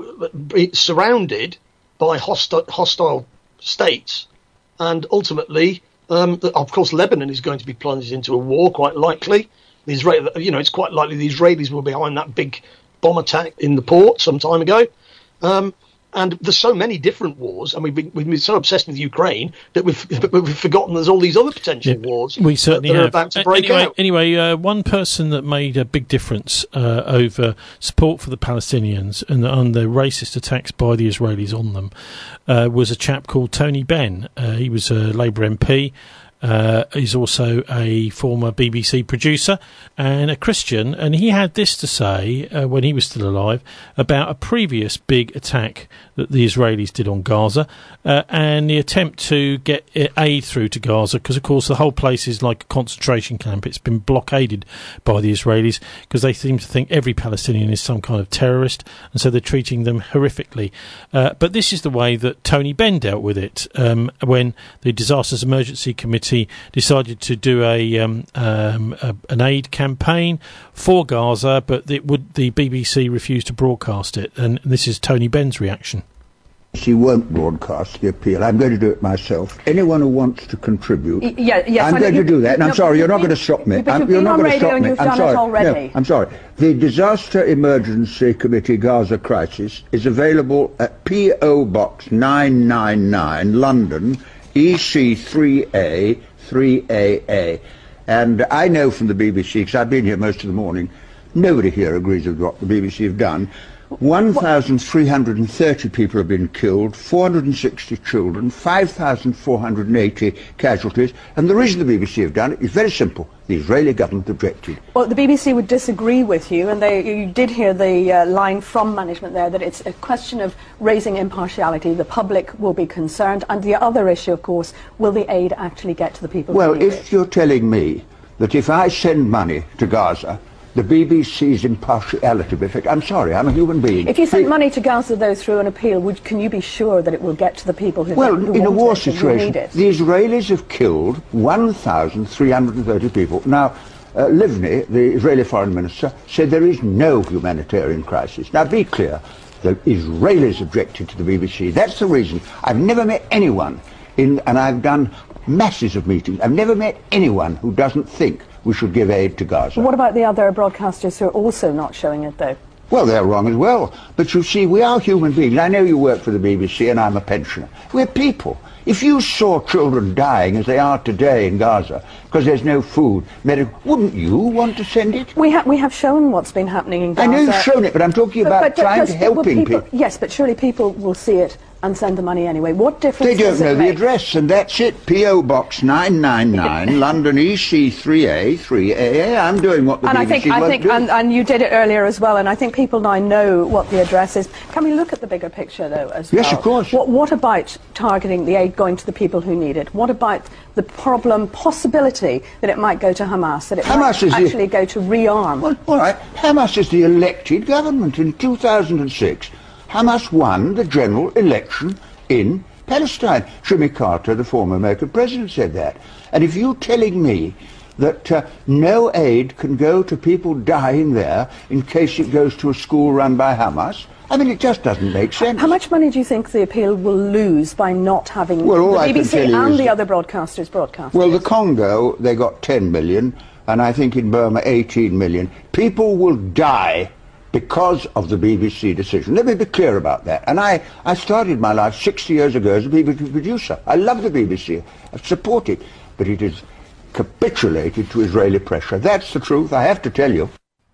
surrounded by hostile, hostile states, and ultimately, um, of course, Lebanon is going to be plunged into a war, quite likely. The Israel, you know, it's quite likely the Israelis were behind that big bomb attack in the port some time ago. Um, and there's so many different wars, and we've been, we've been so obsessed with Ukraine that we've, we've forgotten there's all these other potential Yeah, wars we certainly that, that are have. about to break anyway, out. Anyway, uh, one person that made a big difference uh, over support for the Palestinians and on the racist attacks by the Israelis on them uh, was a chap called Tony Benn. Uh, he was a Labour M P. Uh, he's also a former B B C producer and a Christian, and he had this to say uh, when he was still alive about a previous big attack that the Israelis did on Gaza uh, and the attempt to get aid through to Gaza, because of course the whole place is like a concentration camp. It's been blockaded by the Israelis because they seem to think every Palestinian is some kind of terrorist, and so they're treating them horrifically. Uh, but this is the way that Tony Benn dealt with it um, when the Disasters Emergency Committee decided to do a, um, um, a an aid campaign for Gaza, but it would the B B C refused to broadcast it, and this is Tony Benn's reaction. She won't broadcast the appeal. I'm going to do it myself. Anyone who wants to contribute, Y- yeah, yes, I'm I going know to you- do that. And I'm no, sorry, you're not you've going to stop me. been- but I'm, you've you're been not on going to radio stop and me. you've I'm done it sorry. already. No, I'm sorry. The Disaster Emergency Committee Gaza Crisis is available at P O Box nine nine nine, London, E C three A three A A. And I know from the B B C, because I've been here most of the morning, nobody here agrees with what the B B C have done. one thousand three hundred thirty people have been killed, four hundred sixty children, five thousand four hundred eighty casualties, and the reason the B B C have done it is very simple. The Israeli government objected. Well, the B B C would disagree with you, and they, you did hear the uh, line from management there that it's a question of raising impartiality. The public will be concerned, and the other issue, of course, will the aid actually get to the people Well, who need if you're telling me that if I send money to Gaza, the B B C's impartiality will affect, I'm sorry, I'm a human being. it. If you send money to Gaza, though, through an appeal, would, can you be sure that it will get to the people who, Well, who in a want war it and who situation, need it? the Israelis have killed one thousand three hundred thirty people. Now, uh, Livni, the Israeli foreign minister, said there is no humanitarian crisis. Now, be clear, the Israelis objected to the B B C. That's the reason. I've never met anyone, in, and I've done masses of meetings, I've never met anyone who doesn't think we should give aid to Gaza. What about the other broadcasters who are also not showing it, though? Well, they're wrong as well. But you see, we are human beings. I know you work for the B B C and I'm a pensioner. We're people. If you saw children dying as they are today in Gaza because there's no food, medical, wouldn't you want to send it? We, ha- we have shown what's been happening in Gaza. I know you've shown it, but I'm talking But- about but- but trying does- to but helping people, people. Yes, but surely people will see it and send the money anyway. What difference They don't does it know the make? address, and that's it. P O Box nine nine nine, London E C three A three A A. I'm doing what the And B I B C think, I won't think, do. and, and you did it earlier as well. And I think people now know what the address is. Can we look at the bigger picture, though, as well? Yes, of course. What, what about targeting the aid going to the people who need it? What about the problem, possibility that it might go to Hamas, that it Hamas might is the- actually go to rearm? Well, all right. Hamas is the elected government. In two thousand six, Hamas won the general election in Palestine. Jimmy Carter, the former American president, said that. And if you're telling me that uh, no aid can go to people dying there in case it goes to a school run by Hamas, I mean, it just doesn't make sense. How much money do you think the appeal will lose by not having Well, all the I B B C can tell you and is the that- other broadcasters broadcast? Well, the Congo, they got ten million, and I think in Burma eighteen million. People will die because of the B B C decision. Let me be clear about that. And I, I started my life sixty years ago as a B B C producer. I love the B B C. I support it. But it has capitulated to Israeli pressure. That's the truth, I have to tell you.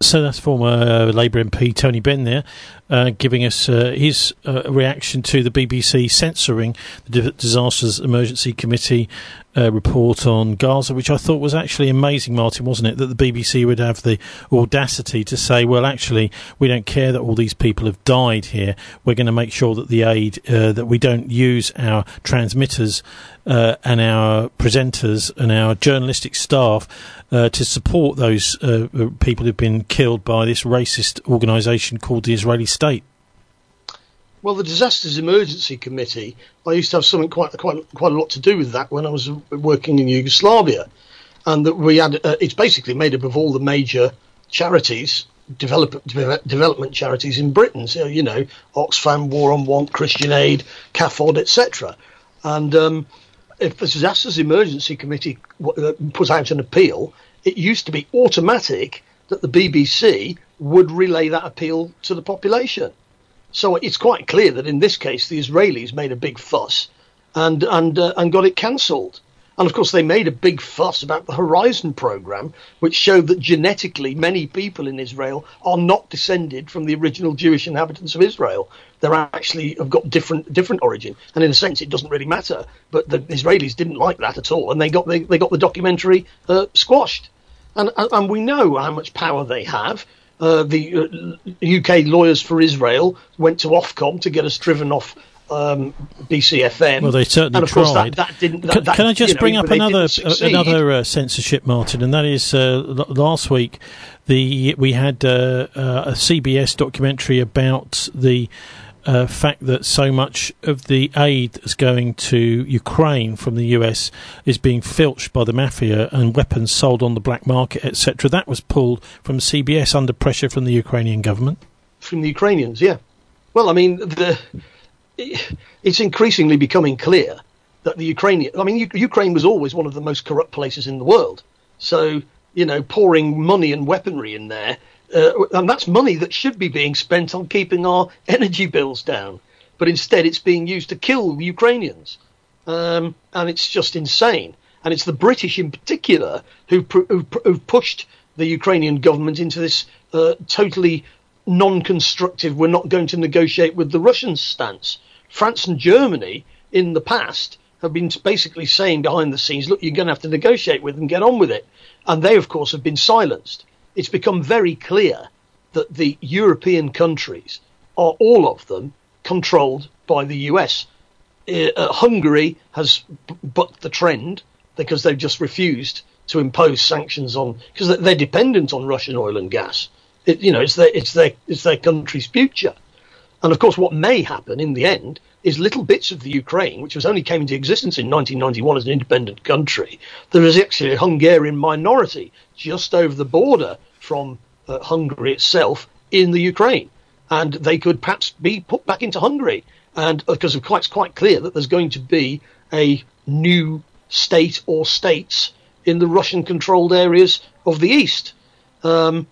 So that's former uh, Labour M P Tony Benn there, uh, giving us uh, his uh, reaction to the B B C censoring the D- Disasters Emergency Committee uh, report on Gaza, which I thought was actually amazing, Martin, wasn't it, that the B B C would have the audacity to say, well, actually, we don't care that all these people have died here. We're going to make sure that the aid, uh, that we don't use our transmitters uh, and our presenters and our journalistic staff Uh, to support those uh, people who've been killed by this racist organisation called the Israeli State. Well, the Disasters Emergency Committee, I used to have something quite quite quite a lot to do with that when I was working in Yugoslavia, and that we had uh, it's basically made up of all the major charities, develop, de- development charities in Britain. So you know, Oxfam, War on Want, Christian Aid, C A F O D, et cetera. And um, if the Disasters Emergency Committee uh, put out an appeal, it used to be automatic that the B B C would relay that appeal to the population. So it's quite clear that in this case, the Israelis made a big fuss and and uh, and got it cancelled. And of course, they made a big fuss about the Horizon programme, which showed that genetically many people in Israel are not descended from the original Jewish inhabitants of Israel. They're actually have got different different origin, and in a sense, it doesn't really matter. But the Israelis didn't like that at all, and they got they, they got the documentary uh, squashed. And, and and we know how much power they have. Uh, the uh, U K Lawyers for Israel went to Ofcom to get us driven off um, B C F M. Well, they certainly and of course tried. That, that didn't. That, can, that, can I just you know, bring up another uh, another uh, censorship, Martin? And that is uh, l- last week, the we had uh, uh, a C B S documentary about the uh, fact that so much of the aid that's going to Ukraine from the U S is being filched by the mafia and weapons sold on the black market, et cetera. That was pulled from C B S under pressure from the Ukrainian government. From the Ukrainians, yeah. Well, I mean, the, it's increasingly becoming clear that the Ukrainian... I mean, U- Ukraine was always one of the most corrupt places in the world. So, you know, pouring money and weaponry in there, uh, and that's money that should be being spent on keeping our energy bills down. But instead it's being used to kill the Ukrainians. Um, and it's just insane. And it's the British in particular who, pr- who, pr- who pushed the Ukrainian government into this uh, totally non-constructive, we're not going to negotiate with the Russians stance. France and Germany in the past have been basically saying behind the scenes, look, you're going to have to negotiate with them, get on with it. And they, of course, have been silenced. It's become very clear that the European countries are all of them controlled by the U S. Uh, Hungary has b- bucked the trend because they've just refused to impose sanctions on, because they're dependent on Russian oil and gas. It, you know, it's their, it's their, it's their country's future. And of course, what may happen in the end is little bits of the Ukraine, which was only came into existence in nineteen ninety-one as an independent country. There is actually a Hungarian minority just over the border from uh, Hungary itself in the Ukraine. And they could perhaps be put back into Hungary. And because it's quite, it's quite clear that there's going to be a new state or states in the Russian-controlled areas of the East. Um,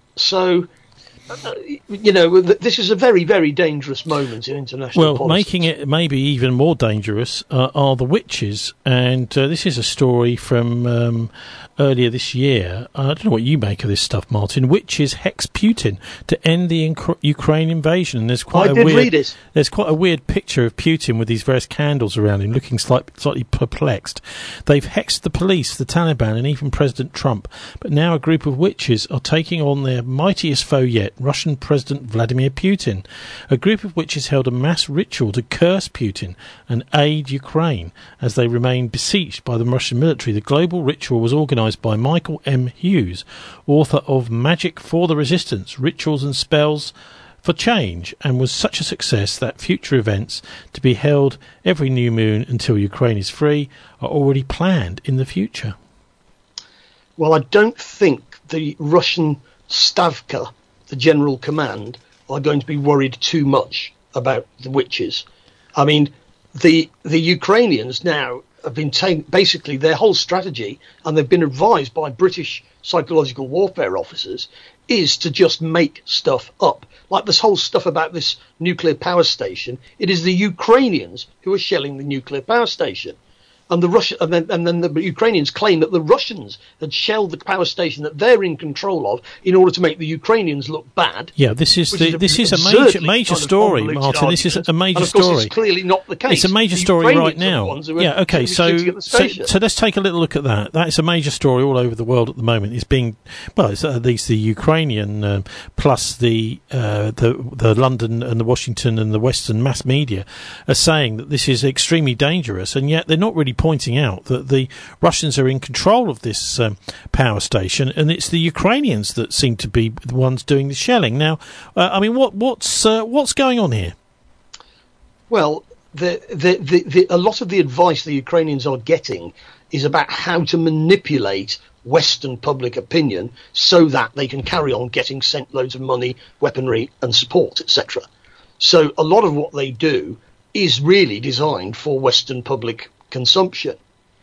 so, uh, you know, th- this is a very, very dangerous moment in international well, politics. Well, making it maybe even more dangerous uh, are the witches. And uh, this is a story from um, earlier this year. I don't know what you make of this stuff, Martin. Witches hex Putin to end the inc- Ukraine invasion. And there's quite I a did weird, read it. There's quite a weird picture of Putin with these various candles around him, looking slight, slightly perplexed. They've hexed the police, the Taliban, and even President Trump. But now a group of witches are taking on their mightiest foe yet, Russian President Vladimir Putin. A group of witches held a mass ritual to curse Putin and aid Ukraine as they remain besieged by the Russian military. The global ritual was organised by Michael M. Hughes, author of Magic for the Resistance, Rituals and Spells for Change, and was such a success that future events to be held every new moon until Ukraine is free are already planned in the future. Well, I don't think the Russian Stavka, the general command, are going to be worried too much about the witches. I mean, the the Ukrainians now have been taken, basically their whole strategy, and they've been advised by British psychological warfare officers, is to just make stuff up. Like this whole stuff about this nuclear power station, it is the Ukrainians who are shelling the nuclear power station. And the Russia, and then, and then the Ukrainians claim that the Russians had shelled the power station that they're in control of in order to make the Ukrainians look bad. Yeah, this is the, is a, this is a major major story, Martin. This is a major and of course story. It's clearly not the case. It's a major the story Ukrainians right now. Yeah, okay. So, so so let's take a little look at that. That is a major story all over the world at the moment. It's being well, it's at least the Ukrainian um, plus the uh, the the London and the Washington and the Western mass media are saying that this is extremely dangerous, and yet they're not really pointing out that the Russians are in control of this um, power station, and it's the Ukrainians that seem to be the ones doing the shelling. Now, uh, I mean, what what's uh, what's going on here? Well, the, the, the, the, a lot of the advice the Ukrainians are getting is about how to manipulate Western public opinion so that they can carry on getting sent loads of money, weaponry, and support, et cetera. So a lot of what they do is really designed for Western public consumption.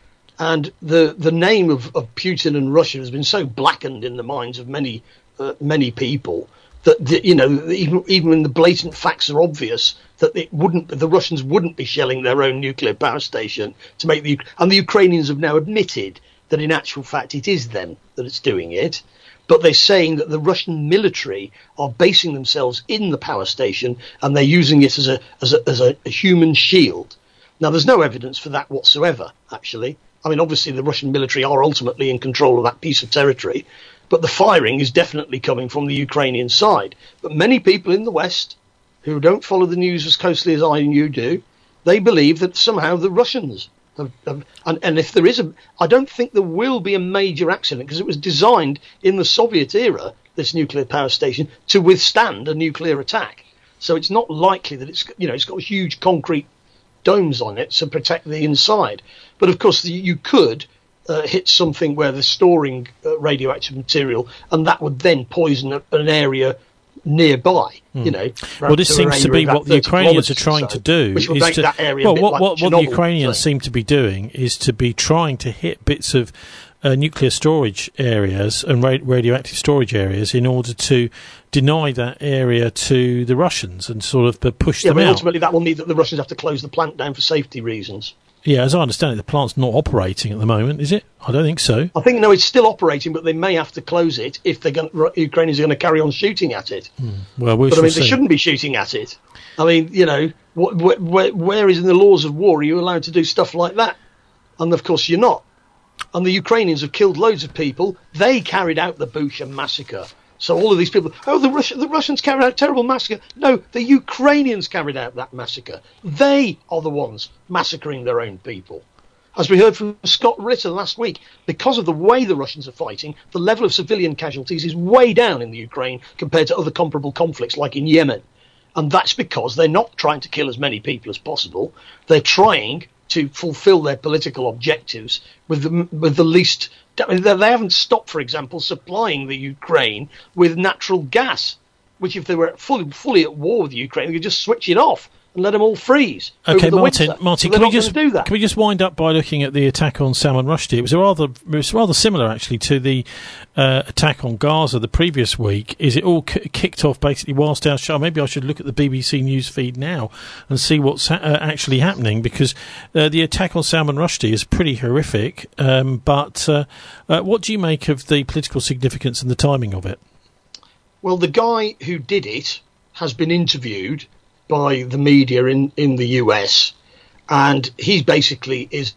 And the the name of, of Putin and Russia has been so blackened in the minds of many uh, many people that the, you know even even when the blatant facts are obvious that it wouldn't the Russians wouldn't be shelling their own nuclear power station to make the and the Ukrainians have now admitted that in actual fact it is them that it's doing it. But they're saying that the Russian military are basing themselves in the power station and they're using it as a as a as a, a human shield. Now there's no evidence for that whatsoever, actually. I mean, obviously, the Russian military are ultimately in control of that piece of territory, but the firing is definitely coming from the Ukrainian side. But many people in the West, who don't follow the news as closely as I and you do, they believe that somehow the Russians have, have and, and if there is a, I don't think there will be a major accident because it was designed in the Soviet era, this nuclear power station, to withstand a nuclear attack. So it's not likely that it's, you know, it's got huge concrete domes on it to protect the inside. But of course, the, you could uh, hit something where they're storing uh, radioactive material, and that would then poison a, an area nearby. Hmm. You know, well, this seems to be what the Ukrainians are trying so, to do. Which will is make to, that area well, a bit what, like what, what Chernobyl, the Ukrainians so. seem to be doing is to be trying to hit bits of uh, nuclear storage areas and ra- radioactive storage areas in order to deny that area to the Russians and sort of push yeah, them but out. Ultimately, that will mean that the Russians have to close the plant down for safety reasons. Yeah, as I understand it, the plant's not operating at the moment, is it? I don't think so. I think, no, it's still operating, but they may have to close it if they're going, Ukrainians are going to carry on shooting at it. Hmm. Well, we But, shall I mean, they see. shouldn't be shooting at it. I mean, you know, wh- wh- wh- where is in the laws of war are you allowed to do stuff like that? And, of course, you're not. And the Ukrainians have killed loads of people. They carried out the Bucha massacre. So all of these people, oh, the, Rus- the Russians carried out a terrible massacre. No, the Ukrainians carried out that massacre. They are the ones massacring their own people. As we heard from Scott Ritter last week, because of the way the Russians are fighting, the level of civilian casualties is way down in the Ukraine compared to other comparable conflicts like in Yemen. And that's because they're not trying to kill as many people as possible. They're trying to fulfill their political objectives with the, with the least... They haven't stopped, for example, supplying the Ukraine with natural gas, which if they were fully, fully at war with the Ukraine, they could just switch it off and let them all freeze. Okay, over the Martin. winter. Martin, so can we just do that. can we just wind up by looking at the attack on Salman Rushdie? It was a rather it was rather similar actually to the uh, attack on Gaza the previous week. Is it all k- kicked off basically whilst our show? Maybe I should look at the B B C News feed now and see what's ha- uh, actually happening because uh, the attack on Salman Rushdie is pretty horrific. Um, but uh, uh, what do you make of the political significance and the timing of it? Well, the guy who did it has been interviewed by the media in, in the U S, and he basically is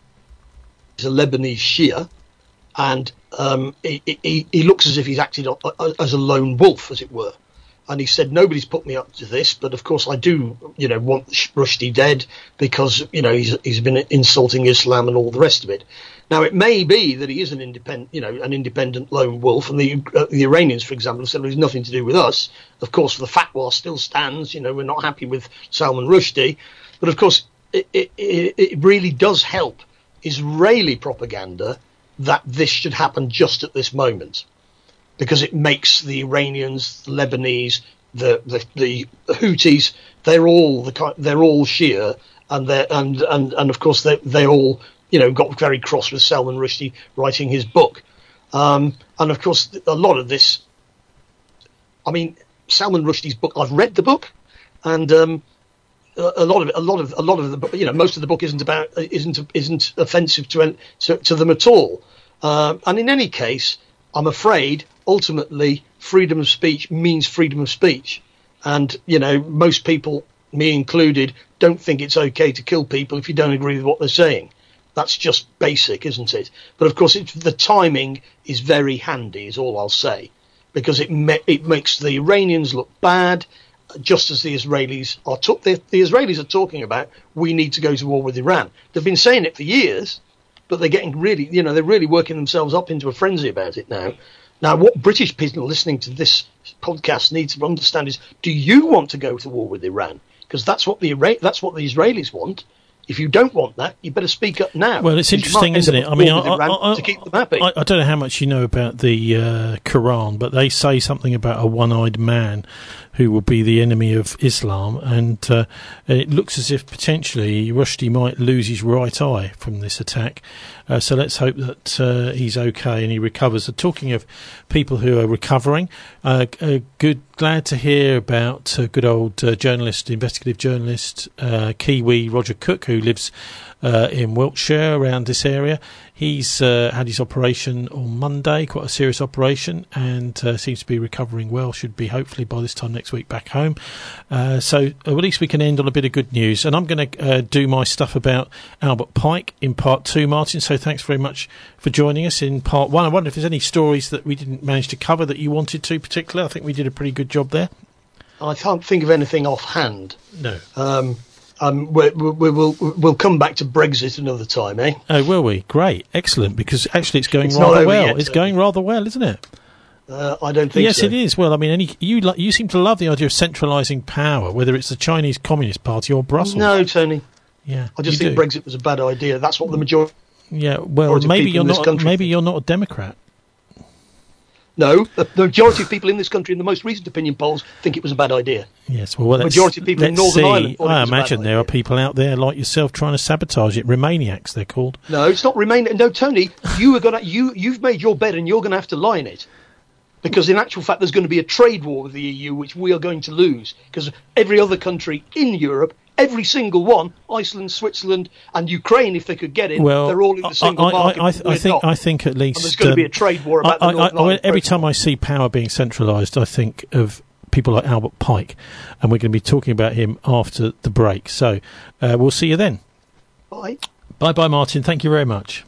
a Lebanese Shia, and um, he, he, he looks as if he's acted as a lone wolf, as it were. And he said, nobody's put me up to this, but of course I do, you know, want Rushdie dead because, you know, he's he's been insulting Islam and all the rest of it. Now, it may be that he is an independent, you know, an independent lone wolf, and the uh, the Iranians, for example, have said well, it's nothing to do with us. Of course, the fatwa still stands. You know, we're not happy with Salman Rushdie, but of course, it, it, it really does help Israeli propaganda that this should happen just at this moment, because it makes the Iranians, the Lebanese, the the, the Houthis, they're all the they're all Shia, and they and and and of course they they all. You know, got very cross with Salman Rushdie writing his book. Um, and, of course, a lot of this... I mean, Salman Rushdie's book, I've read the book, and um, a lot of it, a lot of a lot of the you know most of the book isn't about isn't isn't offensive to to, to them at all. Uh, and in any case, I'm afraid ultimately freedom of speech means freedom of speech. And, you know, most people, me included, don't think it's okay to kill people if you don't agree with what they're saying. That's just basic, isn't it? But of course, it's, the timing is very handy, is all I'll say, because it ma- it makes the Iranians look bad, just as the Israelis are. To- the, the Israelis are talking about we need to go to war with Iran. They've been saying it for years, but they're getting really, you know, they're really working themselves up into a frenzy about it now. Now, what British people listening to this podcast need to understand is: do you want to go to war with Iran? Because that's what the Ira- that's what the Israelis want. If you don't want that, you better speak up now. Well, it's interesting, isn't it? I mean, I, I, I, to keep them happy. I, I don't know how much you know about the uh, Quran, but they say something about a one-eyed man who will be the enemy of Islam, and uh, it looks as if potentially Rushdie might lose his right eye from this attack. Uh, so let's hope that uh, he's okay and he recovers. So talking of people who are recovering, uh, uh, good, glad to hear about uh, good old uh, journalist, investigative journalist, uh, Kiwi Roger Cook, who lives uh, in Wiltshire, around this area. He's uh, had his operation on Monday, quite a serious operation, and uh, seems to be recovering well. Should be hopefully by this time next week back home. Uh, so at least we can end on a bit of good news. And I'm going to uh, do my stuff about Albert Pike in part two, Martin. So thanks very much for joining us in part one. I wonder if there's any stories that we didn't manage to cover that you wanted to particularly. I think we did a pretty good job there. I can't think of anything offhand. No. Um, Um, we, we, we'll we'll come back to Brexit another time, eh? Oh, will we? Great, excellent. Because actually, it's going It's not rather over well. yet, it's so- going rather well, isn't it? Uh, I don't think yes, so. it is. Well, I mean, any, you lo- you seem to love the idea of centralising power, whether it's the Chinese Communist Party or Brussels. No, Tony. Yeah, I just you think do. Brexit was a bad idea. That's what the majority. Yeah, well, majority of maybe people you're in this not. country Maybe you're not a Democrat. No, the, the majority of people in this country, in the most recent opinion polls, think it was a bad idea. Yes, well, well the let's, majority of people in let's Northern see. Ireland thought it I was a bad imagine there are people out there like yourself trying to sabotage it. Remainiacs, they're called. No, it's not remain. No, Tony, you are gonna you you've made your bed and you're going to have to lie in it, because in actual fact, there's going to be a trade war with the E U, which we are going to lose, because every other country in Europe. Every single one, Iceland, Switzerland, and Ukraine, if they could get in, Well, they're all in the single I, I, market. I, I, but we're I think. not. I think at least And there's going to um, be a trade war about I, the Northern I, I, Ireland every Protocol. time I see power being centralised, I think of people like Albert Pike, and we're going to be talking about him after the break. So uh, we'll see you then. Bye. Bye, bye, Martin. Thank you very much.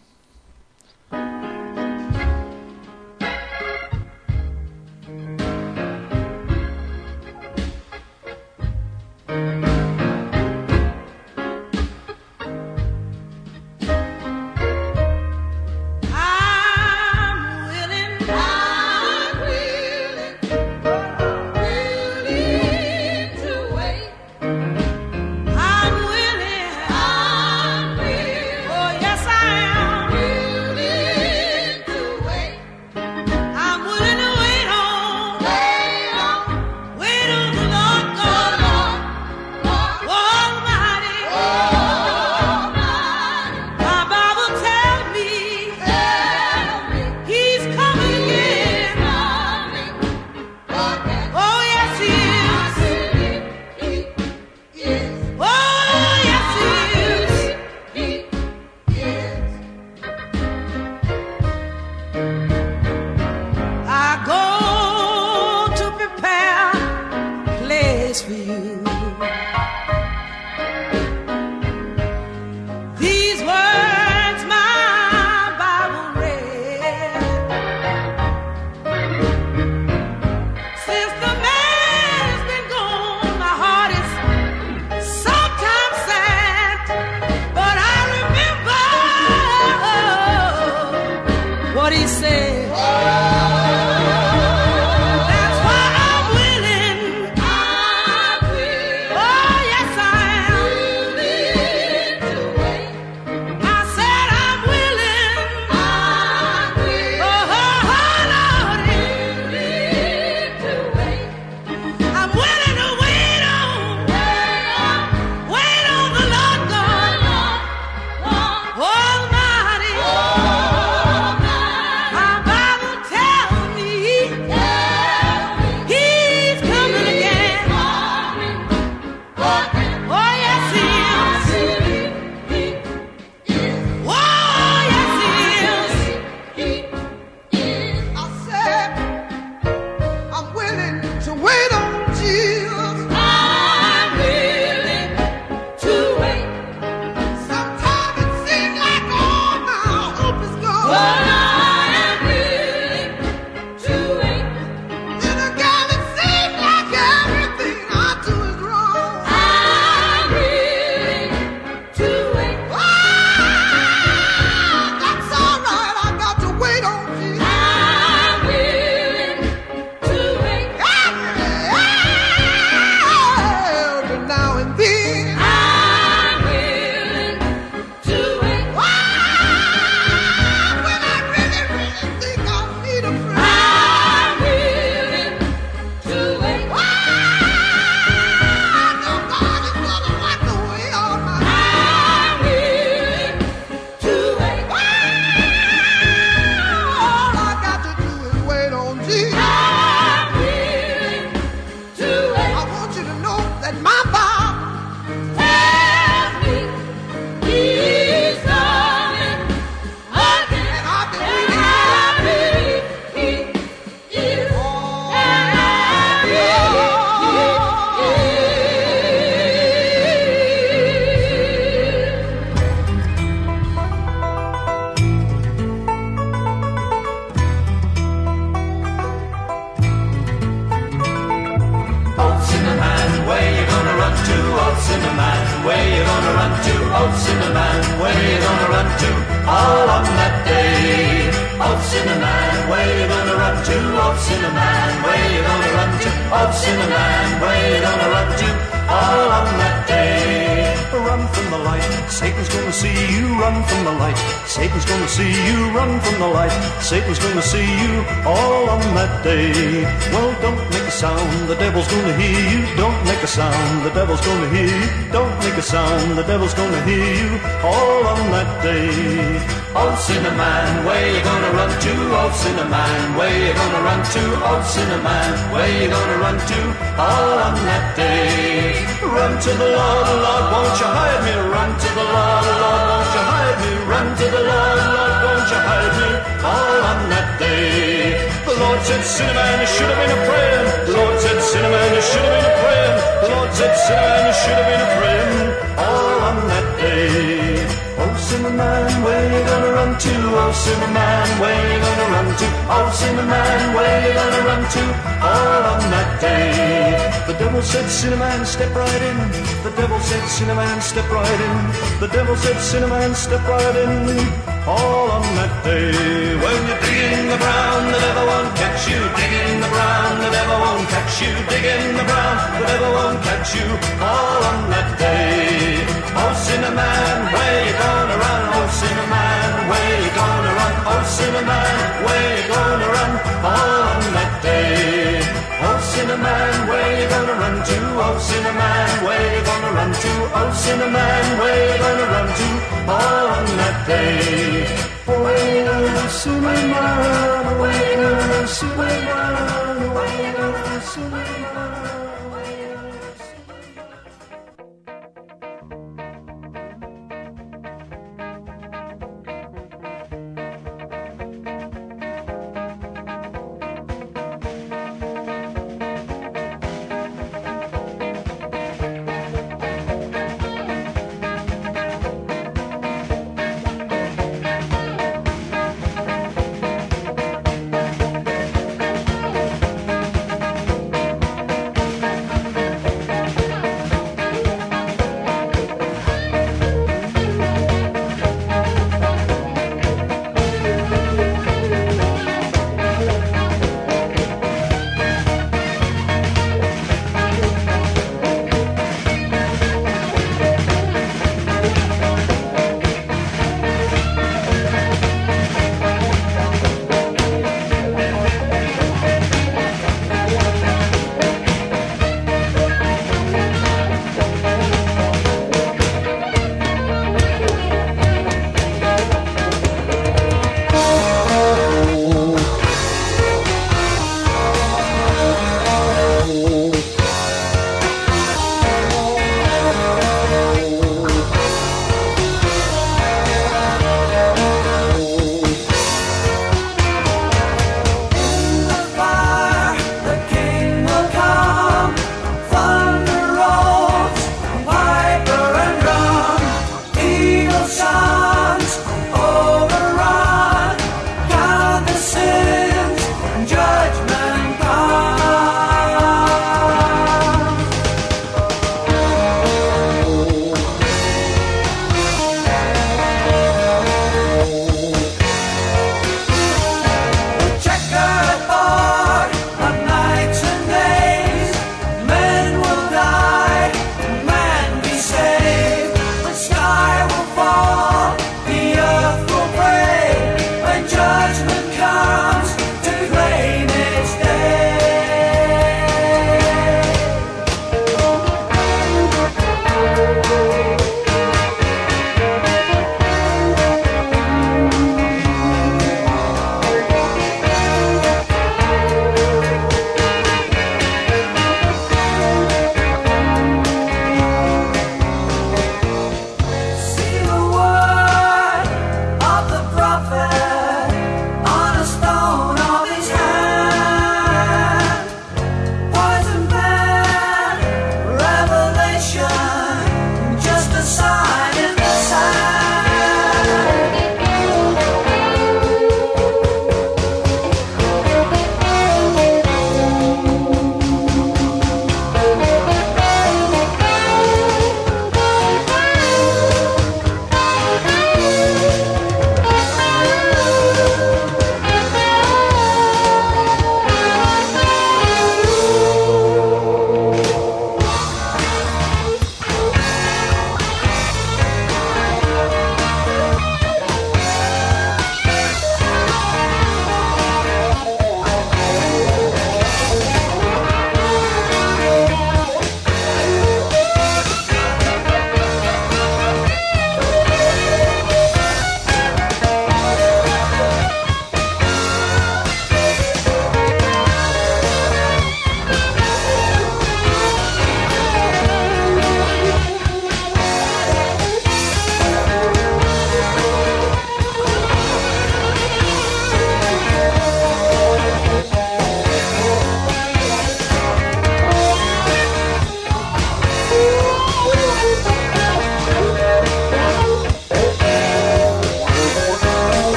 where you gonna run to? Oh, Cinnamon, where you gonna run to? All on that day. Oh, Cinnamon, where you gonna run to? Oh, Cinnamon, where you gonna run to? Oh, Cinnamon, where you gonna run to? All on that day. Run from the light, Satan's gonna see you. Run from the light, Satan's gonna see you. Run from the light, Satan's gonna see you. All on that day. Well, don't make a sound, the devil's gonna hear you. Don't make a sound, the devil's gonna hear you. Don't make a sound, the devil's gonna hear you. All on that day. Oh, Cinnamon, where you gonna run to? Oh, Cinnamon, where you gonna run to? Oh, Cinnamon, where you gonna run to? All on that day. Run to the Lord, Lord, won't you hide me? Run to the Lord, Lord, won't you hide me? Run to the Lord, Lord, won't you hide me? All on that day. The Lord said, Cinnamon, you should have been a praying. The Lord said, Cinnamon, you should have been a praying. The Lord said, Cinnamon, you should have been a praying. All on that day. Oh, Cinnamon, where you gonna run to? Oh, Cinnamon, where you gonna run to? Oh, Cinnamon, where you gonna run to? All on that day. The devil said, Cinnamon, step right in. The devil said, Cinnamon, step right in. The devil said, Cinnamon, step right in. All on that day. When you dig in the ground, the devil won't catch you. Dig in the ground, the devil won't catch you. Dig in the ground, the devil won't catch you. All on that day. Oh, Cinnamon, where you gonna run? Oh, Cinnamon, where you gonna run? Oh, Cinnamon, where you gonna run? All on that day. Oh, Cinnamon, where you gonna run to? Oh, Cinnamon, where you gonna run to? Oh, Cinnamon, where you gonna run to? All on that day. Oh, Cinnamon, oh, Cinnamon, oh, Cinnamon.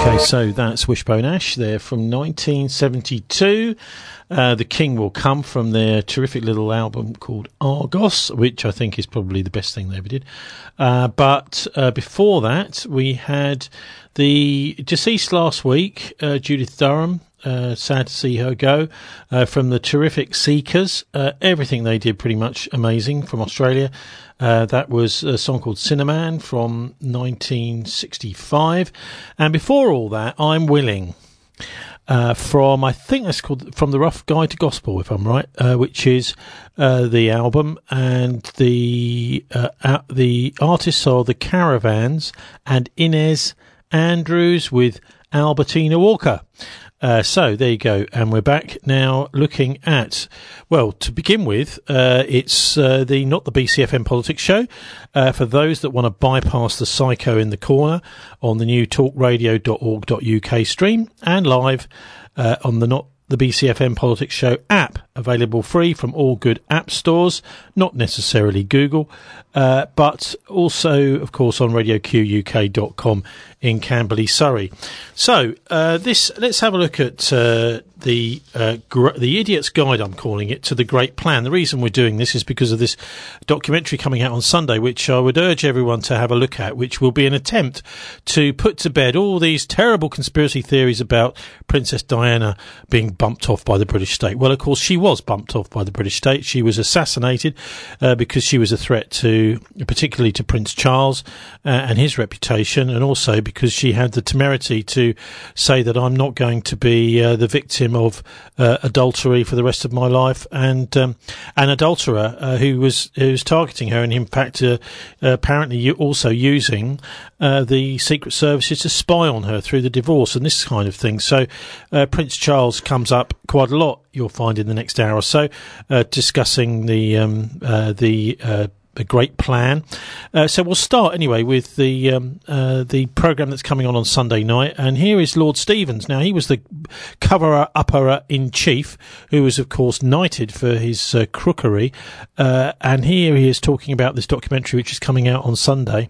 Okay, so that's Wishbone Ash there from nineteen seventy-two. Uh, The King Will Come from their terrific little album called Argos, which I think is probably the best thing they ever did. Uh, but uh, before that, we had the deceased last week, uh, Judith Durham. Uh, sad to see her go, uh, from the terrific Seekers. Uh, everything they did pretty much amazing from Australia. Uh, that was a song called Cinnamon from nineteen sixty-five. And before all that, I'm Willing. Uh, from, I think that's called From the Rough Guide to Gospel, if I'm right, uh, which is uh, the album, and the uh, uh, the artists are the Caravans and Inez Andrews with Albertina Walker. Uh, so there you go, and we're back now looking at, well, to begin with, uh, it's uh, the not the B C F M Politics Show. Uh, for those that want to bypass the psycho in the corner on the new talk radio dot org dot U K stream and live uh, on the Not the B C F M Politics Show app, available free from all good app stores, not necessarily Google, uh, but also, of course, on radio q u k dot com in Camberley, Surrey. So, uh, this, let's have a look at uh, the uh, gr- the Idiot's Guide, I'm calling it, to the Great Plan. The reason we're doing this is because of this documentary coming out on Sunday, which I would urge everyone to have a look at, which will be an attempt to put to bed all these terrible conspiracy theories about Princess Diana being bumped off by the British state. Well, of course, she was bumped off by the British state. She was assassinated uh, because she was a threat to, particularly to Prince Charles uh, and his reputation, and also because she had the temerity to say that I'm not going to be uh, the victim of uh, adultery for the rest of my life, and um, an adulterer uh, who was who was targeting her, and in fact uh, uh, apparently also using uh, the secret services to spy on her through the divorce and this kind of thing. So uh, Prince Charles comes up quite a lot, you'll find, in the next hour or so, uh, discussing the um, uh, the uh, a great plan. Uh, so we'll start anyway with the um, uh, the programme that's coming on on Sunday night, and here is Lord Stevens. Now, he was the cover-upper in chief, who was of course knighted for his uh, crookery, uh, and here he is talking about this documentary which is coming out on Sunday,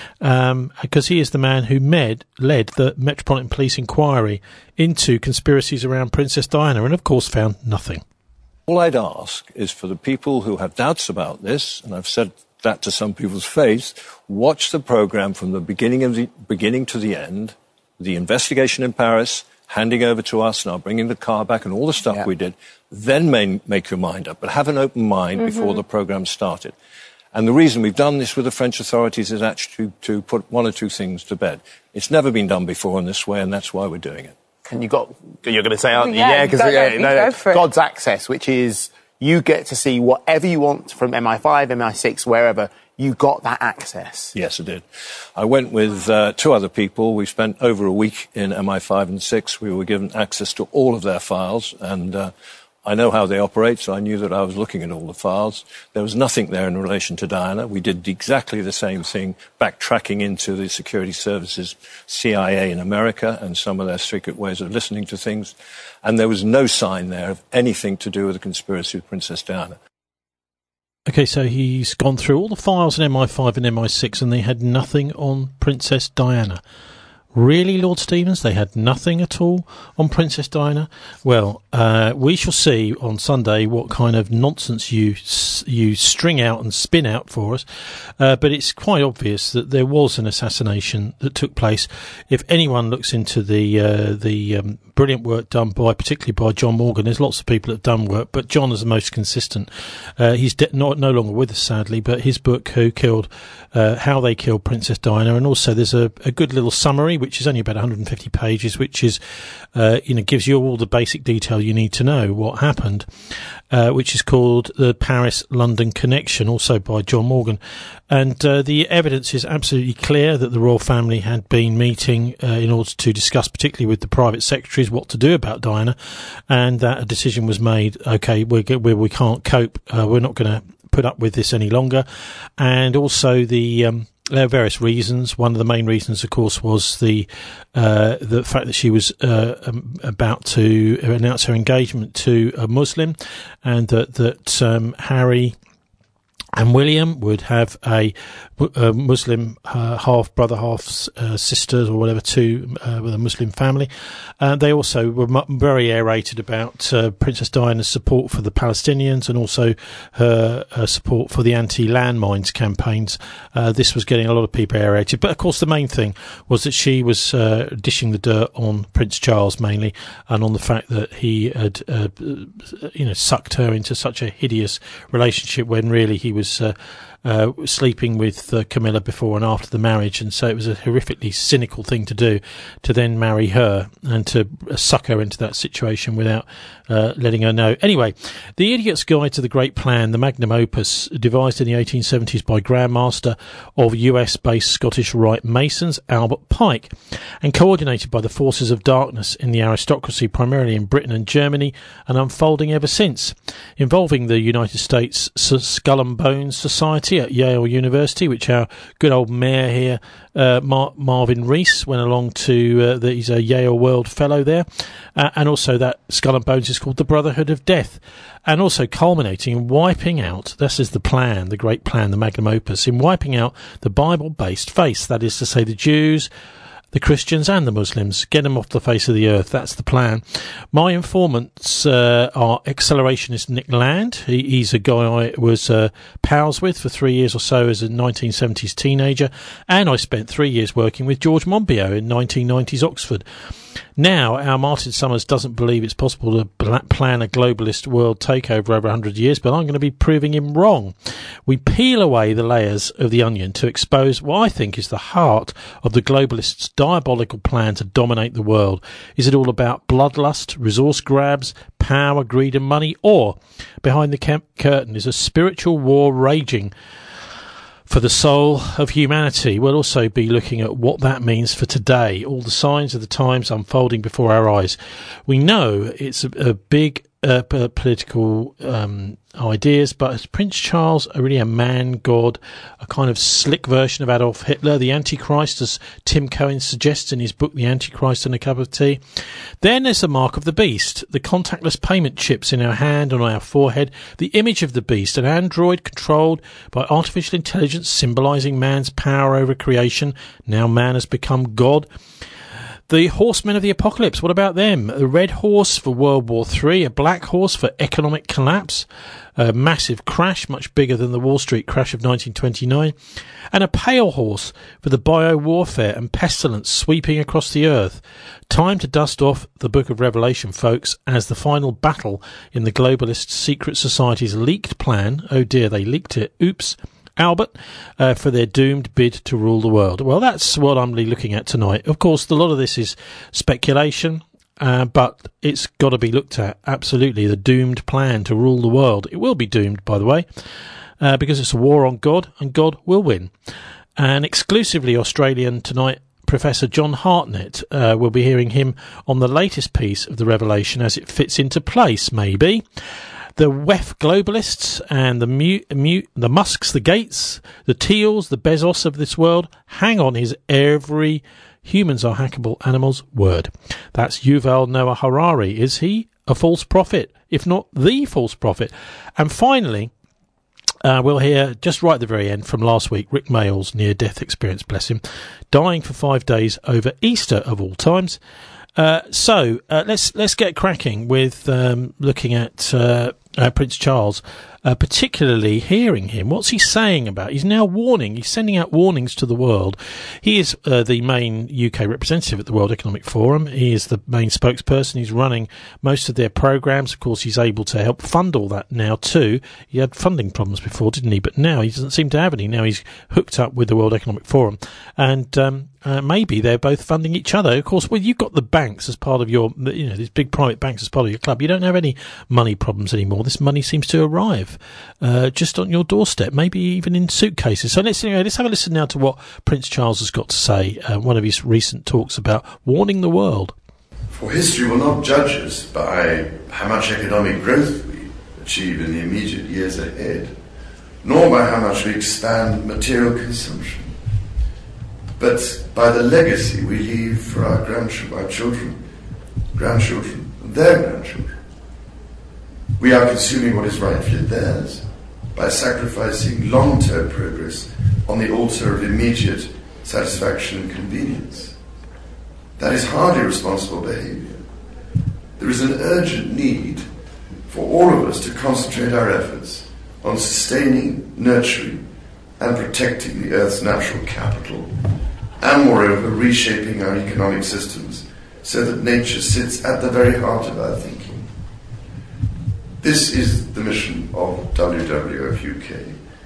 um, because he is the man who med, led the Metropolitan Police inquiry into conspiracies around Princess Diana, and of course found nothing. All I'd ask is for the people who have doubts about this, and I've said that to some people's face, watch the programme from the beginning of the beginning to the end, the investigation in Paris, handing over to us, now bringing the car back and all the stuff yeah. we did, then may, make your mind up, but have an open mind mm-hmm. before the programme started. And the reason we've done this with the French authorities is actually to, to put one or two things to bed. It's never been done before in this way, and that's why we're doing it. And you got, you're going to say, aren't you? Yeah, because yeah, yeah, no, no, God's access, which is you get to see whatever you want from M I five, M I six, wherever. You got that access. Yes, I did. I went with uh, two other people. We spent over a week in M I five and six. We were given access to all of their files, and uh, I know how they operate, so I knew that I was looking at all the files. There was nothing there in relation to Diana. We did exactly the same thing, backtracking into the security services, C I A in America, and some of their secret ways of listening to things. And there was no sign there of anything to do with the conspiracy with Princess Diana. Okay, so he's gone through all the files in M I five and M I six, and they had nothing on Princess Diana. Really, Lord Stevens? They had nothing at all on Princess Diana? Well, uh, we shall see on Sunday what kind of nonsense you you string out and spin out for us. Uh, but it's quite obvious that there was an assassination that took place. If anyone looks into the uh, the um, brilliant work done by, particularly by John Morgan, there's lots of people that have done work, but John is the most consistent. Uh, he's de- not no longer with us, sadly, but his book, Who Killed, uh, How They Killed Princess Diana, and also there's a, a good little summary, which is only about one hundred fifty pages, which is, uh, you know, gives you all the basic detail you need to know what happened, uh, which is called The Paris-London Connection, also by John Morgan. And uh, the evidence is absolutely clear that the royal family had been meeting uh, in order to discuss, particularly with the private secretaries, what to do about Diana, and that a decision was made, okay, we're, we we can't cope, uh, we're not going to put up with this any longer. And also the... Um, There are various reasons. One of the main reasons, of course, was the uh, the fact that she was uh, um, about to announce her engagement to a Muslim, and that that um, Harry And William would have a, a Muslim uh, half brother, half uh, sisters, or whatever, two uh, with a Muslim family. Uh, they also were m- very aerated about uh, Princess Diana's support for the Palestinians and also her uh, support for the anti-landmines campaigns. Uh, this was getting a lot of people aerated. But of course, the main thing was that she was uh, dishing the dirt on Prince Charles mainly, and on the fact that he had, uh, you know, sucked her into such a hideous relationship when really he was. Was, uh, uh, sleeping with uh, Camilla before and after the marriage, and so it was a horrifically cynical thing to do, to then marry her and to uh, suck her into that situation without uh, letting her know. Anyway, The Idiot's Guide to the Great Plan, the magnum opus, devised in the eighteen seventies by Grand Master of U S-based Scottish Rite Masons, Albert Pike, and coordinated by the forces of darkness in the aristocracy, primarily in Britain and Germany, and unfolding ever since, involving the United States Skull and Bones Society at Yale University, which our good old mayor here, uh, Mar- Marvin Rees, went along to. Uh, the, he's a Yale World Fellow there, uh, and also that Skull and Bones is called the Brotherhood of Death, and also culminating in wiping out. This is the plan, the great plan, the magnum opus, in wiping out the Bible-based faith. That is to say, the Jews, the Christians and the Muslims. Get them off the face of the earth. That's the plan. My informants uh, are accelerationist Nick Land. He, he's a guy I was uh, pals with for three years or so as a nineteen seventies teenager, and I spent three years working with George Monbiot in nineteen nineties Oxford. Now, our Martin Summers doesn't believe it's possible to plan a globalist world takeover over one hundred years, but I'm going to be proving him wrong. We peel away the layers of the onion to expose what I think is the heart of the globalists' diabolical plan to dominate the world. Is it all about bloodlust, resource grabs, power, greed and money? Or, behind the cam- curtain, is a spiritual war raging for the soul of humanity? We'll also be looking at what that means for today, all the signs of the times unfolding before our eyes. We know it's a, a big uh, political um, ideas, but is Prince Charles really a man god, a kind of slick version of Adolf Hitler, the Antichrist, as Tim Cohen suggests in his book The Antichrist and a Cup of Tea? Then there's the mark of the beast, the contactless payment chips in our hand and on our forehead, the image of the beast, an android controlled by artificial intelligence symbolising man's power over creation. Now man has become God. The horsemen of the apocalypse, what about them? A red horse for World War Three, a black horse for economic collapse, a massive crash, much bigger than the Wall Street crash of nineteen twenty-nine, and a pale horse for the bio-warfare and pestilence sweeping across the earth. Time to dust off the Book of Revelation, folks, as the final battle in the globalist secret society's leaked plan, oh dear, they leaked it, oops, Albert, uh, for their doomed bid to rule the world. Well, that's what I'm really looking at tonight. Of course, a lot of this is speculation, uh, but it's got to be looked at, absolutely, the doomed plan to rule the world. It will be doomed, by the way, uh, because it's a war on God, and God will win. And exclusively Australian tonight, Professor John Hartnett, uh, we'll be hearing him on the latest piece of the Revelation as it fits into place, maybe. The W E F globalists and the mu- mu- the Musks, the Gates, the Teals, the Bezos of this world hang on his every humans are hackable animals word. That's Yuval Noah Harari. Is he a false prophet, if not the false prophet? And finally, uh, we'll hear, just right at the very end from last week, Rick Mayall's near-death experience, bless him, dying for five days over Easter of all times. Uh, so uh, let's let's get cracking with um, looking at uh, uh, Prince Charles, uh, particularly hearing him. What's he saying about? He's now warning. He's sending out warnings to the world. He is uh, the main U K representative at the World Economic Forum. He is the main spokesperson. He's running most of their programs. Of course, he's able to help fund all that now too. He had funding problems before, didn't he? But now he doesn't seem to have any. Now he's hooked up with the World Economic Forum, and um, Uh, maybe they're both funding each other. Of course, well, you've got the banks as part of your, you know, these big private banks as part of your club. You don't have any money problems anymore. This money seems to arrive uh, just on your doorstep, maybe even in suitcases. So let's, anyway, let's have a listen now to what Prince Charles has got to say, uh, one of his recent talks about warning the world. For history will not judge us by how much economic growth we achieve in the immediate years ahead, nor by how much we expand material consumption, but by the legacy we leave for our grandchildren, our children, grandchildren, and their grandchildren. We are consuming what is rightfully theirs, by sacrificing long-term progress on the altar of immediate satisfaction and convenience. That is hardly responsible behaviour. There is an urgent need for all of us to concentrate our efforts on sustaining, nurturing, and protecting the Earth's natural capital, and moreover reshaping our economic systems so that nature sits at the very heart of our thinking. This is the mission of W W F U K.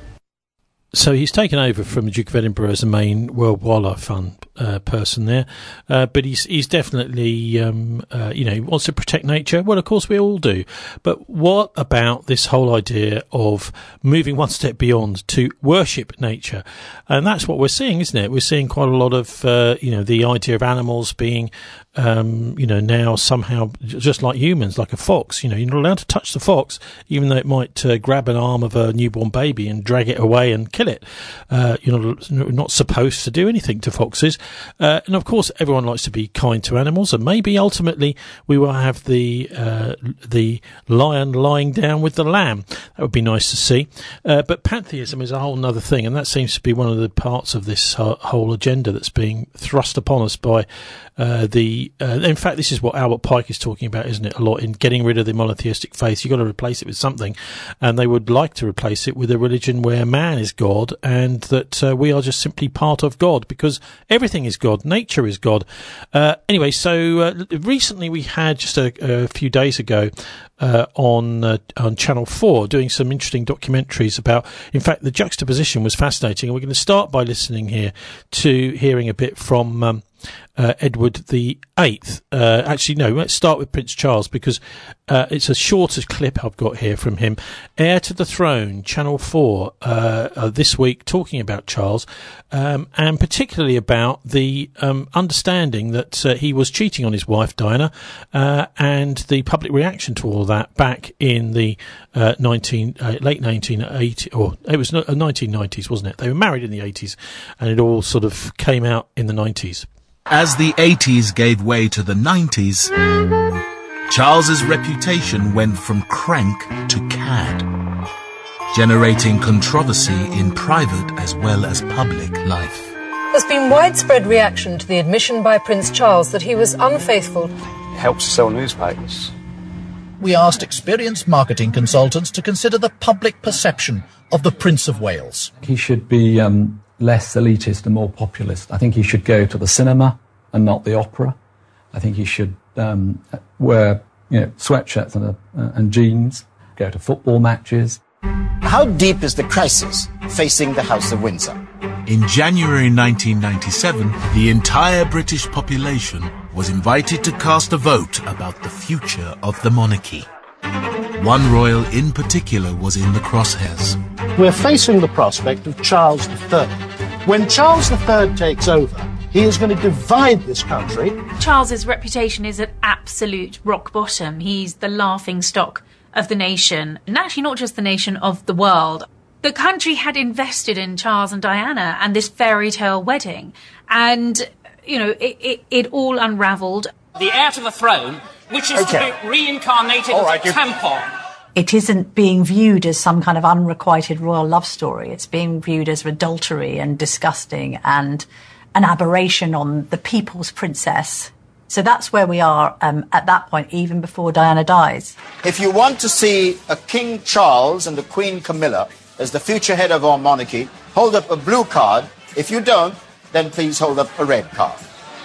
So he's taken over from the Duke of Edinburgh as the main World Wildlife Fund uh, person there, uh, but he's he's definitely um, uh, you know, he wants to protect nature. Well, of course we all do, but what about this whole idea of moving one step beyond to worship nature? And that's what we're seeing, isn't it? We're seeing quite a lot of uh, you know, the idea of animals being Um, you know, now somehow just like humans, like a fox. You know, you're not allowed to touch the fox, even though it might uh, grab an arm of a newborn baby and drag it away and kill it. Uh, you're not, not supposed to do anything to foxes. Uh, and of course, everyone likes to be kind to animals, and maybe ultimately we will have the uh, the lion lying down with the lamb. That would be nice to see. Uh, but pantheism is a whole other thing, and that seems to be one of the parts of this uh, whole agenda that's being thrust upon us by uh, the Uh, in fact, this is what Albert Pike is talking about, isn't it, a lot, in getting rid of the monotheistic faith. You've got to replace it with something, and they would like to replace it with a religion where man is God and that uh, we are just simply part of God, because everything is God, nature is God. Uh, anyway, so uh, recently we had, just a, a few days ago, uh, on uh, on Channel four, doing some interesting documentaries about, in fact, the juxtaposition was fascinating, and we're going to start by listening here to hearing a bit from um, Uh, Edward the Eighth. Uh, actually, no, let's start with Prince Charles, because uh, it's a shorter clip I've got here from him. Heir to the Throne, Channel four, uh, uh, this week, talking about Charles, um, and particularly about the um, understanding that uh, he was cheating on his wife, Diana, uh, and the public reaction to all that back in the uh, nineteen, uh, late nineteen eighties, or it was uh, nineteen nineties, wasn't it? They were married in the eighties, and it all sort of came out in the nineties. As the eighties gave way to the nineties, Charles's reputation went from crank to cad, generating controversy in private as well as public life. There's been widespread reaction to the admission by Prince Charles that he was unfaithful. It helps to sell newspapers. We asked experienced marketing consultants to consider the public perception of the Prince of Wales. He should be um, less elitist and more populist. I think he should go to the cinema and not the opera. I think he should um, wear, you know, sweatshirts and, uh, and jeans, go to football matches. How deep is the crisis facing the House of Windsor? In January nineteen ninety-seven, the entire British population was invited to cast a vote about the future of the monarchy. One royal in particular was in the crosshairs. We're facing the prospect of Charles the Third. When Charles the Third takes over, he is going to divide this country. Charles's reputation is at absolute rock bottom. He's the laughing stock of the nation, and actually not just the nation, of the world. The country had invested in Charles and Diana and this fairy tale wedding, and, you know, it, it, it all unravelled. The heir to the throne, which is okay. to be reincarnated as right, a tampon. It isn't being viewed as some kind of unrequited royal love story. It's being viewed as adultery and disgusting and an aberration on the people's princess. So that's where we are um, at that point, even before Diana dies. If you want to see a King Charles and a Queen Camilla as the future head of our monarchy, hold up a blue card. If you don't, then please hold up a red card.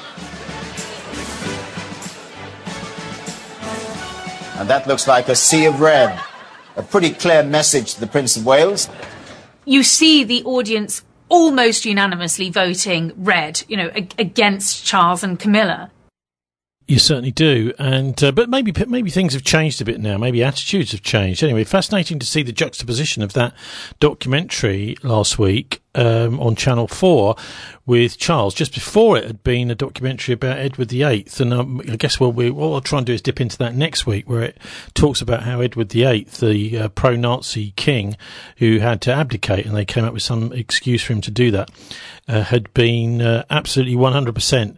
And that looks like a sea of red. A pretty clear message to the Prince of Wales. You see the audience almost unanimously voting red, you know, ag- against Charles and Camilla. You certainly do, and uh, but maybe maybe things have changed a bit now. Maybe attitudes have changed. Anyway, fascinating to see the juxtaposition of that documentary last week um, on Channel four with Charles. Just before it had been a documentary about Edward the Eighth, and um, I guess what, we, what I'll try and do is dip into that next week, where it talks about how Edward the Eighth, the uh, pro-Nazi king who had to abdicate, and they came up with some excuse for him to do that, uh, had been uh, absolutely one hundred percent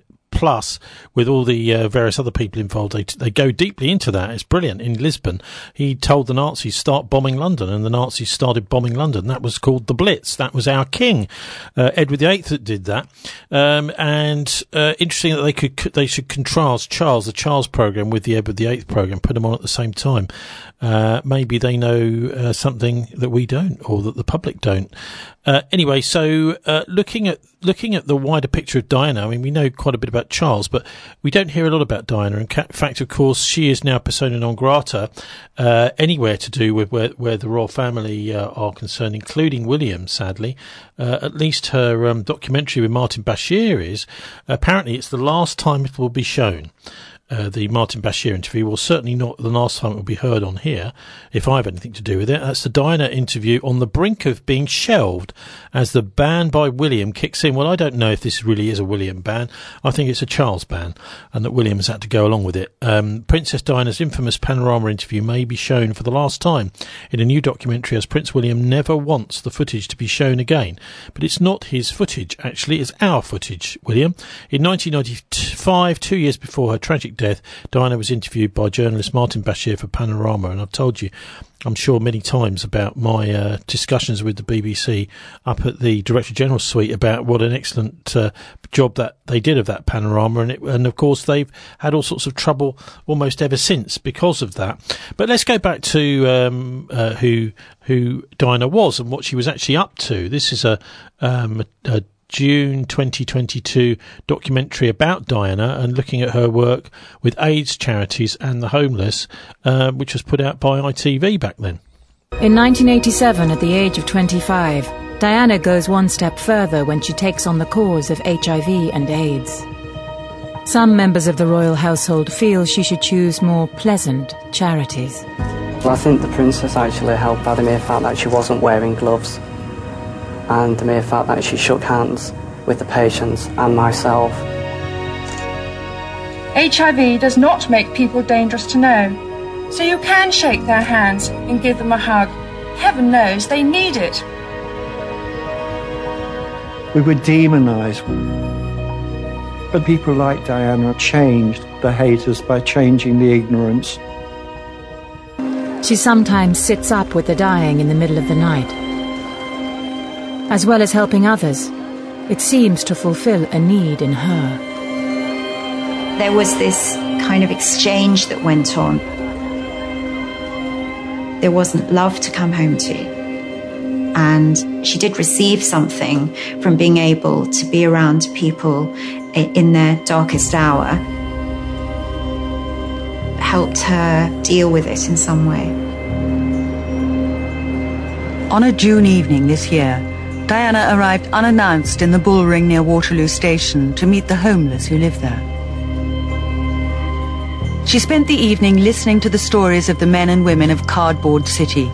Plus with all the uh, various other people involved. They, they go deeply into that. It's brilliant. In Lisbon, he told the Nazis start bombing London, and the Nazis started bombing London. That was called the Blitz. That was our king, uh, Edward the Eighth, that did that. Um, and uh, interesting that they could they should contrast Charles, the Charles program, with the Edward the Eighth program, put them on at the same time. Uh, maybe they know uh, something that we don't, or that the public don't. Uh, anyway, so uh, looking at looking at the wider picture of Diana, I mean, we know quite a bit about Charles, but we don't hear a lot about Diana. In fact, of course, she is now persona non grata uh, anywhere to do with where, where the royal family uh, are concerned, including William, sadly. Uh, at least her um, documentary with Martin Bashir is. Apparently, it's the last time it will be shown. Uh, the Martin Bashir interview, well, certainly not the last time it will be heard on here, if I have anything to do with it. That's the Diana interview on the brink of being shelved as the ban by William kicks in. Well, I don't know if this really is a William ban. I think it's a Charles ban, and that William has had to go along with it. Um, Princess Diana's infamous Panorama interview may be shown for the last time in a new documentary, as Prince William never wants the footage to be shown again. But it's not his footage, actually. It's our footage, William. In nineteen ninety-five, two years before her tragic death, Diana was interviewed by journalist Martin Bashir for Panorama, and I've told you, I'm sure, many times about my uh, discussions with the B B C up at the Director General's suite about what an excellent uh, job that they did of that Panorama, and, it, and of course they've had all sorts of trouble almost ever since because of that. But let's go back to um, uh, who who Diana was and what she was actually up to. This is a, um, a, a June twenty twenty-two documentary about Diana and looking at her work with AIDS charities and the homeless, uh, which was put out by I T V back then. In nineteen eighty-seven, at the age of twenty-five, Diana goes one step further when she takes on the cause of H I V and AIDS. Some members of the royal household feel she should choose more pleasant charities. Well, I think the princess actually helped by the mere fact that she wasn't wearing gloves, and the mere fact that she shook hands with the patients and myself. H I V does not make people dangerous to know, so you can shake their hands and give them a hug. Heaven knows they need it. We were demonised, but people like Diana changed the haters by changing the ignorance. She sometimes sits up with the dying in the middle of the night. As well as helping others, it seems to fulfill a need in her. There was this kind of exchange that went on. There wasn't love to come home to. And she did receive something from being able to be around people in their darkest hour. Helped her deal with it in some way. On a June evening this year, Diana arrived unannounced in the Bullring near Waterloo Station to meet the homeless who live there. She spent the evening listening to the stories of the men and women of Cardboard City.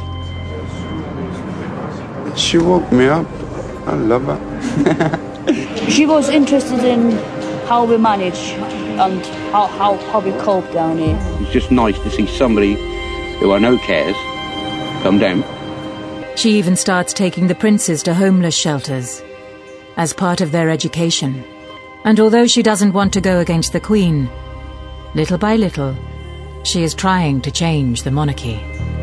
She woke me up. I love her. She was interested in how we manage and how, how, how we cope down here. It's just nice to see somebody who I know cares come down. She even starts taking the princes to homeless shelters as part of their education. And although she doesn't want to go against the Queen, little by little, she is trying to change the monarchy.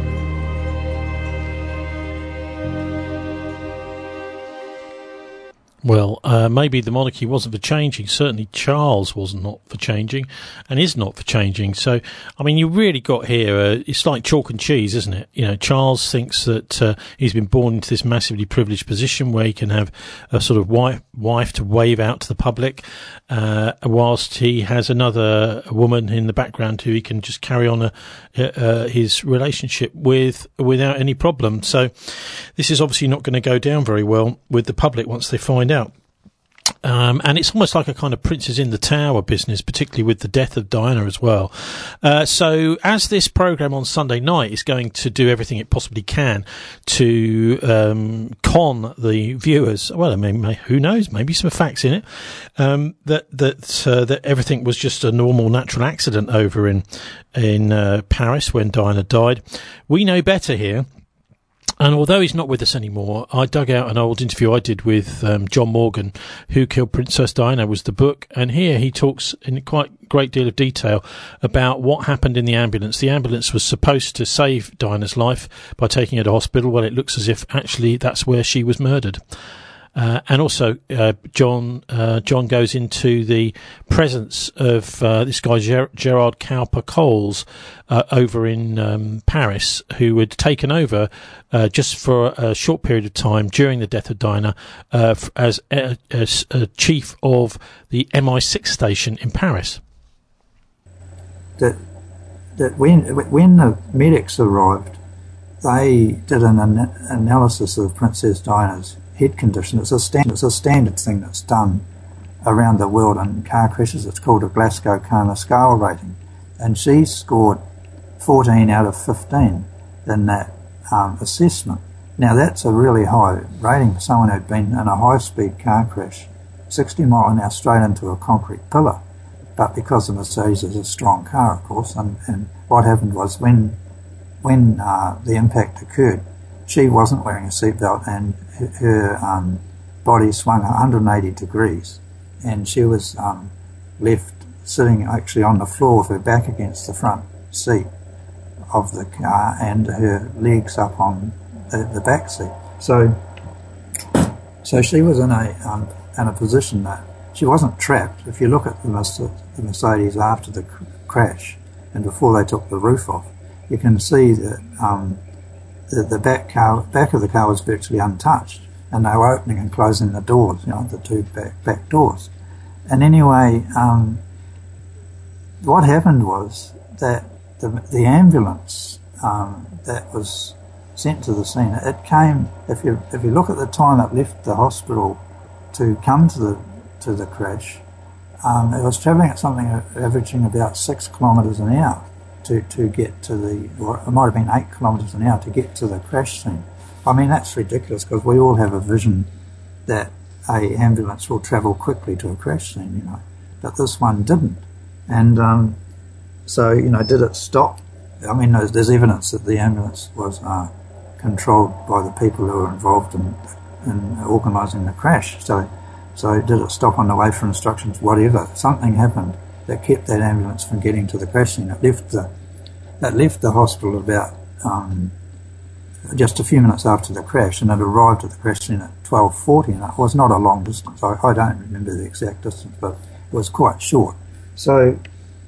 Well, uh, maybe the monarchy wasn't for changing. Certainly Charles was not for changing and is not for changing. So, I mean, you really got here, uh, it's like chalk and cheese, isn't it? You know, Charles thinks that uh, he's been born into this massively privileged position where he can have a sort of wife, wife to wave out to the public, uh, whilst he has another woman in the background who he can just carry on a, uh, his relationship with without any problem. So this is obviously not going to go down very well with the public once they find out. Um, and it's almost like a kind of Princes in the Tower business, particularly with the death of Diana as well. Uh, so as this programme on Sunday night is going to do everything it possibly can to um, con the viewers, well, I mean, who knows, maybe some facts in it, um, that that uh, that everything was just a normal natural accident over in, in uh, Paris when Diana died. We know better here. And although he's not with us anymore, I dug out an old interview I did with um, John Morgan, Who Killed Princess Diana was the book, and here he talks in quite a great deal of detail about what happened in the ambulance. The ambulance was supposed to save Diana's life by taking her to hospital. Well, it looks as if actually that's where she was murdered. Uh, and also, uh, John uh, John goes into the presence of uh, this guy Ger- Gerard Cowper-Coles uh, over in um, Paris, who had taken over uh, just for a short period of time during the death of Diana uh, f- as, a, as a chief of the M I six station in Paris. That that when when the medics arrived, they did an an- analysis of Princess Diana's head condition. It's a, stand, it's a standard thing that's done around the world in car crashes. It's called a Glasgow Coma Scale rating. And she scored fourteen out of fifteen in that um, assessment. Now that's a really high rating for someone who'd been in a high-speed car crash, sixty mile an hour straight into a concrete pillar. But because the Mercedes is a strong car, of course, and, and what happened was when, when uh, the impact occurred, she wasn't wearing a seatbelt, and her, her um, body swung one hundred eighty degrees, and she was um, left sitting actually on the floor with her back against the front seat of the car and her legs up on the, the back seat. So, so she was in a um, in a position that she wasn't trapped. If you look at the, the Mercedes after the cr- crash and before they took the roof off, you can see that. Um, The, the back car, back of the car was virtually untouched, and they were opening and closing the doors, you know, the two back back doors. And anyway, um, what happened was that the the ambulance um, that was sent to the scene, it came. If you if you look at the time it left the hospital to come to the to the crash, um, it was travelling at something averaging about six kilometres an hour. To, to get to the, or it might have been eight kilometres an hour to get to the crash scene. I mean, that's ridiculous because we all have a vision that a ambulance will travel quickly to a crash scene, you know, but this one didn't. And um, so, you know, did it stop? I mean, there's, there's evidence that the ambulance was uh, controlled by the people who were involved in, in organising the crash. So, so did it stop on the way for instructions? Whatever. Something happened that kept that ambulance from getting to the crash scene. It left the, it left the hospital about um, just a few minutes after the crash, and it arrived at the crash scene at twelve forty, and it was not a long distance. I, I don't remember the exact distance, but it was quite short. So,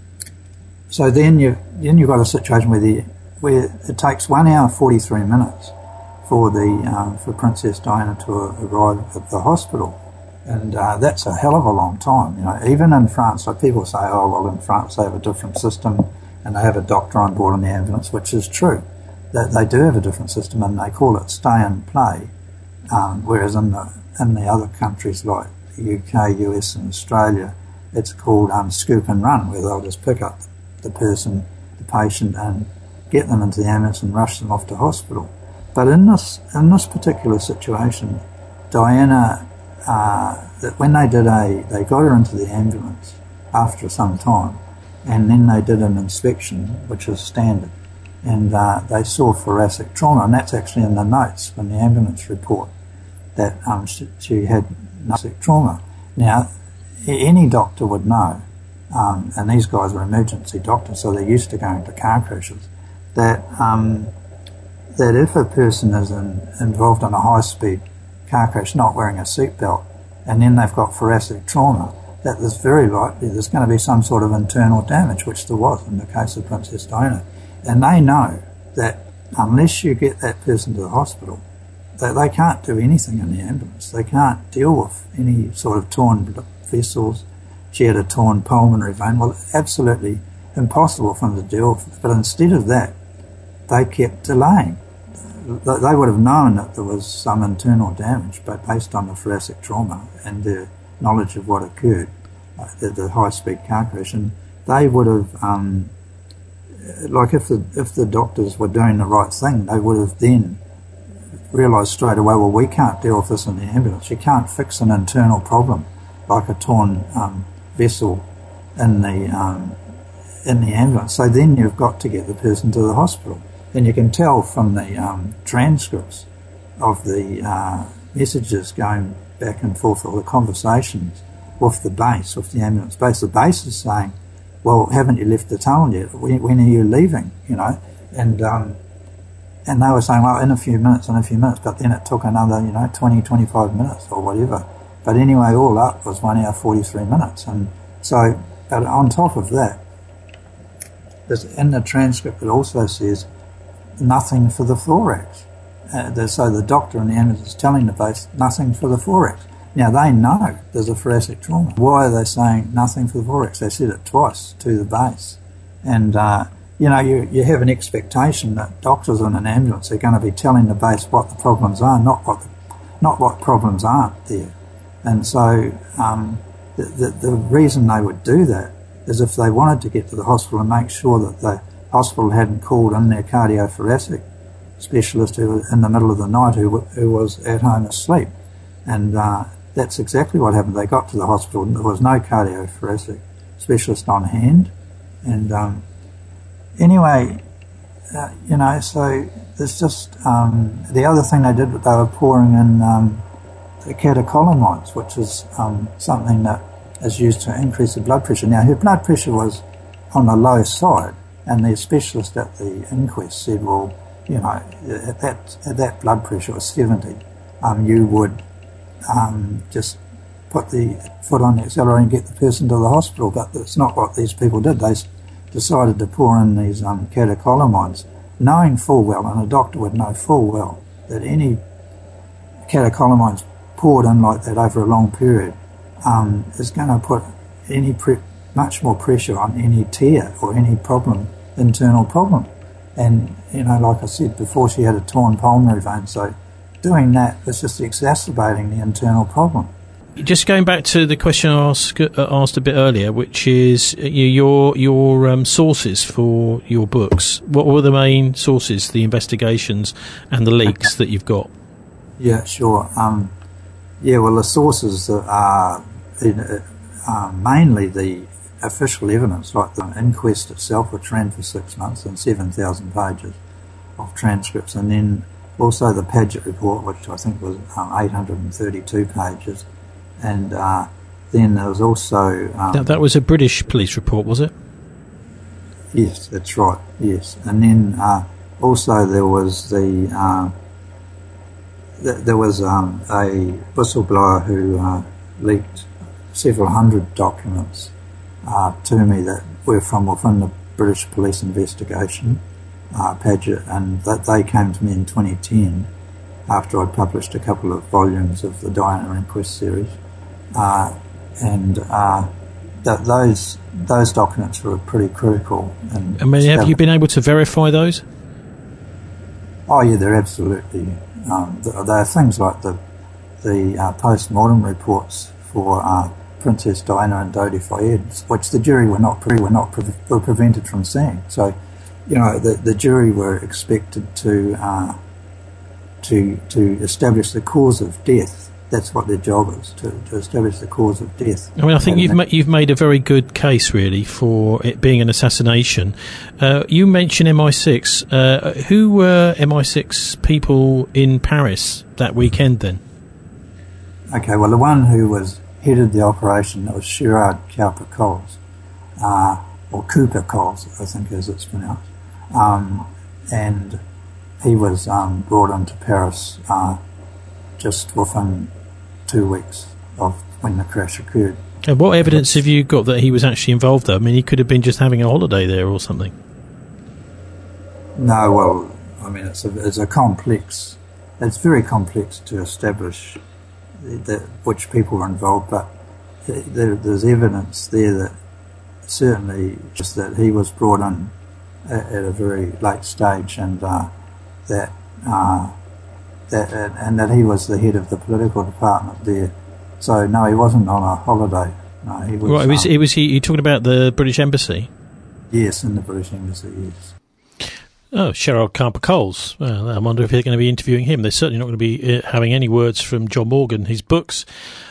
so then you then you've got a situation where the where it takes one hour forty-three minutes for the um, for Princess Diana to arrive at the hospital. And uh, that's a hell of a long time, you know. Even in France, like people say, oh, well, in France they have a different system and they have a doctor on board in the ambulance, which is true. That they do have a different system and they call it stay and play, um, whereas in the in the other countries like the U K, U S and Australia, it's called um, scoop and run, where they'll just pick up the person, the patient, and get them into the ambulance and rush them off to hospital. But in this in this particular situation, Diana... Uh, that when they did a, they got her into the ambulance after some time, and then they did an inspection, which is standard, and uh, they saw thoracic trauma, and that's actually in the notes from the ambulance report that um, she, she had thoracic trauma. Now, any doctor would know, um, and these guys are emergency doctors, so they're used to going to car crashes, that um, that if a person is in, involved in a high-speed car crash not wearing a seatbelt, and then they've got thoracic trauma, that there's very likely there's going to be some sort of internal damage, which there was in the case of Princess Diana. And they know that unless you get that person to the hospital, that they can't do anything in the ambulance. They can't deal with any sort of torn vessels. She had a torn pulmonary vein. Well, absolutely impossible for them to deal with. But instead of that, they kept delaying. They would have known that there was some internal damage, but based on the thoracic trauma and their knowledge of what occurred, uh, the, the high-speed car crash, and they would have, um, like if the if the doctors were doing the right thing, they would have then realised straight away, well, we can't deal with this in the ambulance. You can't fix an internal problem like a torn um, vessel in the um, in the ambulance. So then you've got to get the person to the hospital. And you can tell from the um, transcripts of the uh, messages going back and forth, or the conversations with the base, with the ambulance base. The base is saying, well, haven't you left the tunnel yet? When, when are you leaving? You know, and um, and they were saying, well, in a few minutes, in a few minutes, but then it took another, you know, twenty, twenty-five minutes or whatever. But anyway, all up was one hour, forty-three minutes. And so, but on top of that, there's, in the transcript it also says nothing for the thorax. Uh, so the doctor and the ambulance is telling the base nothing for the thorax. Now they know there's a thoracic trauma. Why are they saying nothing for the thorax? They said it twice to the base. And, uh, you know, you, you have an expectation that doctors in an ambulance are going to be telling the base what the problems are, not what the, not what problems aren't there. And so um, the, the, the reason they would do that is if they wanted to get to the hospital and make sure that the hospital hadn't called in their cardiothoracic specialist who was in the middle of the night who, who was at home asleep. And uh, that's exactly what happened. They got to the hospital and there was no cardiothoracic specialist on hand. And um, anyway, uh, you know, so there's just... Um, the other thing they did, they were pouring in um, the catecholamines, which is um, something that is used to increase the blood pressure. Now, her blood pressure was on the low side, and the specialist at the inquest said, well, you know, at that, at that blood pressure was seventy, um, you would um, just put the foot on the accelerator and get the person to the hospital. But that's not what these people did. They decided to pour in these um, catecholamines, knowing full well, and a doctor would know full well, that any catecholamines poured in like that over a long period um, is going to put any pre- much more pressure on any tear or any problem, internal problem. And, you know, like I said before, she had a torn pulmonary vein, so doing that was just exacerbating the internal problem. Just going back to the question I asked, uh, asked a bit earlier, which is uh, your your um, sources for your books. What were the main sources, the investigations and the leaks that you've got? Yeah, sure. Um, yeah, well, the sources are uh, mainly the official evidence, like the inquest itself, which ran for six months and seven thousand pages of transcripts, and then also the Paget report, which I think was um, eight hundred thirty-two pages, and uh, then there was also... Um, that, that was a British police report, was it? Yes, that's right, yes. And then uh, also there was the... Uh, th- there was um, a whistleblower who uh, leaked several hundred documents Uh, to me that were from within the British police investigation, uh, Paget, and that they came to me in twenty ten after I'd published a couple of volumes of the Diana Inquest series, uh, and uh, that those those documents were pretty critical. And I mean, have you been able to verify those? Oh yeah, they're absolutely. Um, there are things like the the uh, post-mortem reports for. Uh, Princess Diana and Dodi Fayed, which the jury were not pre- were not pre- were prevented from seeing. So, you know, the the jury were expected to uh, to to establish the cause of death. That's what their job is, to, to establish the cause of death. I mean, I think and you've ma- you've made a very good case, really, for it being an assassination. Uh, you mentioned M I six. Uh, who were M I six people in Paris that weekend? Then. Okay, well, the one who was headed the operation, that was Gerard Cowper-Coles, uh, or Cooper-Coles, I think as it's pronounced. Um, and he was um, brought into Paris uh, just within two weeks of when the crash occurred. And what evidence have you got that he was actually involved there? I mean, he could have been just having a holiday there or something. No, well, I mean, it's a, it's a complex, it's very complex to establish that which people were involved, but there, there's evidence there that certainly just that he was brought in at, at a very late stage, and uh, that uh, that and that he was the head of the political department there. So no, he wasn't on a holiday. No, he was. Right, was, um, was, was he? You talking about the British Embassy? Yes, in the British Embassy. Yes. Oh, Gerard Cowper-Coles. Well, I wonder if they're going to be interviewing him. They're certainly not going to be uh, having any words from John Morgan. His books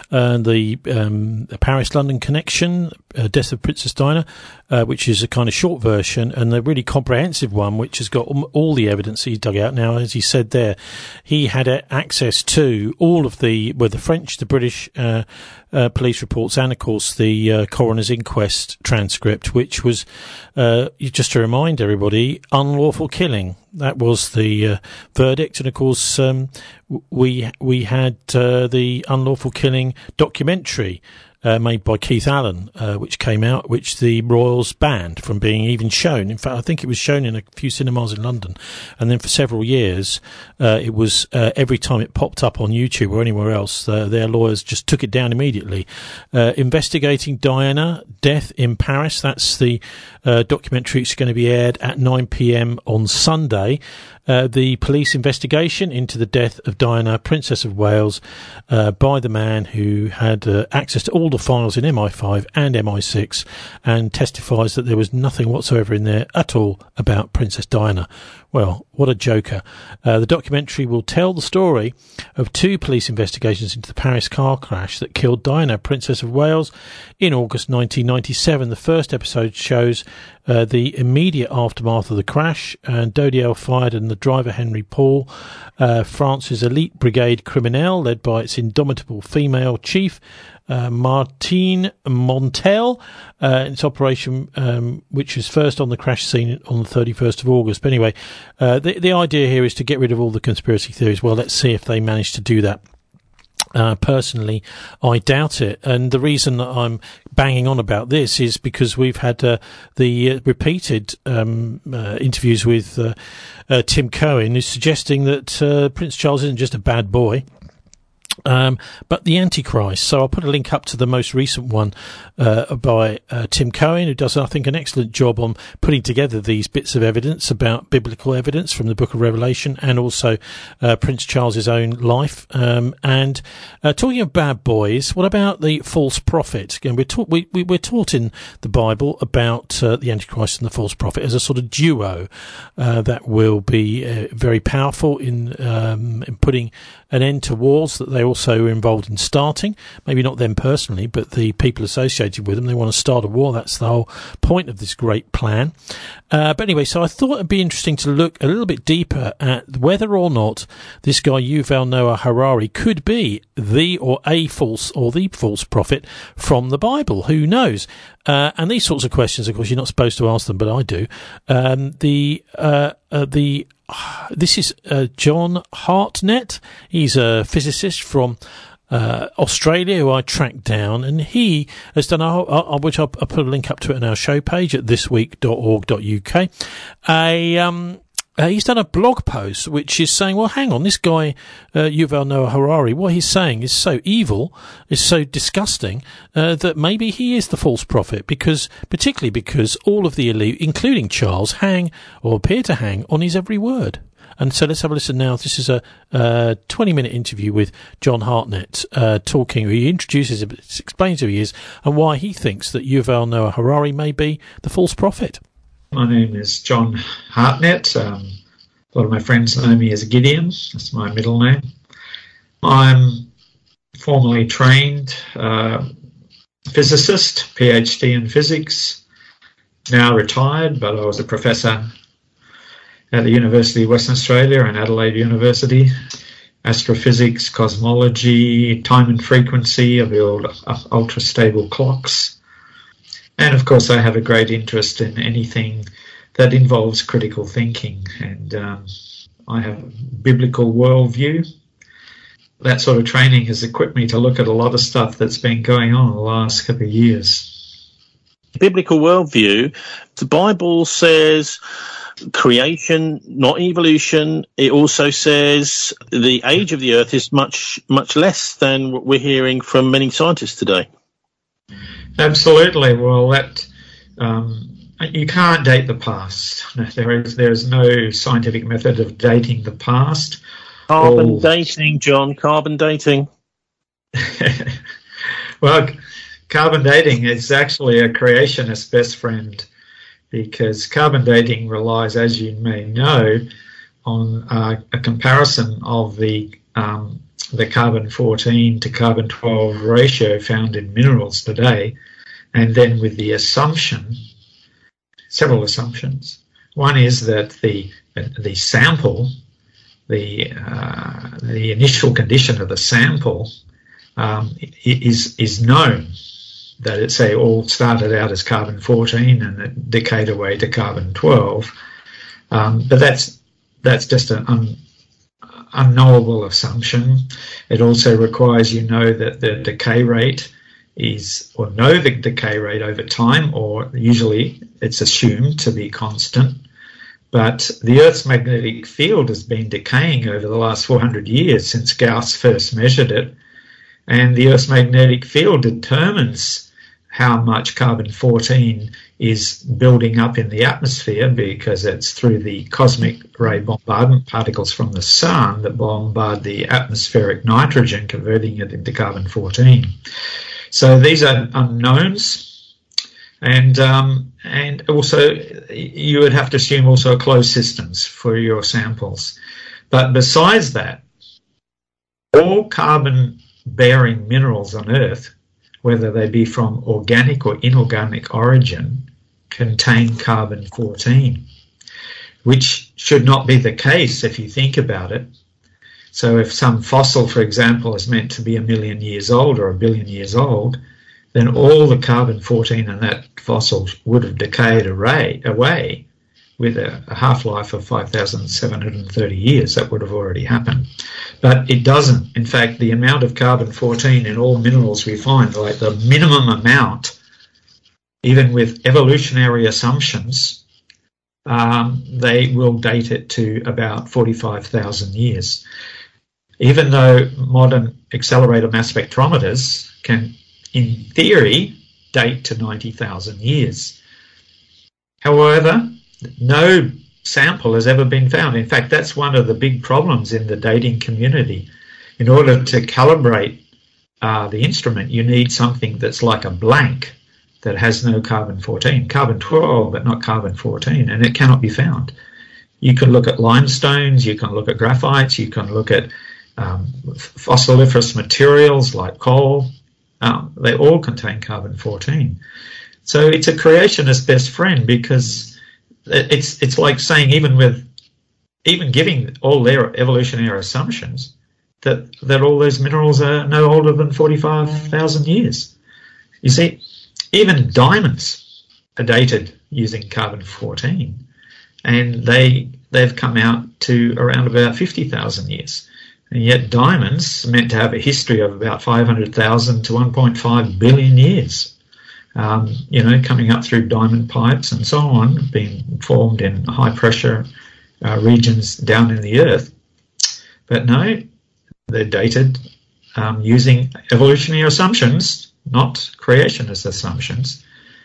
uh, the, um, the Paris-London connection, uh, Death of Princess Diana, uh, which is a kind of short version, and the really comprehensive one, which has got all the evidence he's dug out. Now, as he said there, he had access to all of the, well, the French, the British uh, uh, police reports, and of course the uh, coroner's inquest transcript, which was, uh, just to remind everybody, unlawful killing. That was the uh, verdict, and of course um, we we had uh, the unlawful killing documentary uh, made by Keith Allen, uh, which came out, which the Royals banned from being even shown. In fact, I think it was shown in a few cinemas in London, and then for several years, uh, it was uh, every time it popped up on YouTube or anywhere else, uh, their lawyers just took it down immediately. Uh, investigating Diana, Death in Paris. That's the uh, documentary. It's going to be aired at nine p.m. on Sunday. Uh, the police investigation into the death of Diana, Princess of Wales, uh, by the man who had uh, access to all the files in M I five and M I six, and testifies that there was nothing whatsoever in there at all about Princess Diana. Well, what a joker. Uh, the documentary will tell the story of two police investigations into the Paris car crash that killed Diana, Princess of Wales, in August nineteen ninety-seven. The first episode shows uh, the immediate aftermath of the crash, and Dodiel fired and the driver Henry Paul, uh, France's elite brigade criminelle, led by its indomitable female chief, Uh, Martine Montel, uh, its operation, um, which was first on the crash scene on the thirty-first of August. But anyway, uh, the, the idea here is to get rid of all the conspiracy theories. Well, let's see if they manage to do that. Uh, personally, I doubt it. And the reason that I'm banging on about this is because we've had uh, the uh, repeated um, uh, interviews with uh, uh, Tim Cohen, who's suggesting that uh, Prince Charles isn't just a bad boy, Um, but the Antichrist. So I'll put a link up to the most recent one uh, by uh, Tim Cohen, who does, I think, an excellent job on putting together these bits of evidence about biblical evidence from the Book of Revelation, and also uh, Prince Charles's own life. Um, and uh, talking of bad boys, what about the false prophet? Again, we're, taught, we, we, we're taught in the Bible about uh, the Antichrist and the false prophet as a sort of duo uh, that will be uh, very powerful in, um, in putting an end to wars that they also were involved in starting. Maybe not them personally, but the people associated with them. They want to start a war. That's the whole point of this great plan. Uh, but anyway, so I thought it'd be interesting to look a little bit deeper at whether or not this guy Yuval Noah Harari could be the or a false or the false prophet from the Bible. Who knows? Uh, and these sorts of questions, of course, you're not supposed to ask them, but I do. Um, the uh, uh, the This is uh, John Hartnett. He's a physicist from uh, Australia who I tracked down, and he has done, a, a, which I'll, I'll put a link up to it on our show page at this week dot org dot U K. A um, Uh, he's done a blog post which is saying, well, hang on, this guy, uh, Yuval Noah Harari, what he's saying is so evil, is so disgusting, uh, that maybe he is the false prophet, because, particularly because all of the elite, including Charles, hang, or appear to hang, on his every word. And so let's have a listen now. This is a uh, twenty-minute interview with John Hartnett, uh, talking, he introduces, explains who he is, and why he thinks that Yuval Noah Harari may be the false prophet. My name is John Hartnett. Um, a lot of my friends know me as Gideon. That's my middle name. I'm formally trained uh, physicist, PhD in physics, now retired, but I was a professor at the University of Western Australia and Adelaide University. Astrophysics, cosmology, time and frequency. I build ultra-stable clocks. And, of course, I have a great interest in anything that involves critical thinking. And um, I have a biblical worldview. That sort of training has equipped me to look at a lot of stuff that's been going on in the last couple of years. Biblical worldview, the Bible says creation, not evolution. It also says the age of the earth is much, much less than what we're hearing from many scientists today. Absolutely. Well, that um, you can't date the past. There is there is no scientific method of dating the past. Carbon All... dating, John. Carbon dating. Well, carbon dating is actually a creationist's best friend, because carbon dating relies, as you may know, on uh, a comparison of the um, the carbon fourteen to carbon twelve ratio found in minerals today, and then with the assumption, several assumptions. One is that the the sample, the uh, the initial condition of the sample um, is is known. That it say all started out as carbon fourteen and it decayed away to carbon twelve, um, but that's that's just an un, unknowable assumption. It also requires you know that the decay rate is, or know the decay rate over time, or usually it's assumed to be constant. But the Earth's magnetic field has been decaying over the last four hundred years since Gauss first measured it, and the Earth's magnetic field determines how much carbon fourteen is building up in the atmosphere, because it's through the cosmic ray bombardment particles from the sun that bombard the atmospheric nitrogen, converting it into carbon fourteen. So these are unknowns, and um, and also you would have to assume also closed systems for your samples. But besides that, all carbon-bearing minerals on Earth, whether they be from organic or inorganic origin, contain carbon fourteen, which should not be the case if you think about it. So if some fossil, for example, is meant to be a million years old or a billion years old, then all the carbon fourteen in that fossil would have decayed away, away with a, a half-life of five thousand seven hundred thirty years. That would have already happened. But it doesn't. In fact, the amount of carbon fourteen in all minerals we find, like the minimum amount, even with evolutionary assumptions, um, they will date it to about forty-five thousand years. Even though modern accelerator mass spectrometers can, in theory, date to ninety thousand years. However, no sample has ever been found. In fact, that's one of the big problems in the dating community. In order to calibrate uh, the instrument, you need something that's like a blank that has no carbon fourteen, carbon twelve, but not carbon fourteen, and it cannot be found. You can look at limestones, you can look at graphites, you can look at um, fossiliferous materials like coal. Um, they all contain carbon fourteen. So it's a creationist's best friend, because It's it's like saying, even with even giving all their evolutionary assumptions, that that all those minerals are no older than forty-five thousand years. You see, even diamonds are dated using carbon fourteen, and they they've come out to around about fifty thousand years. And yet diamonds are meant to have a history of about five hundred thousand to one point five billion years. Um, you know, coming up through diamond pipes and so on, being formed in high pressure uh, regions down in the earth. But no, they're dated um, using evolutionary assumptions, not creationist assumptions.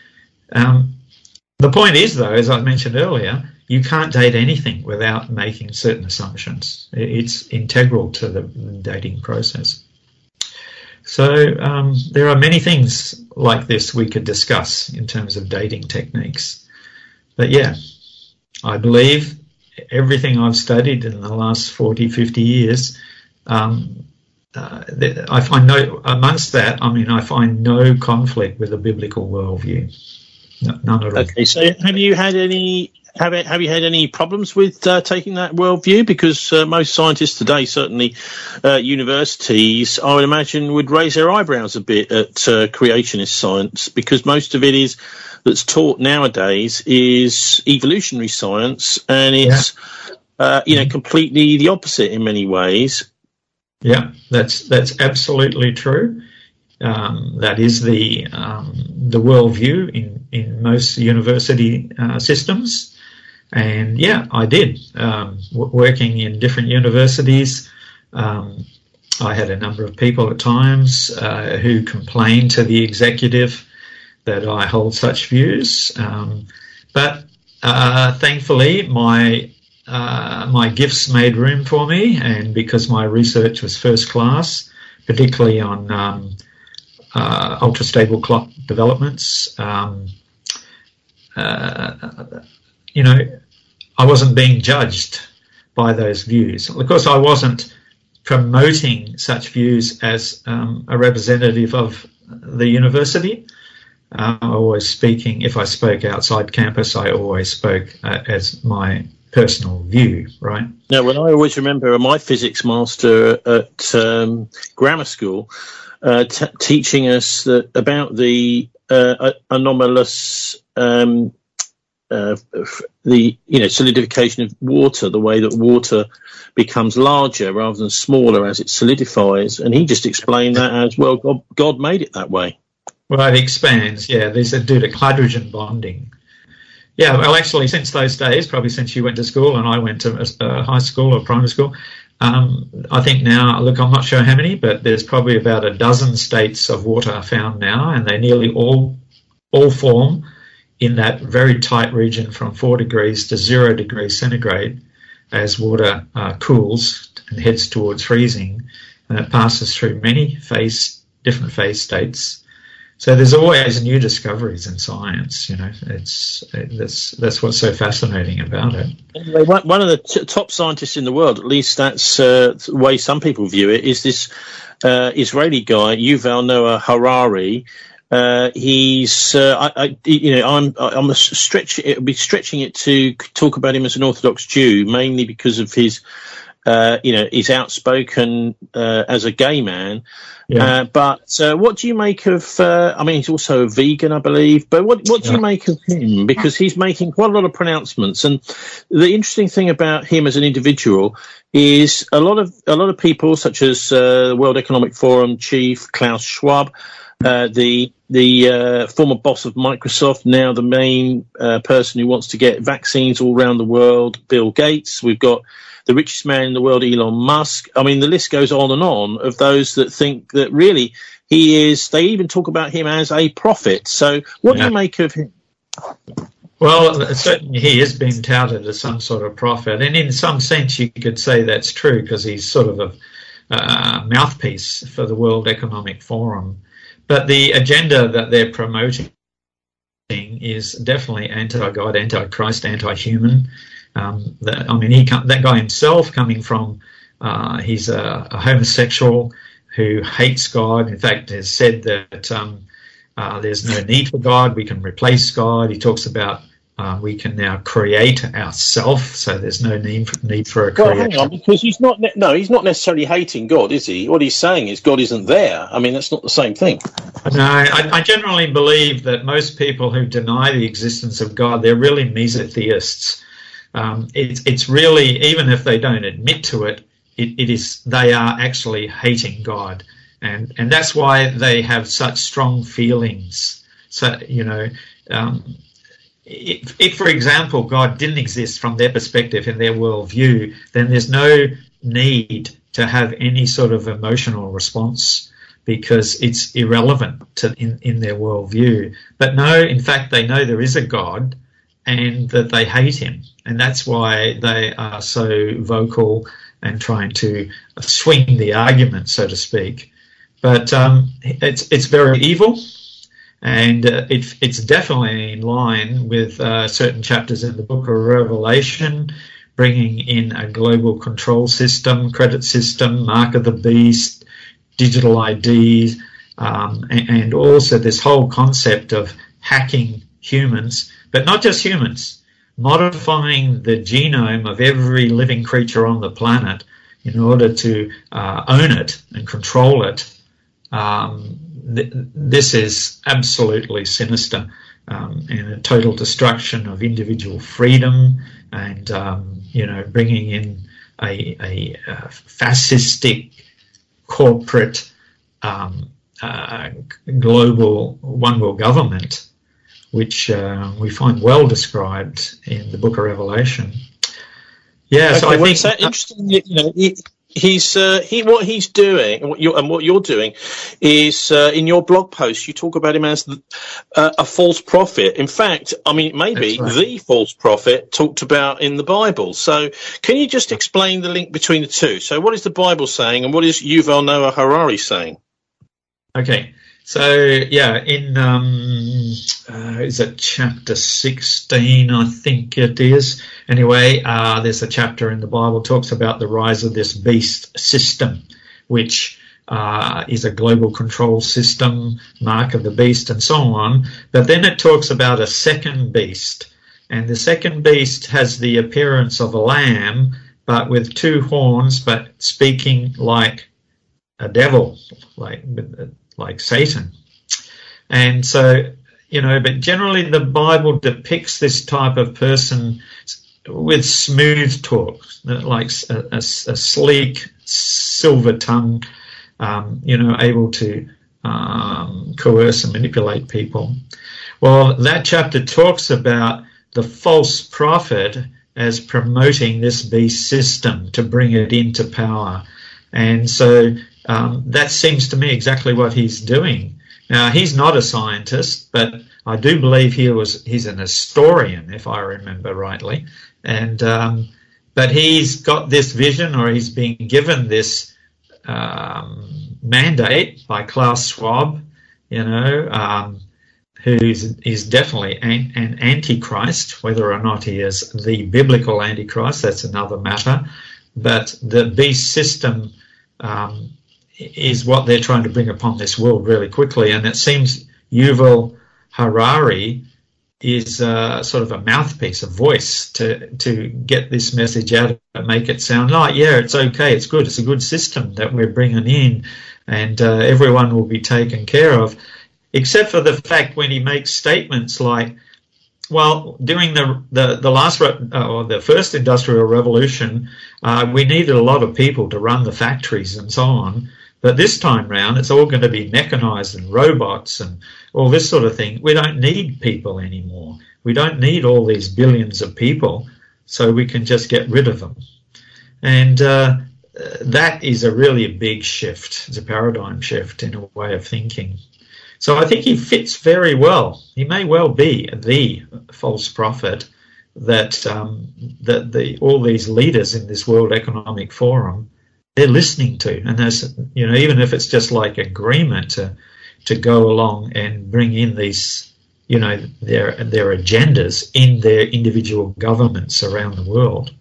Um, the point is, though, as I mentioned earlier, you can't date anything without making certain assumptions. It's integral to the dating process. So um, there are many things like this we could discuss in terms of dating techniques. But yeah, I believe everything I've studied in the last forty, fifty years, um, uh, I find no, amongst that, I mean, I find no conflict with a biblical worldview. No, none at all. Okay, so have you had any... Have, have you had any problems with uh, taking that worldview? Because uh, most scientists today, certainly uh, universities, I would imagine, would raise their eyebrows a bit at uh, creationist science, because most of it is that's taught nowadays is evolutionary science, and it's yeah. uh, you know completely the opposite in many ways. Yeah, that's that's absolutely true. Um, that is the um, the worldview in in most university uh, systems. And yeah, I did. Um, w- working in different universities, um, I had a number of people at times uh, who complained to the executive that I hold such views. Um, but uh, thankfully, my uh, my gifts made room for me, and because my research was first class, particularly on um, uh, ultra-stable clock developments, um, uh, you know, I wasn't being judged by those views. Of course, I wasn't promoting such views as um, a representative of the university. Uh, always speaking, if I spoke outside campus, I always spoke uh, as my personal view, right? Now, when I always remember my physics master at um, grammar school uh, t- teaching us that about the uh, anomalous, um, uh, the you know solidification of water, the way that water becomes larger rather than smaller as it solidifies, and he just explained that as well. God, God made it that way. Well, it expands. Yeah, these are due to hydrogen bonding. Yeah, well, actually, since those days, probably since you went to school and I went to uh, high school or primary school, um, I think now, look, I'm not sure how many, but there's probably about a dozen states of water found now, and they nearly all all form in that very tight region from four degrees to zero degrees centigrade as water uh, cools and heads towards freezing, and it passes through many phase, different phase states. So there's always new discoveries in science, you know. It's it, that's that's what's so fascinating about it. Anyway, one, one of the t- top scientists in the world, at least that's uh, the way some people view it, is this uh, Israeli guy, Yuval Noah Harari. Uh, he's, uh, I, I, you know, I'm, I'm a stretch. It would be stretching it to talk about him as an Orthodox Jew, mainly because of his, uh, you know, he's outspoken uh, as a gay man. Yeah. Uh, but uh, what do you make of? Uh, I mean, he's also a vegan, I believe. But what what do yeah. you make of him? Because he's making quite a lot of pronouncements, and the interesting thing about him as an individual is a lot of a lot of people, such as uh, the World Economic Forum chief Klaus Schwab, uh, the the uh, former boss of Microsoft, now the main uh, person who wants to get vaccines all around the world, Bill Gates. We've got the richest man in the world, Elon Musk. I mean, the list goes on and on of those that think that really he is, they even talk about him as a prophet. So what yeah. do you make of him? Well, certainly he has been touted as some sort of prophet, and in some sense you could say that's true because he's sort of a uh, mouthpiece for the World Economic Forum. But the agenda that they're promoting is definitely anti-God, anti-Christ, anti-human. Um, the, I mean, he that guy himself coming from, uh, he's a, a homosexual who hates God. In fact, has said that um, uh, there's no need for God. We can replace God. He talks about uh, we can now create ourselves, so there's no need for, need for a creator. Well, hang on, because he's not. Ne- no, he's not necessarily hating God, is he? What he's saying is God isn't there. I mean, that's not the same thing. No, I, I generally believe that most people who deny the existence of God, they're really mesotheists. Um, it's it's really, even if they don't admit to it, it, it is they are actually hating God, and and that's why they have such strong feelings. So you know, um, if, if for example God didn't exist from their perspective in their worldview, then there's no need to have any sort of emotional response because it's irrelevant to in, in their worldview. But no, in fact, they know there is a God, and that they hate him, and that's why they are so vocal and trying to swing the argument, so to speak. But um, it's it's very evil, and uh, it, it's definitely in line with uh, certain chapters in the Book of Revelation, bringing in a global control system, credit system, mark of the beast, digital I Ds, um, and, and also this whole concept of hacking humans. But not just humans, modifying the genome of every living creature on the planet in order to uh, own it and control it. Um, th- this is absolutely sinister, um, and a total destruction of individual freedom, and um, you know, bringing in a, a, a fascistic corporate um, uh, global one world government, which uh, we find well described in the Book of Revelation. Yeah, okay, so I well, think it's that interesting. You know, he, he's uh, he what he's doing, and what you're, and what you're doing is uh, in your blog post you talk about him as the, uh, a false prophet. In fact, I mean, maybe right. the false prophet talked about in the Bible. So, can you just explain the link between the two? So, what is the Bible saying, and what is Yuval Noah Harari saying? Okay. So, yeah, in, um, uh, is it chapter sixteen, I think it is. Anyway, uh, there's a chapter in the Bible talks about the rise of this beast system, which uh, is a global control system, mark of the beast, and so on. But then it talks about a second beast, and the second beast has the appearance of a lamb, but with two horns, but speaking like a devil, like like Satan. And so, you know, but generally the Bible depicts this type of person with smooth talk, like a, a, a sleek, silver tongue, um, you know, able to um, coerce and manipulate people. Well, that chapter talks about the false prophet as promoting this beast system to bring it into power. And so um, that seems to me exactly what he's doing. Now, he's not a scientist, but I do believe he was he's an historian, if I remember rightly. And um, but he's got this vision, or he's been given this um, mandate by Klaus Schwab, you know, um, who is, is definitely an, an antichrist. Whether or not he is the biblical antichrist, that's another matter. But the beast system um, is what they're trying to bring upon this world really quickly. And it seems Yuval Harari is uh, sort of a mouthpiece, a voice to to get this message out and make it sound like, yeah, it's okay, it's good, it's a good system that we're bringing in, and uh, everyone will be taken care of. Except for the fact when he makes statements like, well, during the the, the last uh, or the first industrial revolution, uh, we needed a lot of people to run the factories and so on. But this time round, it's all going to be mechanized and robots and all this sort of thing. We don't need people anymore. We don't need all these billions of people, so we can just get rid of them. And uh, that is a really big shift. It's a paradigm shift in a way of thinking. So I think he fits very well. He may well be the false prophet that um, that the all these leaders in this World Economic Forum, they're listening to, and there's, you know, even if it's just like agreement to to go along and bring in these, you know, their their agendas in their individual governments around the world.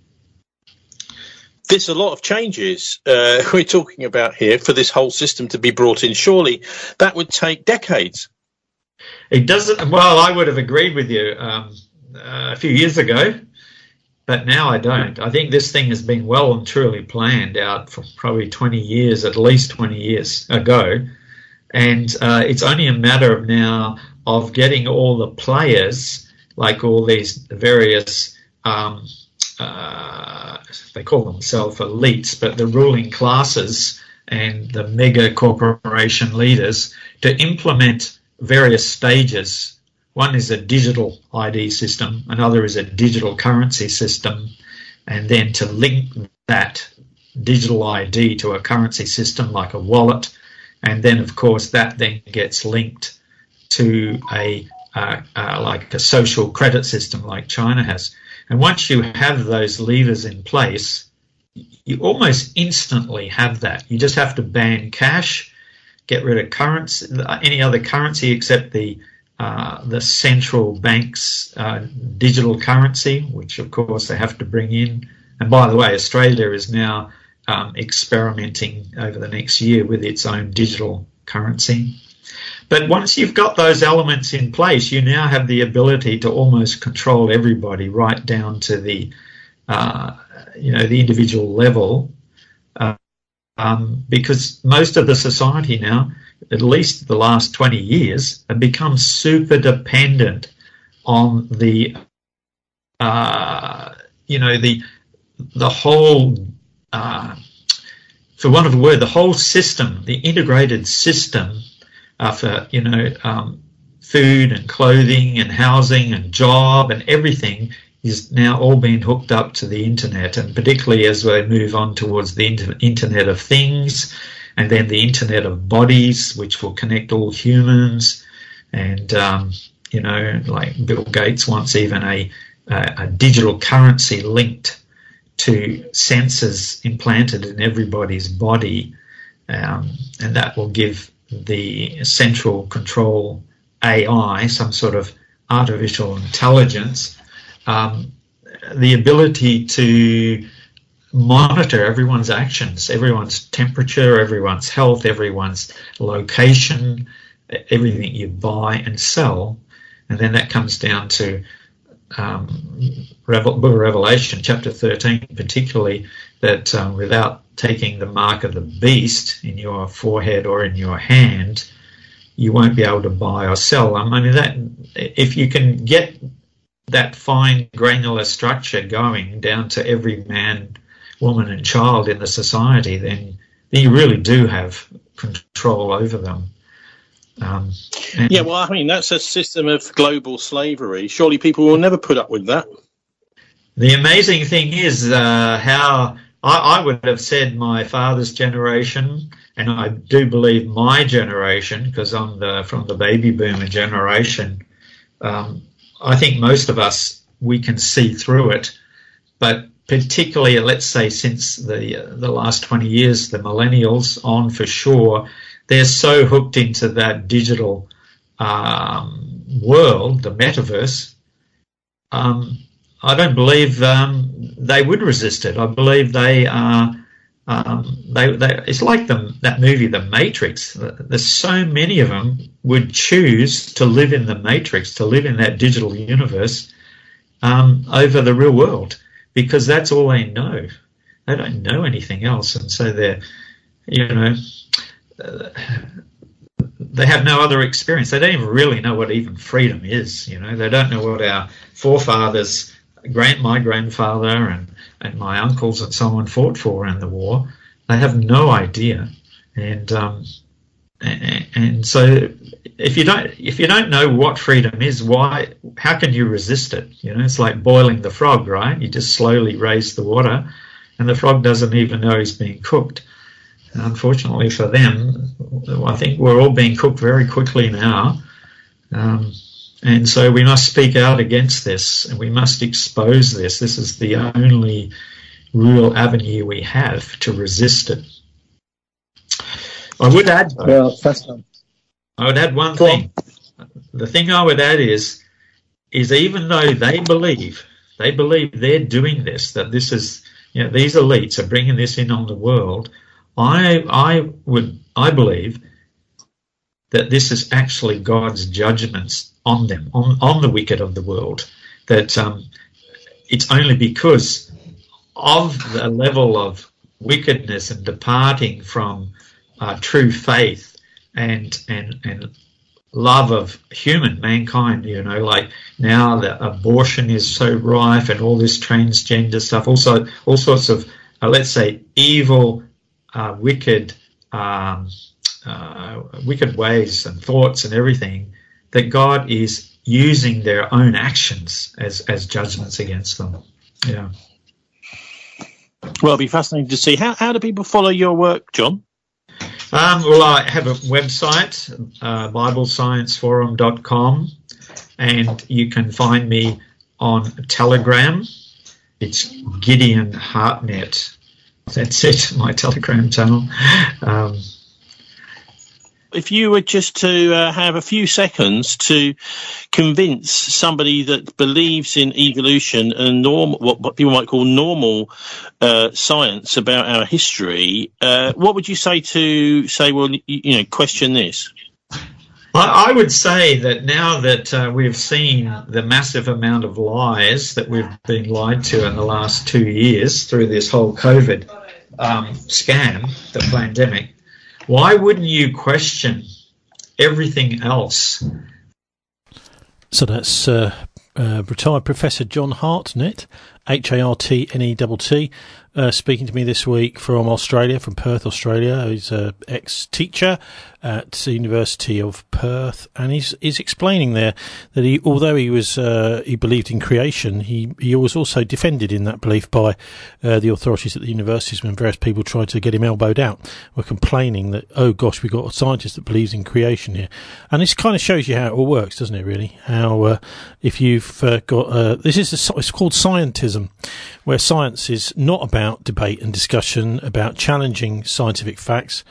There's a lot of changes uh, we're talking about here for this whole system to be brought in. Surely that would take decades. It doesn't. Well, I would have agreed with you um, uh, a few years ago. But now I don't. I think this thing has been well and truly planned out for probably twenty years, at least twenty years ago. And uh, it's only a matter of now of getting all the players, like all these various, um, uh, they call themselves elites, but the ruling classes and the mega corporation leaders, to implement various stages. One is a digital I D system, another is a digital currency system, and then to link that digital I D to a currency system like a wallet, and then of course that then gets linked to a uh, uh, like a social credit system like China has. And once you have those levers in place, you almost instantly have that. You just have to ban cash, get rid of currency, any other currency except the Uh, the central bank's uh, digital currency, which of course they have to bring in. And by the way, Australia is now um, experimenting over the next year with its own digital currency. But once you've got those elements in place, you now have the ability to almost control everybody right down to the, uh, you know, the individual level, uh, um, because most of the society now, at least the last twenty years, have become super dependent on the, uh, you know, the the whole, uh, for want of a word, the whole system, the integrated system uh, for, you know, um, food and clothing and housing and job and everything is now all being hooked up to the internet, and particularly as we move on towards the inter- Internet of Things, and then the Internet of Bodies, which will connect all humans. And, um, you know, like Bill Gates wants even a, a, a digital currency linked to sensors implanted in everybody's body. Um, and that will give the central control A I, some sort of artificial intelligence, um, the ability to monitor everyone's actions, everyone's temperature, everyone's health, everyone's location, everything you buy and sell. And then that comes down to um, Revel- Book of Revelation, chapter thirteen, particularly, that um, without taking the mark of the beast in your forehead or in your hand, you won't be able to buy or sell. I mean, that if you can get that fine granular structure going down to every man, woman and child in the society, then, then you really do have control over them. Um, yeah, well, I mean, that's a system of global slavery. Surely people will never put up with that. The amazing thing is uh, how I, I would have said my father's generation, and I do believe my generation, because I'm the, from the baby boomer generation, um, I think most of us, we can see through it. But particularly, let's say, since the uh, the last twenty years, the millennials on for sure, they're so hooked into that digital um, world, the metaverse. Um, I don't believe um, they would resist it. I believe they are. Um, they, they, it's like the, that movie, The Matrix. There's so many of them would choose to live in the Matrix, to live in that digital universe um, over the real world, because that's all they know. They don't know anything else, and so they're, you know, uh, they have no other experience. They don't even really know what even freedom is. You know, they don't know what our forefathers, grand, my grandfather and, and my uncles and so on fought for in the war. They have no idea, and um, and, and so if you don't if you don't know what freedom is, why? How can you resist it? You know, it's like boiling the frog, right? You just slowly raise the water, and the frog doesn't even know he's being cooked. And unfortunately for them, I think we're all being cooked very quickly now. Um, And so we must speak out against this, and we must expose this. This is the only real avenue we have to resist it. I would add, well, fascinating. I would add one thing. The thing I would add is, is even though they believe, they believe they're doing this, that this is, you know, these elites are bringing this in on the world. I, I would, I believe that this is actually God's judgments on them, on, on the wicked of the world, that um, it's only because of the level of wickedness and departing from uh, true faith and, and, and love of human, mankind, you know, like now the abortion is so rife and all this transgender stuff, also all sorts of, uh, let's say, evil, uh, wicked, um, uh, wicked ways and thoughts and everything, that God is using their own actions as, as judgments against them. Yeah. Well, it'll be fascinating to see. How, how do people follow your work, John? Um, well, I have a website, uh, bible science forum dot com, and you can find me on Telegram. It's Gideon Hartnett. That's it, my Telegram channel. Um, If you were just to uh, have a few seconds to convince somebody that believes in evolution and norm, what, what people might call normal uh, science about our history, uh, what would you say to say, well, you, you know, question this? I, I would say that now that uh, we've seen the massive amount of lies that we've been lied to in the last two years through this whole COVID um, scam, the pandemic, why wouldn't you question everything else? So that's uh, uh, retired Professor John Hartnett, H A R T N E T T, uh, speaking to me this week from Australia, from Perth, Australia. He's an ex-teacher at the University of Perth, and he's, he's explaining there that he, although he was uh, he believed in creation, he, he was also defended in that belief by uh, the authorities at the universities when various people tried to get him elbowed out, were complaining that, oh gosh, we've got a scientist that believes in creation here. And this kind of shows you how it all works, doesn't it, really? How uh, if you've uh, got, uh, this is, a, it's called scientism, where science is not about debate and discussion, about challenging scientific facts,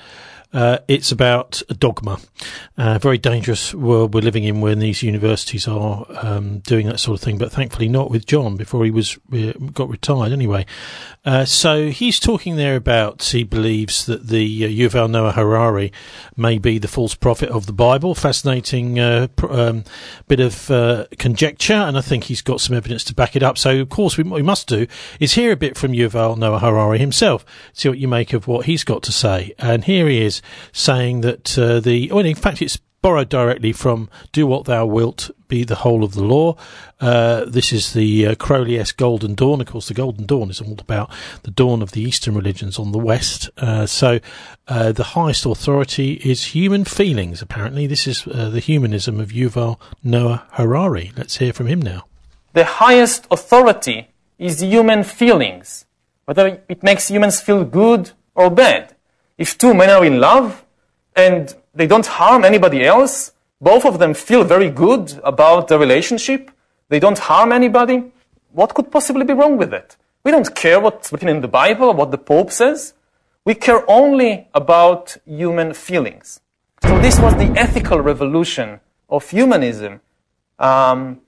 Uh, it's about a dogma. A uh, very dangerous world we're living in when these universities are um, doing that sort of thing, but thankfully not with John before he was uh, got retired anyway. Uh, so he's talking there about he believes that the uh, Yuval Noah Harari may be the false prophet of the Bible. Fascinating uh, pr- um, bit of uh, conjecture, and I think he's got some evidence to back it up. So, of course, we, what we must do is hear a bit from Yuval Noah Harari himself, see what you make of what he's got to say. And here he is saying that uh, the... Well, in fact, it's borrowed directly from Do What Thou Wilt Be the Whole of the Law. Uh, this is the uh, Crowley-esque Golden Dawn. Of course, the Golden Dawn is all about the dawn of the Eastern religions on the West. Uh, so uh, the highest authority is human feelings, apparently. This is uh, the humanism of Yuval Noah Harari. Let's hear from him now. The highest authority is human feelings, whether it makes humans feel good or bad. If two men are in love and they don't harm anybody else, both of them feel very good about the relationship, they don't harm anybody, what could possibly be wrong with it? We don't care what's written in the Bible or what the Pope says. We care only about human feelings. So this was the ethical revolution of humanism, um,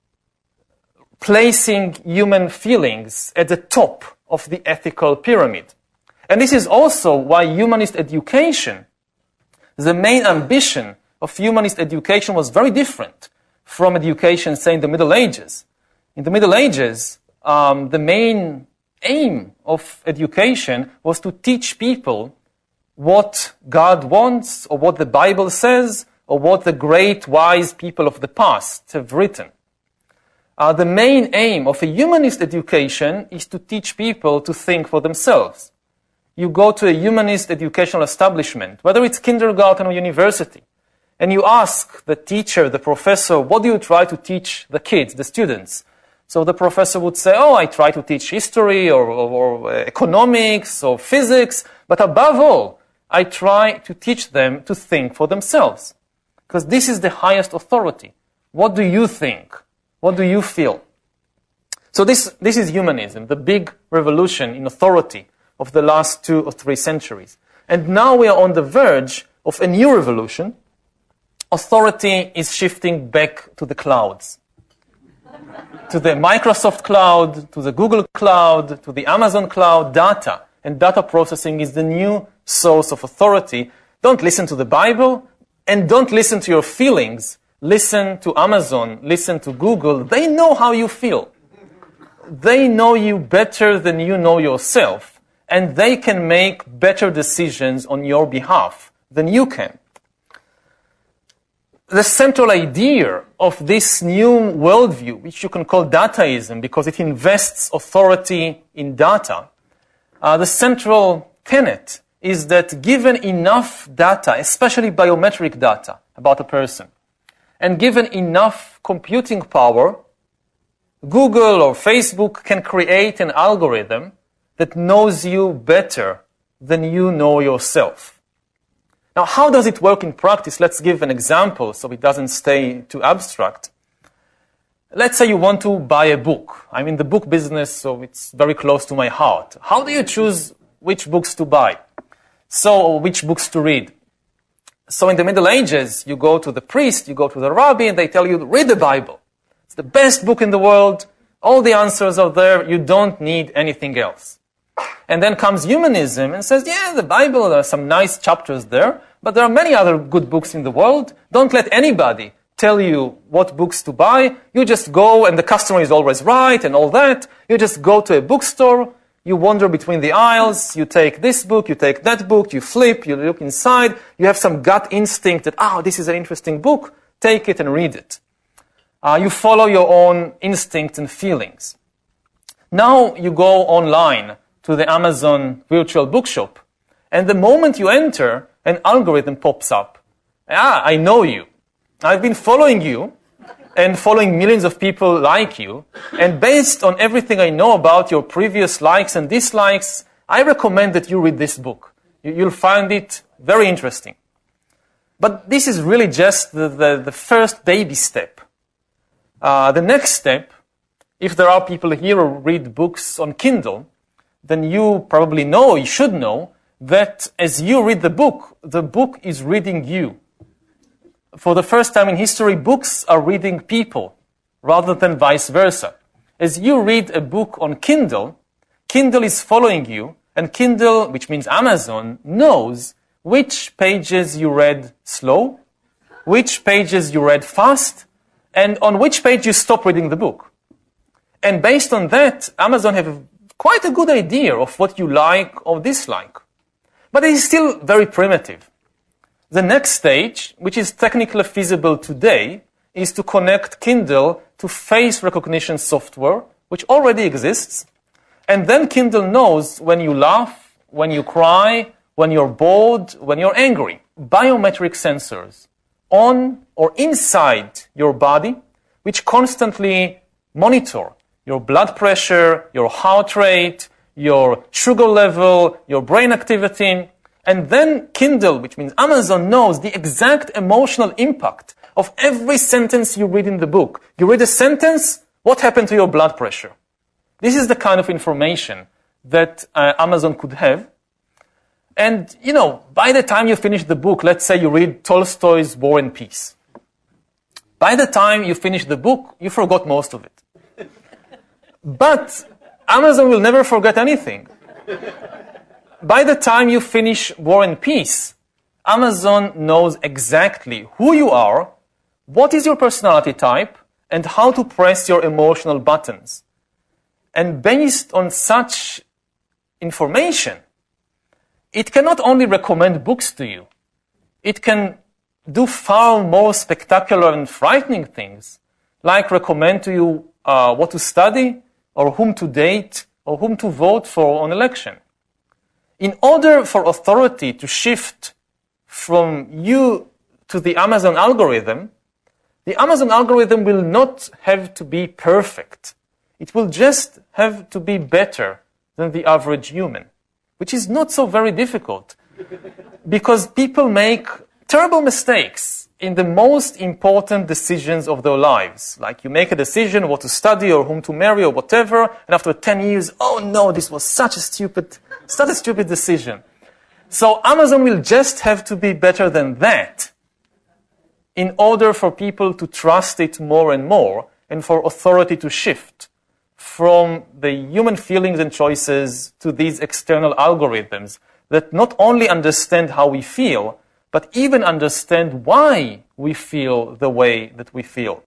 placing human feelings at the top of the ethical pyramid. And this is also why humanist education, the main ambition of humanist education, was very different from education, say, in the Middle Ages. In the Middle Ages, um, the main aim of education was to teach people what God wants, or what the Bible says, or what the great wise people of the past have written. Uh, the main aim of a humanist education is to teach people to think for themselves. You go to a humanist educational establishment, whether it's kindergarten or university, and you ask the teacher, the professor, what do you try to teach the kids, the students? So the professor would say, oh, I try to teach history or, or, or economics or physics, but above all, I try to teach them to think for themselves. Because this is the highest authority. What do you think? What do you feel? So this, this is humanism, the big revolution in authority of the last two or three centuries. And now we are on the verge of a new revolution. Authority is shifting back to the clouds. To the Microsoft cloud, to the Google cloud, to the Amazon cloud. Data and data processing is the new source of authority. Don't listen to the Bible, and don't listen to your feelings. Listen to Amazon, listen to Google. They know how you feel. They know you better than you know yourself. And they can make better decisions on your behalf than you can. The central idea of this new worldview, which you can call dataism because it invests authority in data, uh, the central tenet is that given enough data, especially biometric data about a person, and given enough computing power, Google or Facebook can create an algorithm that knows you better than you know yourself. Now, how does it work in practice? Let's give an example so it doesn't stay too abstract. Let's say you want to buy a book. I'm in the book business, so it's very close to my heart. How do you choose which books to buy? So, which books to read? So in the Middle Ages, you go to the priest, you go to the rabbi, and they tell you, read the Bible. It's the best book in the world. All the answers are there. You don't need anything else. And then comes humanism and says, yeah, the Bible, there are some nice chapters there, but there are many other good books in the world. Don't let anybody tell you what books to buy. You just go, and the customer is always right and all that. You just go to a bookstore, you wander between the aisles, you take this book, you take that book, you flip, you look inside, you have some gut instinct that, oh, this is an interesting book, take it and read it. Uh, you follow your own instincts and feelings. Now you go online to the Amazon virtual bookshop, and the moment you enter, an algorithm pops up. Ah, I know you. I've been following you and following millions of people like you, and based on everything I know about your previous likes and dislikes, I recommend that you read this book. You'll find it very interesting. But this is really just the, the, the first baby step. Uh, the next step, if there are people here who read books on Kindle, then you probably know, you should know, that as you read the book, the book is reading you. For the first time in history, books are reading people rather than vice versa. As you read a book on Kindle, Kindle is following you, and Kindle, which means Amazon, knows which pages you read slow, which pages you read fast, and on which page you stop reading the book. And based on that, Amazon have quite a good idea of what you like or dislike. But it is still very primitive. The next stage, which is technically feasible today, is to connect Kindle to face recognition software, which already exists. And then Kindle knows when you laugh, when you cry, when you're bored, when you're angry. Biometric sensors on or inside your body, which constantly monitor your blood pressure, your heart rate, your sugar level, your brain activity. And then Kindle, which means Amazon, knows the exact emotional impact of every sentence you read in the book. You read a sentence, what happened to your blood pressure? This is the kind of information that uh, Amazon could have. And, you know, by the time you finish the book, let's say you read Tolstoy's War and Peace. By the time you finish the book, you forgot most of it. But Amazon will never forget anything. By the time you finish War and Peace, Amazon knows exactly who you are, what is your personality type, and how to press your emotional buttons. And based on such information, it can not only recommend books to you, it can do far more spectacular and frightening things, like recommend to you uh, what to study, or whom to date, or whom to vote for on election. In order for authority to shift from you to the Amazon algorithm, the Amazon algorithm will not have to be perfect. It will just have to be better than the average human, which is not so very difficult, because people make terrible mistakes in the most important decisions of their lives. Like you make a decision what to study or whom to marry or whatever, and after ten years, oh no, this was such a stupid, such a stupid decision. So Amazon will just have to be better than that in order for people to trust it more and more, and for authority to shift from the human feelings and choices to these external algorithms that not only understand how we feel, but even understand why we feel the way that we feel.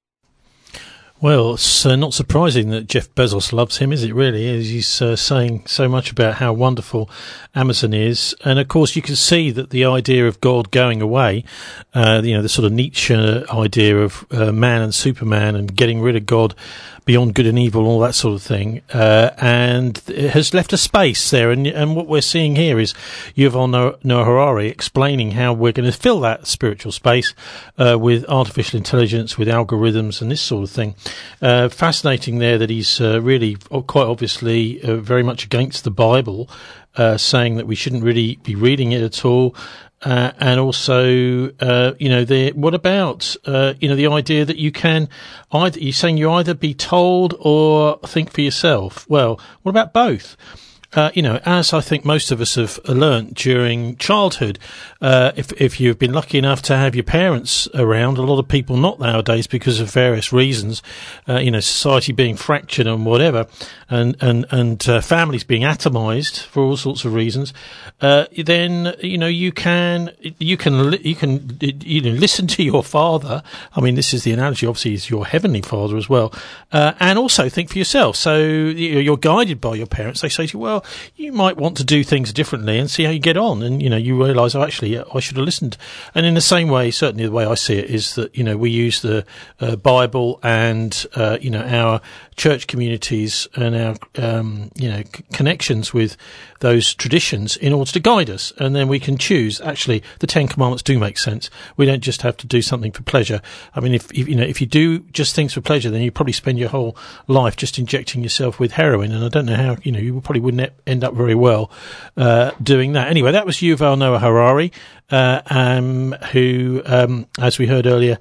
Well, it's uh, not surprising that Jeff Bezos loves him, is it really? He's uh, saying so much about how wonderful Amazon is. And, of course, you can see that the idea of God going away, uh, you know, the sort of Nietzsche idea of uh, man and Superman and getting rid of God beyond good and evil, all that sort of thing, uh, and it has left a space there. And, and what we're seeing here is Yuval Noah Harari explaining how we're going to fill that spiritual space uh, with artificial intelligence, with algorithms and this sort of thing. Uh, fascinating there that he's uh, really quite obviously uh, very much against the Bible, uh, saying that we shouldn't really be reading it at all. Uh, and also, uh, you know, the, what about, uh, you know, the idea that you can either, you're saying you either be told or think for yourself. Well, what about both? Uh, you know, as I think most of us have learnt during childhood, uh, if, if you've been lucky enough to have your parents around, a lot of people not nowadays because of various reasons, uh, you know, society being fractured and whatever, and, and, and, uh, families being atomized for all sorts of reasons, uh, then, you know, you can, you can, you can, you know, listen to your father. I mean, this is the analogy, obviously, is your heavenly father as well, uh, and also think for yourself. So you're guided by your parents. They say to you, well, you might want to do things differently and see how you get on. And, you know, you realise, oh, actually, I should have listened. And in the same way, certainly the way I see it is that, you know, we use the uh, Bible and, uh, you know, our church communities and our, um, you know, c- connections with those traditions in order to guide us. And then we can choose, actually, the Ten Commandments do make sense. We don't just have to do something for pleasure. I mean, if, if you know, if you do just things for pleasure, then you probably spend your whole life just injecting yourself with heroin. And I don't know how, you know, you probably wouldn't end up very well uh, doing that. Anyway, that was Yuval Noah Harari, uh, um, who, um, as we heard earlier,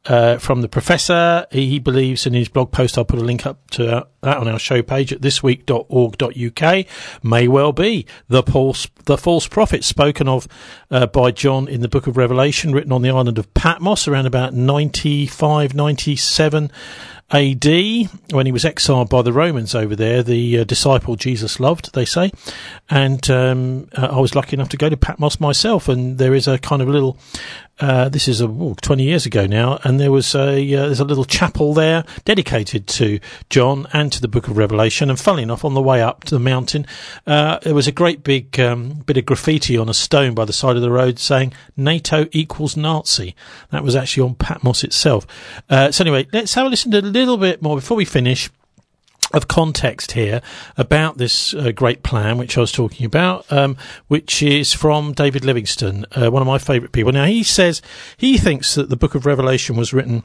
uh, from the professor. He, he believes in his blog post, I'll put a link up to uh, that on our show page at this week dot org dot U K, may well be the false, the false prophet spoken of uh, by John in the book of Revelation, written on the island of Patmos around about ninety-five, ninety-seven A D, when he was exiled by the Romans over there, the uh, disciple Jesus loved, they say. And um, uh, I was lucky enough to go to Patmos myself, and there is a kind of little, uh, this is a, oh, twenty years ago now, and there was a, uh, there's a little chapel there dedicated to John and to the book of Revelation. And funnily enough, on the way up to the mountain, uh, there was a great big um, bit of graffiti on a stone by the side of the road saying NATO equals Nazi. That was actually on Patmos itself. Uh, so anyway, let's have a listen to a little bit more before we finish of context here about this uh, great plan which I was talking about, um, which is from David Livingstone, uh, one of my favourite people. Now, he says he thinks that the book of Revelation was written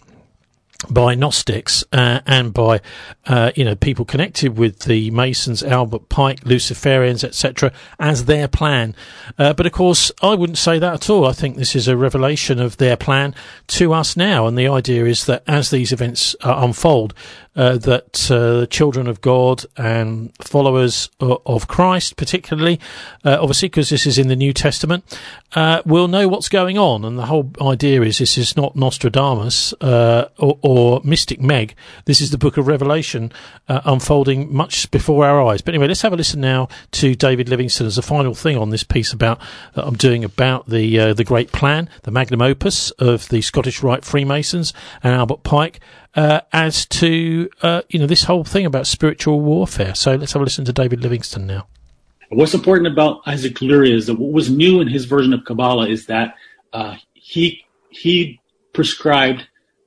by Gnostics uh, and by uh, you know people connected with the Masons, Albert Pike, Luciferians, et cetera, as their plan. Uh, but of course, I wouldn't say that at all. I think this is a revelation of their plan to us now, and the idea is that as these events uh, unfold, uh, that uh, children of God and followers of, of Christ, particularly, uh, obviously because this is in the New Testament, uh, will know what's going on. And the whole idea is this is not Nostradamus uh, or, or Mystic Meg. This is the book of Revelation uh, unfolding much before our eyes. But anyway, let's have a listen now to David Livingstone as a final thing on this piece about that I'm doing about the uh, the great plan, the magnum opus of the Scottish Rite Freemasons and Albert Pike, uh, as to uh, you know this whole thing about spiritual warfare. So let's have a listen to David Livingstone now. What's important about Isaac Luria is that what was new in his version of Kabbalah is that uh, he he prescribed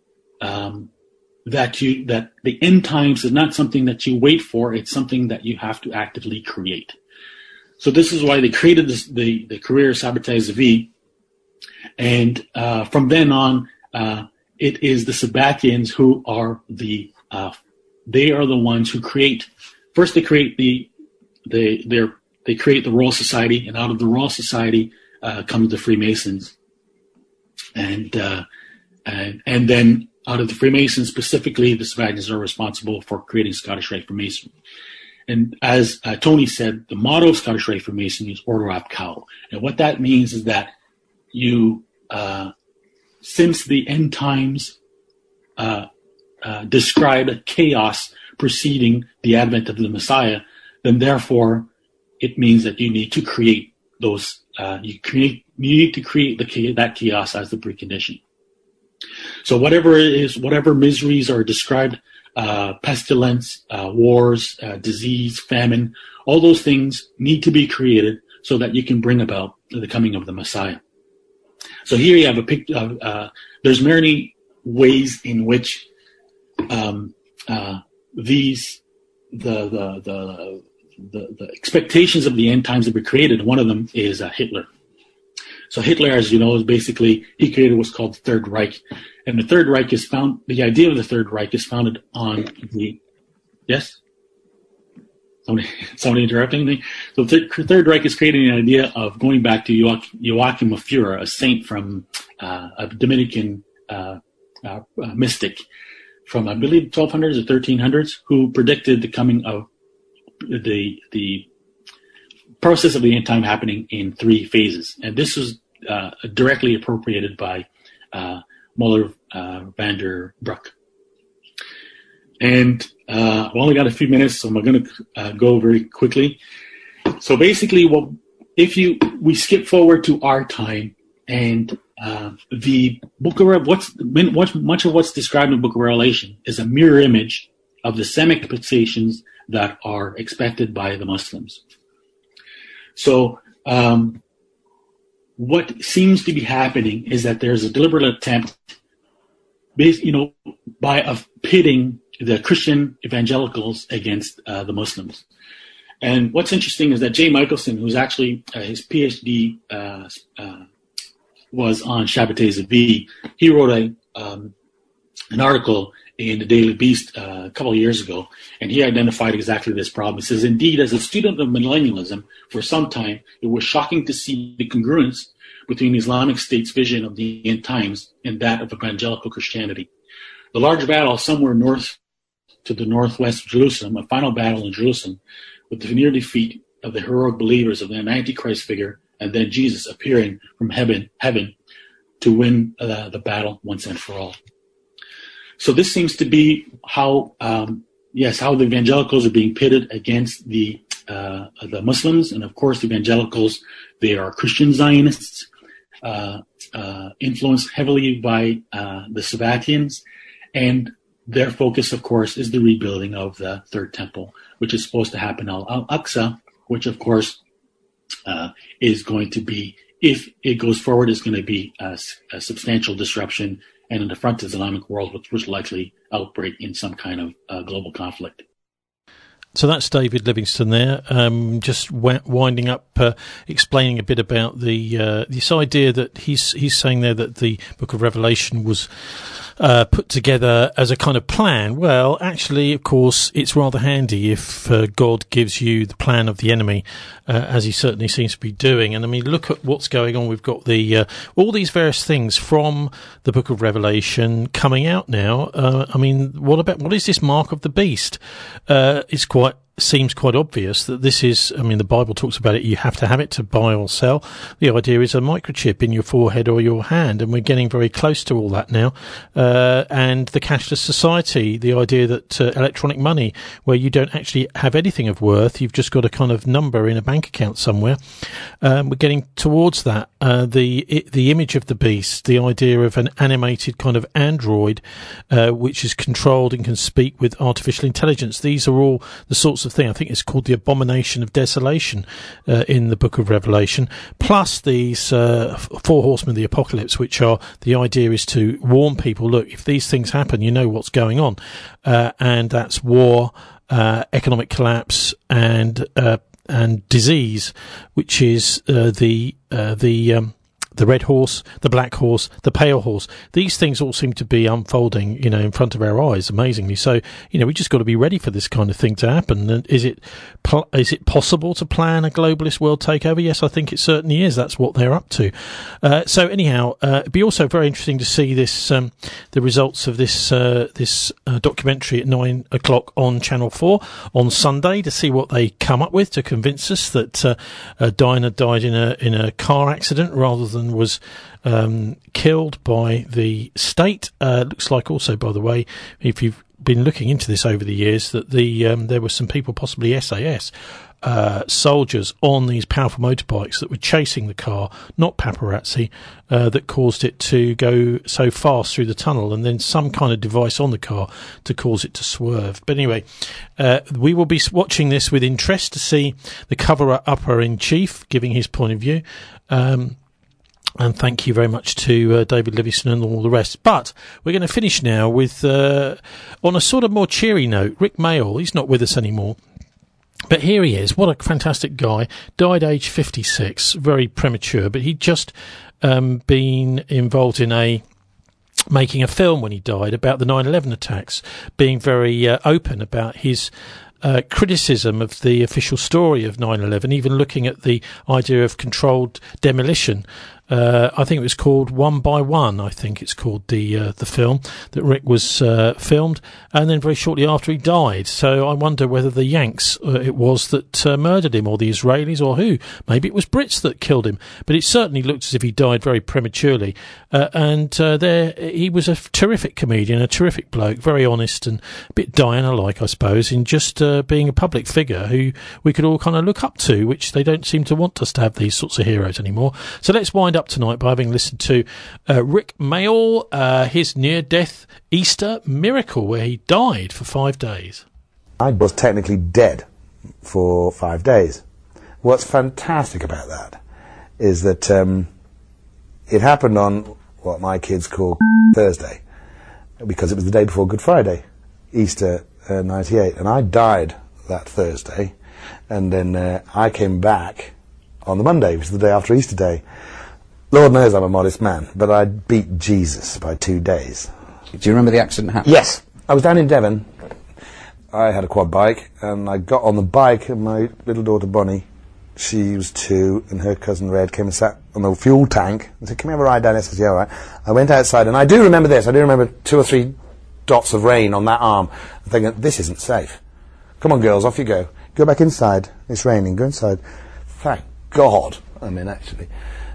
um, that you that the end times is not something that you wait for; it's something that you have to actively create. So this is why they created this, the the career Sabbatai Zevi, and uh, from then on, uh, it is the Sabbathians who are the uh, they are the ones who create. First, they create the they their They create the Royal Society, and out of the Royal Society uh, comes the Freemasons, and, uh, and and then out of the Freemasons specifically, the Sabbathians are responsible for creating Scottish Rite Freemasonry. And as uh, Tony said, the motto of Scottish Rite Freemasonry is Ordo ab Chao, and what that means is that you, uh, since the end times uh, uh, describe chaos preceding the advent of the Messiah, then therefore it means that you need to create those. Uh, you create. You need to create the that chaos as the precondition. So whatever it is, whatever miseries are described, uh, pestilence, uh, wars, uh, disease, famine, all those things need to be created so that you can bring about the coming of the Messiah. So here you have a picture. Uh, uh, there's many ways in which um, uh, these the the the The, the expectations of the end times that were created. One of them is uh, Hitler. So Hitler, as you know, is basically, he created what's called the Third Reich. And the Third Reich is found, the idea of the Third Reich is founded on the, yes? Somebody, somebody interrupting me? So the Third, Third Reich is creating an idea of going back to Joach, Joachim of Führer, a saint from uh, a Dominican uh, uh, uh, mystic from, I believe, twelve hundreds or thirteen hundreds, who predicted the coming of the the process of the end time happening in three phases. And this was uh, directly appropriated by uh, Muller uh, van der Broek. And uh, I've only got a few minutes, so I'm going to uh, go very quickly. So basically, what if you we skip forward to our time, and uh, the book of what's what's much of what's described in the book of Revelation is a mirror image of the Semitic fixations that are expected by the Muslims. So um, what seems to be happening is that there's a deliberate attempt, based, you know, by of pitting the Christian evangelicals against uh, the Muslims. And what's interesting is that Jay Michelson, who's actually uh, his PhD uh, uh, was on Shabbatai Zevi, he wrote a um, an article in the Daily Beast uh, a couple of years ago, and he identified exactly this problem. He says, indeed, as a student of millennialism for some time, it was shocking to see the congruence between Islamic State's vision of the end times and that of evangelical Christianity. The large battle somewhere north to the northwest of Jerusalem, a final battle in Jerusalem, with the near defeat of the heroic believers of an Antichrist figure, and then Jesus appearing from heaven, heaven to win uh, the battle once and for all. So this seems to be how, um, yes, how the evangelicals are being pitted against the uh, the Muslims, and of course, the evangelicals, they are Christian Zionists, uh, uh, influenced heavily by uh, the Sabbatians, and their focus, of course, is the rebuilding of the Third Temple, which is supposed to happen in Al-Aqsa, which, of course, uh, is going to be, if it goes forward, is going to be a, a substantial disruption, and in the front of the Islamic world, which will likely outbreak in some kind of uh, global conflict. So that's David Livingstone there, um, just w- winding up, uh, explaining a bit about the uh, this idea that he's he's saying there that the Book of Revelation was uh, put together as a kind of plan. Well, actually, of course, it's rather handy if uh, God gives you the plan of the enemy, uh, as he certainly seems to be doing. And I mean, look at what's going on. We've got the uh, all these various things from the Book of Revelation coming out now. Uh, I mean, what about what is this mark of the beast? Uh, it's quite seems quite obvious that this is, I mean, the Bible talks about it, you have to have it to buy or sell. The idea is a microchip in your forehead or your hand, and we're getting very close to all that now. Uh, and the cashless society, the idea that uh, electronic money, where you don't actually have anything of worth, you've just got a kind of number in a bank account somewhere. Um, we're getting towards that. Uh, the I- the image of the beast, the idea of an animated kind of android, uh, which is controlled and can speak with artificial intelligence. These are all the sorts of thing. I think it's called the Abomination of Desolation uh, in the Book of Revelation, plus these uh, four horsemen of the apocalypse, which are, the idea is to warn people, look, if these things happen, you know what's going on, uh, and that's war, uh, economic collapse, and uh, and disease, which is uh, the uh, the um, the red horse, the black horse, the pale horse. These things all seem to be unfolding, you know, in front of our eyes, amazingly. So, you know, we just got to be ready for this kind of thing to happen. And is it pl- is it possible to plan a globalist world takeover? Yes, I think it certainly is. That's what they're up to. Uh, so anyhow, uh, it'd be also very interesting to see this, um, the results of this uh, this uh, documentary at nine o'clock on Channel Four on Sunday, to see what they come up with to convince us that uh, uh, Diana died in a in a car accident rather than was um, killed by the state. Uh, looks like also, by the way, if you've been looking into this over the years, that the um, there were some people, possibly S A S uh, soldiers, on these powerful motorbikes that were chasing the car, not paparazzi, uh, that caused it to go so fast through the tunnel, and then some kind of device on the car to cause it to swerve. But anyway, uh, we will be watching this with interest to see the cover-upper-in-chief giving his point of view. Um, And thank you very much to uh, David Livingstone and all the rest. But we're going to finish now with, uh, on a sort of more cheery note, Rick Mayall. He's not with us anymore, but here he is. What a fantastic guy. Died age fifty-six, very premature, but he'd just um, been involved in a making a film when he died about the nine eleven attacks, being very uh, open about his Uh, criticism of the official story of nine eleven, even looking at the idea of controlled demolition. Uh, I think it was called One by One, I think it's called, the uh, the film that Rick was uh, filmed, and then very shortly after he died. So I wonder whether the Yanks uh, it was that uh, murdered him, or the Israelis, or who. Maybe it was Brits that killed him, but it certainly looked as if he died very prematurely. Uh, and uh, there, he was a terrific comedian, a terrific bloke, very honest, and a bit Diana-like, I suppose, in just uh, being a public figure who we could all kind of look up to, which they don't seem to want us to have these sorts of heroes anymore. So let's wind up tonight by having listened to uh, Rick Mayall, uh, his near-death Easter miracle, where he died for five days. I was technically dead for five days. What's fantastic about that is that um, it happened on what my kids call Thursday, because it was the day before Good Friday, Easter uh, ninety-eight, and I died that Thursday, and then uh, I came back on the Monday, which is the day after Easter Day. Lord knows I'm a modest man, but I beat Jesus by two days. Do you remember the accident happened? Yes. I was down in Devon. I had a quad bike, and I got on the bike, and my little daughter Bonnie, she was two, and her cousin Red came and sat on the fuel tank and said, "Can we have a ride down?" I said, "Yeah, all right." I went outside, and I do remember this. I do remember two or three dots of rain on that arm. I'm thinking, this isn't safe. Come on, girls, off you go. Go back inside. It's raining. Go inside. Thank God. I mean, actually.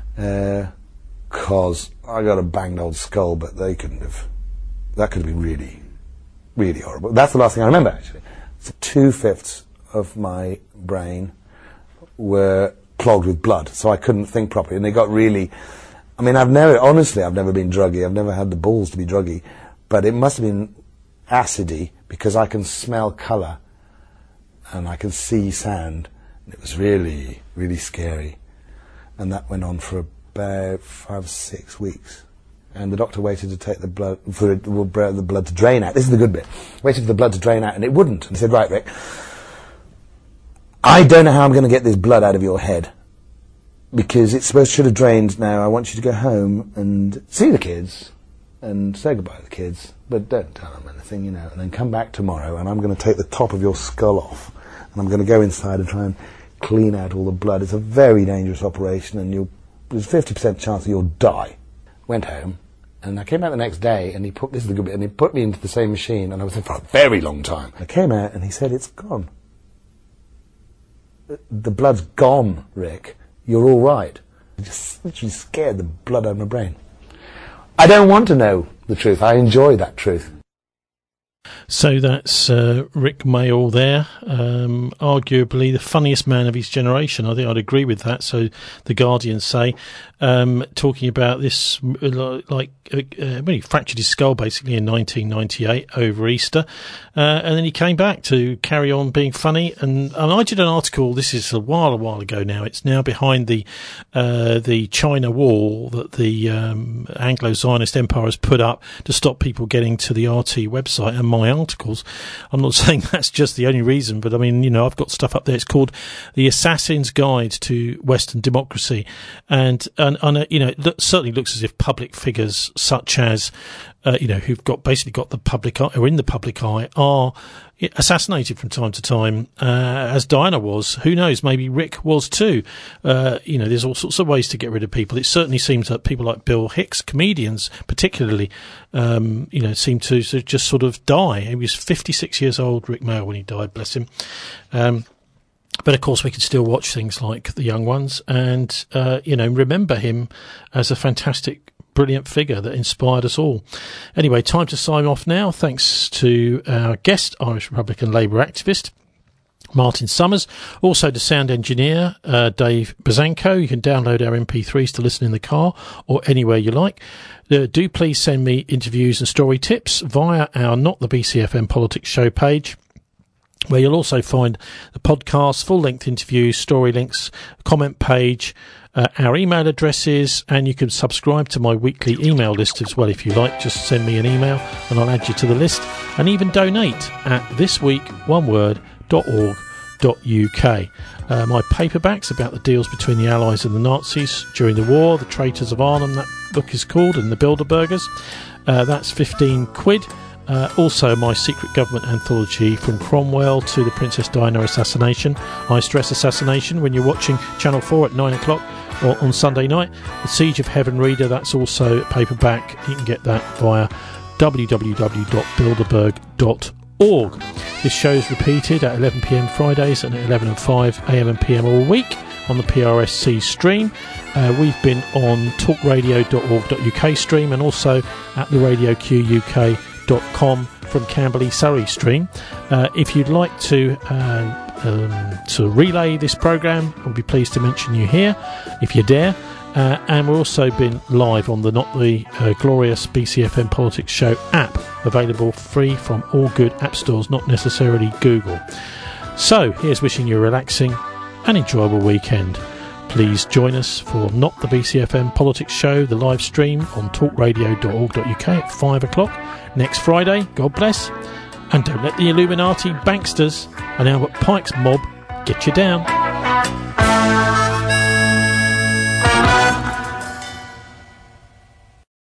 Because uh, I got a banged old skull, but they couldn't have... That could have been really, really horrible. That's the last thing I remember, actually. So two-fifths of my brain were clogged with blood, so I couldn't think properly, and they got really... I mean, I've never... Honestly, I've never been druggy. I've never had the balls to be druggy. But it must have been acidy, because I can smell colour and I can see sound. It was really, really scary. And that went on for about five or six weeks. And the doctor waited to take the blood, for it, the blood to drain out. This is the good bit. Waited for the blood to drain out, and it wouldn't. And he said, "Right, Rick, I don't know how I'm going to get this blood out of your head, because it's supposed to should have drained now. I want you to go home and see the kids and say goodbye to the kids, but don't tell them anything, you know, and then come back tomorrow, and I'm going to take the top of your skull off, and I'm going to go inside and try and clean out all the blood. It's a very dangerous operation, and you'll, there's a fifty percent chance that you'll die." Went home, and I came out the next day, and he put, this is the good bit, and he put me into the same machine, and I was in for a very long time. I came out, and he said, "It's gone. The blood's gone, Rick. You're all right." I just literally scared the blood out of my brain. I don't want to know the truth. I enjoy that truth. So that's uh, Rick Mayall there, um, arguably the funniest man of his generation. I think I'd agree with that. So the Guardian say, um, talking about this, like uh, when he fractured his skull basically in nineteen ninety-eight over Easter, uh, and then he came back to carry on being funny. And, and I did an article. This is a while, a while ago now. It's now behind the uh, the China wall that the um, Anglo-Zionist Empire has put up to stop people getting to the R T website and my articles. I'm not saying that's just the only reason, but I mean, you know, I've got stuff up there. It's called The Assassin's Guide to Western Democracy, and and, and uh, you know, it certainly looks as if public figures such as uh, you know, who've got basically got the public eye or in the public eye are assassinated from time to time, uh, as Diana was. Who knows? Maybe Rick was too. Uh, you know, there's all sorts of ways to get rid of people. It certainly seems that people like Bill Hicks, comedians particularly, um, you know, seem to, to just sort of die. He was fifty-six years old, Rick Mayall, when he died, bless him. Um, But of course, we can still watch things like The Young Ones and, uh, you know, remember him as a fantastic, brilliant figure that inspired us all. Anyway, time to sign off now. Thanks to our guest, Irish Republican Labour activist, Martin Summers. Also to sound engineer, uh, Dave Bazanko. You can download our M P threes to listen in the car or anywhere you like. Uh, do please send me interviews and story tips via our Not the B C F M Politics show page, where you'll also find the podcast, full-length interviews, story links, comment page, uh, our email addresses, and you can subscribe to my weekly email list as well if you like. Just send me an email and I'll add you to the list, and even donate at this week one word dot org dot U K. Uh, my paperbacks about the deals between the Allies and the Nazis during the war, The Traitors of Arnhem, that book is called, and the Bilderbergers. Uh, that's fifteen quid. Uh, also, my secret government anthology From Cromwell to the Princess Diana assassination. I stress assassination when you're watching Channel four at nine o'clock or on Sunday night. The Siege of Heaven Reader, that's also paperback. You can get that via w w w dot bilderberg dot org. This show is repeated at eleven p m Fridays and at eleven and five a m and p m all week on the P R S C stream. Uh, we've been on talk radio dot org dot U K stream and also at the Radio Q U K dot com from Camberley, Surrey stream. Uh, if you'd like to uh, um, to relay this programme, I'll be pleased to mention you here if you dare. Uh, and we're also been live on the Not the uh, Glorious B C F M Politics Show app, available free from all good app stores, not necessarily Google. So here's wishing you a relaxing and enjoyable weekend. Please join us for Not the B C F M Politics Show, the live stream on talk radio dot org dot U K at five o'clock next Friday. God bless. And don't let the Illuminati banksters and Albert Pike's mob get you down.